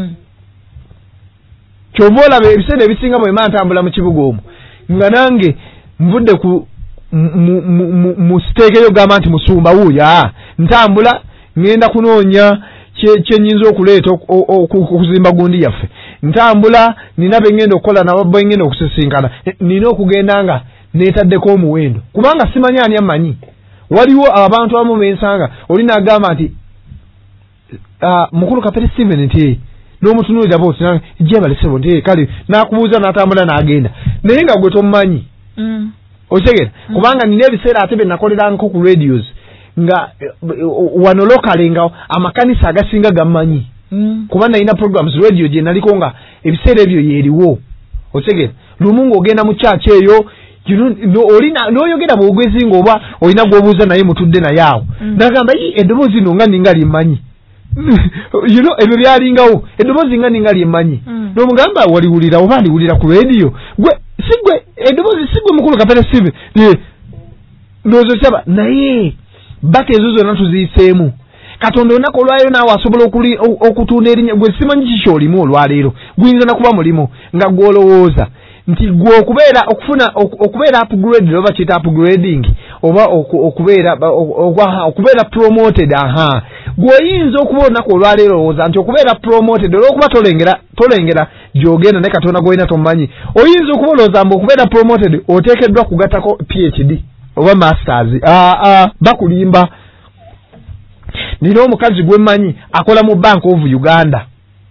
kyova olaba ebiseera ebisinga bwema ntambula mu kibuga omwo nga nange nvudde ku mu siteekeyo gamba nti musumba wuuya ntambula ngenda kunoonya kyenyinza okuleeta okuzimba gundi yaffe ntambula nina bengenda okukola nabo bengenda okusisinkana nina okugenda nga neetaddeko omuwendo kubanga simanya ani amanyi waliwo abantu abamu bensanga oli n'agamba nti uh, mukulu Kapere Steven nti n'omutunuulira boti na je balesebo nti kale nakubuuza n'atambula n'agenda naye nga gwe tomanyi mm. Otegera mm. Kubanga nina ebiseera ate benakolera nko ku radios nga uh, wano locally nga amakanisa agasinga gamanyi mm. Kubanga ina programs radio je naliko nga ebiseera ebyo yeriwo otegera lumungu ogenda mu church eyo you know no olina no yogera bwogwezi ngoba olina gwobuuza naye mutudde na yawo mm. Nagamba yi edobozi no nga ninga limanyi you know ebyo byalingawo edobozi nga ninga limanyi mm. No mugamba waliwulira oba aliwulira ku radio gwe sigwe edobozi sigwe mukulu Kapere Steven ye ndozo chaba naye bake ezo zonna tuziseemu Katonda onako olwaleero naawe asobola okutunda erinnya gwe simanyi kiki olimu olwaleero guyinza nakuba mulimo nga gwolowooza nti gwe okubeera okufuna okubeera upgrade oba kiyita upgrading oba okubeera okubeera promoted aha gweoyinza okuba olunaku olwaleero olowooza nti okubeera promoted olwokuba tolengera tolengera gyogenda ne Katonda gwolina tomumanyi oyinza okuba olowooza mbu okubeera promoted oteekeddwa kugattako P H D oba masters aa bakulimba. Nino omukazi gwemanyi akola mu Bank of Uganda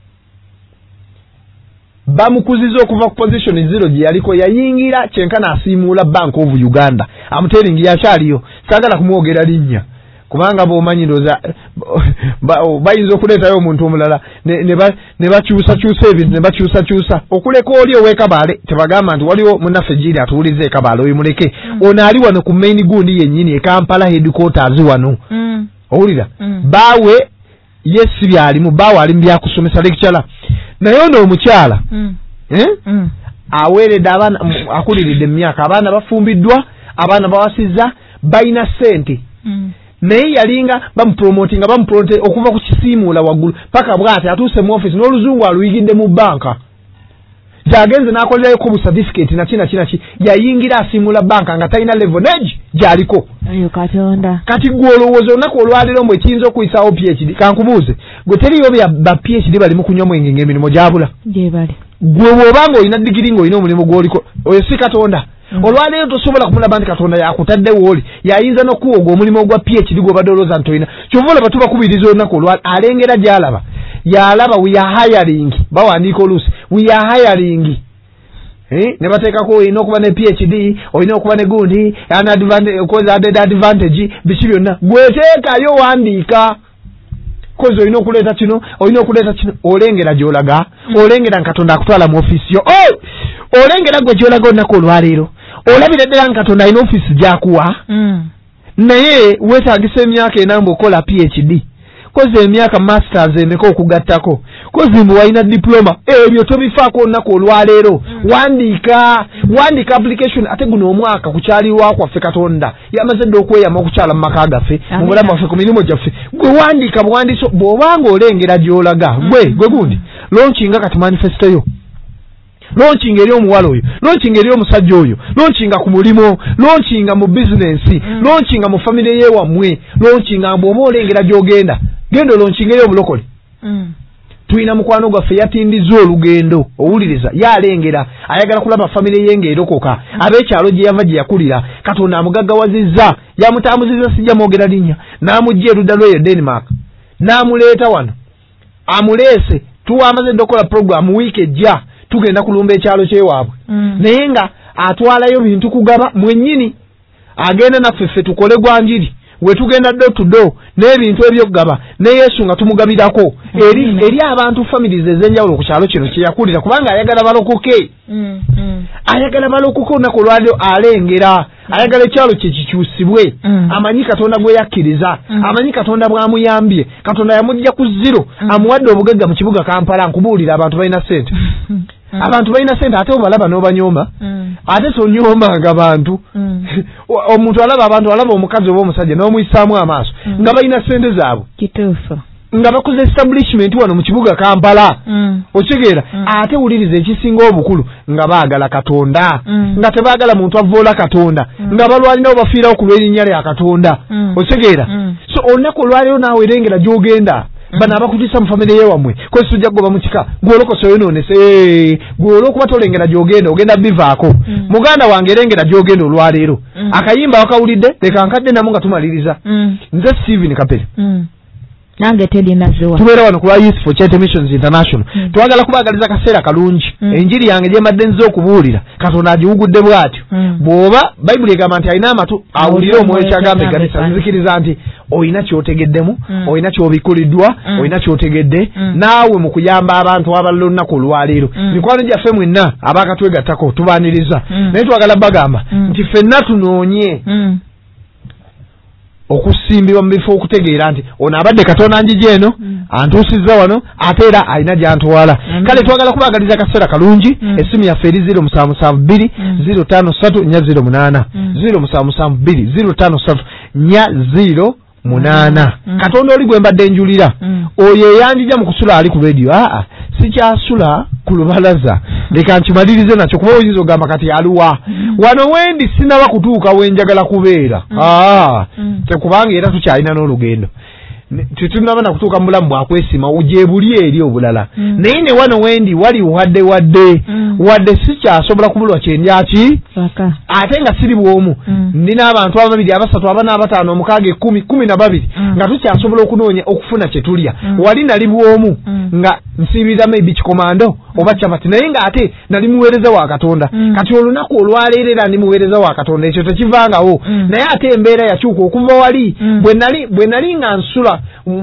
bamukuziza okuva ku position zero gye yaliko yayingira kyenkana asiimuula Bank of Uganda amuteringi yakyaliyo sagala kumwogera linnya kubanga bwomanyi ndoza bayinza okuleetayo omuntu omulala ne bakyusa kyusa ebintu ne bakyusa kyusa okuleka oli ow'Ekabale tebagamba nti waliwo munnaffe jiri atuwuliza Ekabale oyo muleke ono ali wano ku main gundi yennyini e Kampala headquarters wano mm. Owulira mm. Bawe yesi byalimu bawe ali mbyakusomesa lecturer naye ono omukyala mm. eh? mm. Aweeredde abaana akuliridde emyaka abaana bafumbiddwa abaana bawasizza bayina ssente mm. Naye yalinga bamupromotinga bamupromote okuva ku kisiimuula waggulu paka bw'ate atuuse mu office n'oluzungu aluyigidde mu banka jagenze n'akolerayo ku certificate na kina kina ki yayingira asiimula banka nga talina leverage gyaliko ayo Katonda kati gwe olowooza olunaku olwaleero mbu ekiyinza okuyisaawo P H D kankubuuze gwe teriyo ba P H D bali mu kunywa mwenge ng'emirimu gyabula gye bali gwe bw'obanga olina digiri ng'olina omulimu gw'oliko oyo si Katonda mm. Olwaleero tosobola kumulaba nti Katonda yakutaddewo oli yayinza n'okuwoga omulimu ogwa P H D gw'obadde olowooza nti olina kyova olaba tubakubiriza olunaku olwaleero alengera gy'alaba yalaba we are hiring bawandiika oluusi we are hiring eh ne bateekako olina okuba ne P H D olina okuba ne gundi an advantage cause added advantage biki byonna gweteekayo wandiika kozi olina okuleeta kino olina okuleeta kino olengera gy'olaga mm. Olengera Katonda akutwala mu office yo oh! Olengera gwe gy'olaga olunaku olwaleero olabira ddala Katonda alina office gy'akuwa mm. Naye weetaagisa emyaka enamba okola P H D kozi emyaka masters emeka okugattako kozi mbu walina diploma ebyo tobifaako olunaku olwaleero mm. Wandiika wandiika application ate guno omwaka kukyalirwa kwaffe Katonda yamaze dde okweyama okukyala mu maka gaffe mu bulamu bwaffe ku mirimu gyaffe gwe wandiika buwandiiso bw'obanga olengera gy'olaga mm. Gwe gwe gundi launchinga kati manifesto yo launchinga eri omuwala oyo launchinga eri omusajja oyo launchinga ku mulimo launchinga mu business mm. Launchinga mu family ye wamwe launchinga bw'oba olengera gy'ogenda gendo launchinga eri omulokole mm. Tuyina mukwano gwaffe yatindiza olugendo owuliriza yalengera ayagala kulaba family ye ng'erokoka mm. Ab'ekyalo gye yava gye yakulira Katonda amugaggawazizza yamutambuzizza sijja mwogera linnya n'amugja erudda lw'eyo Denmark n'amuleeta wano amuleese tuwamaze dde okola program wiiki ejja tugenda kulumba ekyalo kyewaabwe mm. Naye nga atwalayo bintu kugaba mwennyini agenda naffe ffe tukole gwanjiri we tugenda do to do n'ebintu ebyokugaba ne Yesu nga tumugabirako mm. eri mm. eri abantu families ezenjawulo ku kyalo kino kye yakulira kubanga ayagala balokoke mm. mm. Ayagala balokoke olunaku olwaliro alengera mm. Ayagala ekyalo kye kikyusibwe mm. Amanyi Katonda gwe yakkiriza mm. Amanyi Katonda bw'amuyambye Katonda yamujja ku zero mm. Amuwadde obugagga mu kibuga Kampala nkubuulira abantu balina ssente mm. Abantu balina ssente ate obalaba n'obanyoma mm. Ate sonyombanga abantu mm. Omuntu alaba abantu alaba omukazi oba omusajja n'omuyisaamu amaaso mm. Nga balina ssente zaabwe kituufu nga bakoze establishment wano mu kibuga Kampala mm. Okitegeera mm. Ate wuliriza ekisinga obukulu nga baagala Katonda mm. Nga tebaagala muntu avoola Katonda mm. Nga balwalina obafiirawo ku lw'erinnya lya Katonda mm. Okitegeera mm. So olunaku olwaleero naawe erengera gy'ogenda mm. Bano abakutisa mu family ye wamwe kozi tujja kugoba mu kika gw'olokose oyonoonese gw'olwokuba tolengera gy'ogenda ogenda bivaako mm. Muganda wange erengera gy'ogenda olwaleero mm. Akayimba wakawulidde leka nkadde namu nga tumaliriza mm. Nze Steven Kapere mm. nange Teddy Naziwa tubeera wano ku Youth for Charity Missions International mm. twagala kubagaliza kaseera kalungi mm. enjiri yange gye madde nzo okubuulira Katonda agiwugudde bw'atyo mm. bw'oba Bayibuli egamba nti alina amatu awulire omwoyo kyagamba eganisa nzikiriza nti oyina kyotegeddemu mm. oyina kyobikuliddwa mm. oyina kyotegedde mm. naawe mu kuyamba abantu abalala olunaku olwaleero mm. mikwano gyaffe mwenna abaakatwegattako tubaaniriza mm. naye twagala bagamba mm. nti ffenna tunoonye mm. okusimbibwa mu bifo okutegeera nti ono abadde Katonda njije eno mm. antuusizza wano ate era alina gy'antwala mm. kale twagala kubagaliza kaseera kalungi mm. essimu yaffe eri zero musanvu musanvu bbiri zero ttaano ssatu nnya zero munaana zero musanvu musanvu bbiri zero ttaano ssatu nnya zero munaana mm. Katonda oli gwe mbadde njulira mm. oyo eyanjija mu kusula ali ku radio aa sikyasula ku lubalaza leka nkimalirize nakyo kuba oyinza ogamba kati aluwa mm. wano wendi sinaba kutuuka wenjagala kubeera mm. aa mm. tekubanga era tukyalina n'olugendo tetunaba na kutuuka mu bulamu bwakwesima ojebuli eri obulala mm. naye ne wano wendi wali wadde wadde mm. wadde sikyasobola kubulwa kyendyaki ate nga siri bwomu mm. ndina abantu ababiri abasatu abana abataano omukaaga ekkumi kumi na babiri mm. nga tukyasobola okunoonya okufuna kye tulya mm. wali nali bwomu mm. nga nsibirira maybe kikomando oba kyabati naye nga ate nali muweereza wa Katonda mm. kati olunaku olwaleerera ndi muweereza wa Katonda ekyo tekivangawo mm. naye ate embeera yakyuka okuva wali mm. bwe nali bwe nali nga nsula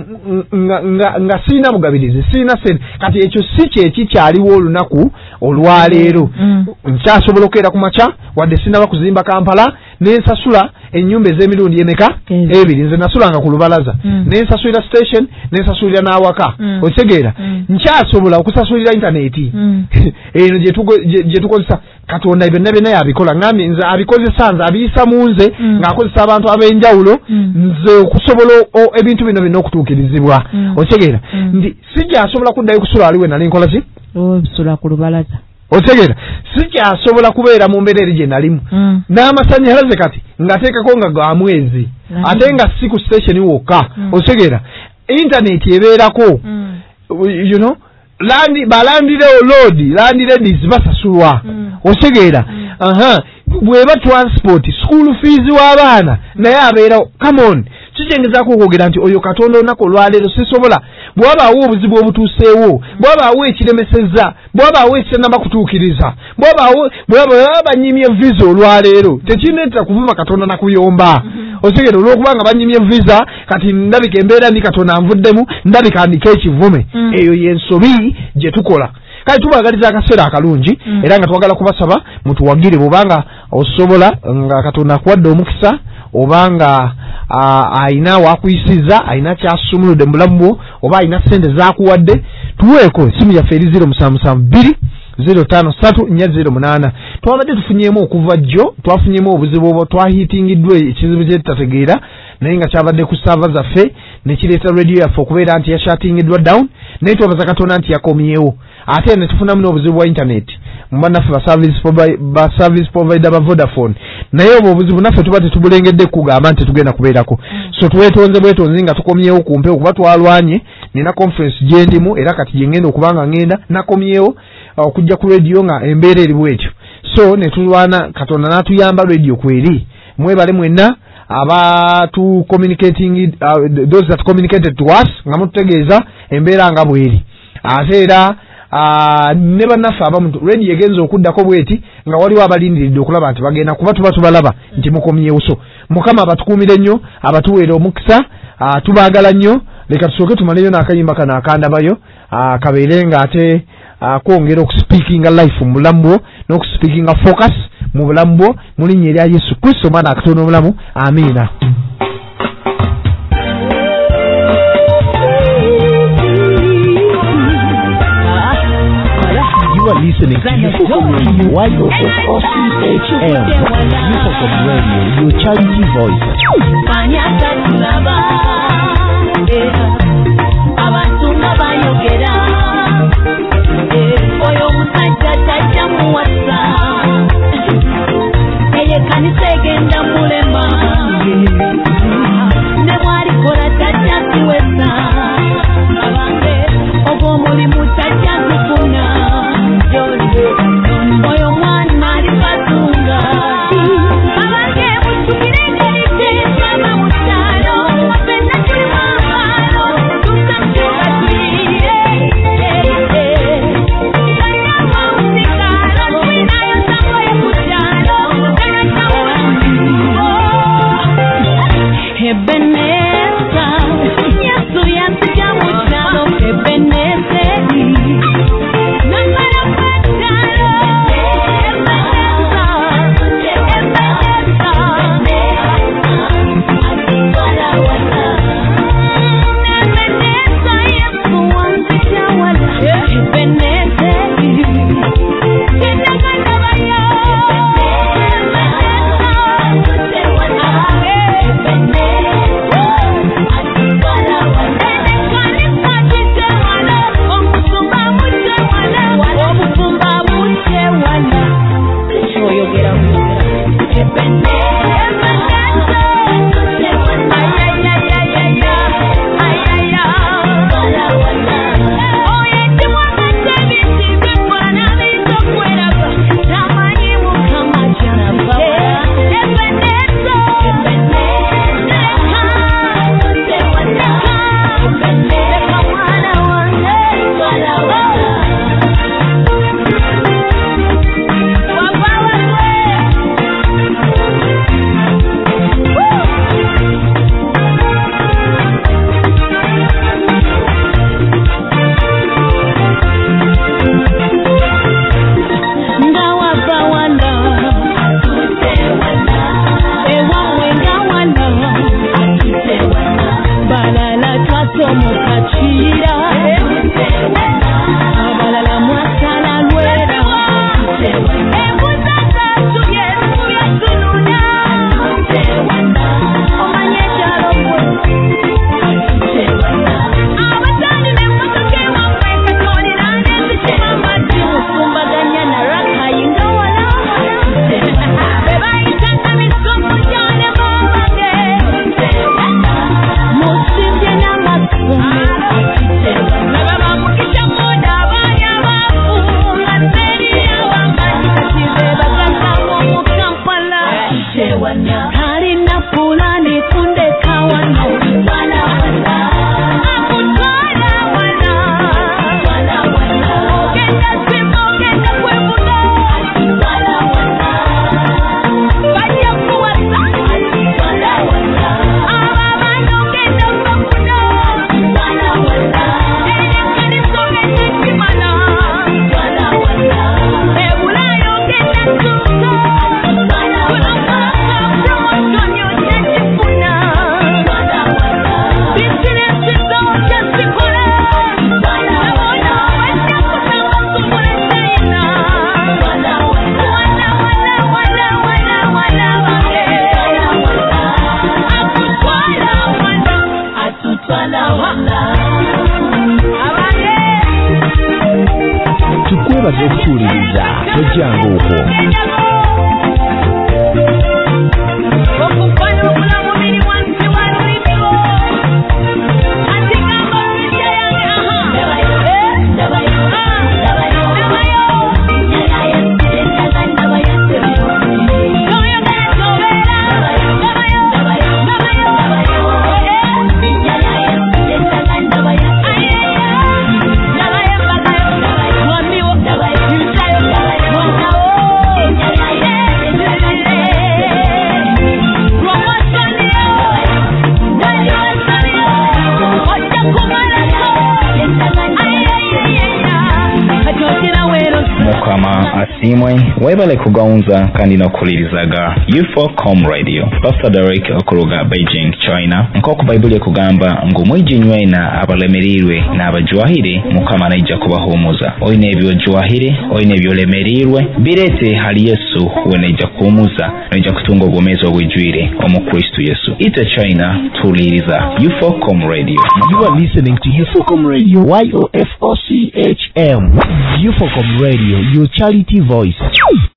nga nga nga sina mugabirizi sina sente kati ekyo si kye kikyaliwo olunaku olwaleero mm. nkyasobola okukeera ku makya wadde sinaba kuzimba Kampala nensasula ennyumba ez'emirundi emeka okay. ebiri nze nasulanga ku lubalaza mm. nensasulira station nensasulira n'awaka mm. okitegeera mm. nkyasobola okusasulira intaneti mm. eno gye tukozesa Katonda byonna byonna yabikola ngambi nze abikozesa nze abiyisa mu nze mm. ng'akozesa abantu ab'enjawulo mm. nze okusobola ebintu bino byonna okutuukirizibwa mm. okitegeera mm. ndi sijjasobola kuddayo kusula aliwe nali nkola ki obusula ku lubalaza otegera sikyasobola kubeera mu mbeera eri gye nalimu mm. n'amasannyalaze kati ngateekako nga ga mwezi mm. ate nga si ku station wokka mm. otegera internet ebeerako mm. you know landi balandire load landi ladies basasulwa mm. otegera mm. aha bweba transport school fees w'abaana naye abeera come on kikyengezako okwogera nti oyo Katonda olunaku olwaleero sisobola bw'abaawo obuzibu obutuuseewo bw'abaawo ekiremesezza bw'abaawo ekitanaba kutuukiriza bw'abaawo bw'aba banyimye visa olwaleero tekineetera kuvuma Katonda nakuyomba otegera olw'okubanga banyimye visa kati ndabika embeera ndi Katonda anvuddemu ndabika ndika ekivume eyo yensobi gye tukola kale tubagaliza akaseera akalungi mm. era nga twagala kubasaba mutuwagire bw'obanga osobola nga Katonda akuwadde omukisa obanga ayina wakuyisiza ayina kyasumuludde mu bulamu bwo oba ayina ssente zakuwadde tuweeko essimu yaffe eri zero musanvu musanvu bbiri zero ttaano ssatu nnya zero munaana twabadde tufunyeemu okuva jjo twafunyeemu obuzibu obwo twahiitingiddwa ekizibu kye tutategeera naye nga kyabadde ku saava zaffe ne kireeta radio yaffe okubeera nti yashatingiddwa down naye twabaza Katonda nti yakomyewo ate ne tufunamu n'obuzibu bwa internet mubannaffe ba service provider ba Vodafone naye obwo obuzibu naffe tuba tetubulengedde kugamba nti tugenda kubeerako mm. so twetonze bwetonzi nga tukomyewo ku mpewo kuba twalwanye nina conference gye ndimu era kati gye ngenda okubanga ngenda nakomyewo okujja ku radio nga embeera eri bwetyo so ne tulwana Katonda n'atuyamba radio kweri mwebale mwenna abatu communicating uh, those that communicated to us nga mututegeeza embeera nga bweri ate era Uh, ne bannaffe abamu radio egenza okuddako bweti nga waliwo abalindiridde okulaba nti bagenda kuba tuba tubalaba nti mukomyewo so Mukama abatukuumire nnyo abatuweera omukisa uh, tubaagala nnyo leka tusooke tumaleyo n'akayimba kano akandabayo uh, kabeere nga ate uh, kwongera okuspeakinga life mu bulamu bwo n'okuspeakinga focus mu bulamu bwo mu linnya erya Yesu Kristo omwana akatonda omulamu amiina. You are listening to Ufocom Radio, Y O F O C H M. Ufocom Radio, your charity voice. Abange mutukire ngeri kyama mutalo wapenda kiri mama webaze okutuuliriza tojjanga okwo. Imwe webale kugaunza kandi no kulirizaga U four Com Radio. Pastor Derek okuruga Beijing, China. Nkoko Bible kugamba ngo mwijinywena abalemerirwe n'abajwahire mukama naija kubahumuza. Oyine ebyo jwahire, oyine ebyo lemerirwe birete hali Yesu weneja kumuza, naija kutunga obwomezo bwijwire omu Kristo Yesu. Ita China tuliriza U four Com Radio. You are listening to U four Com Radio, Y O F O C H M. U four Com Radio, your charity voice.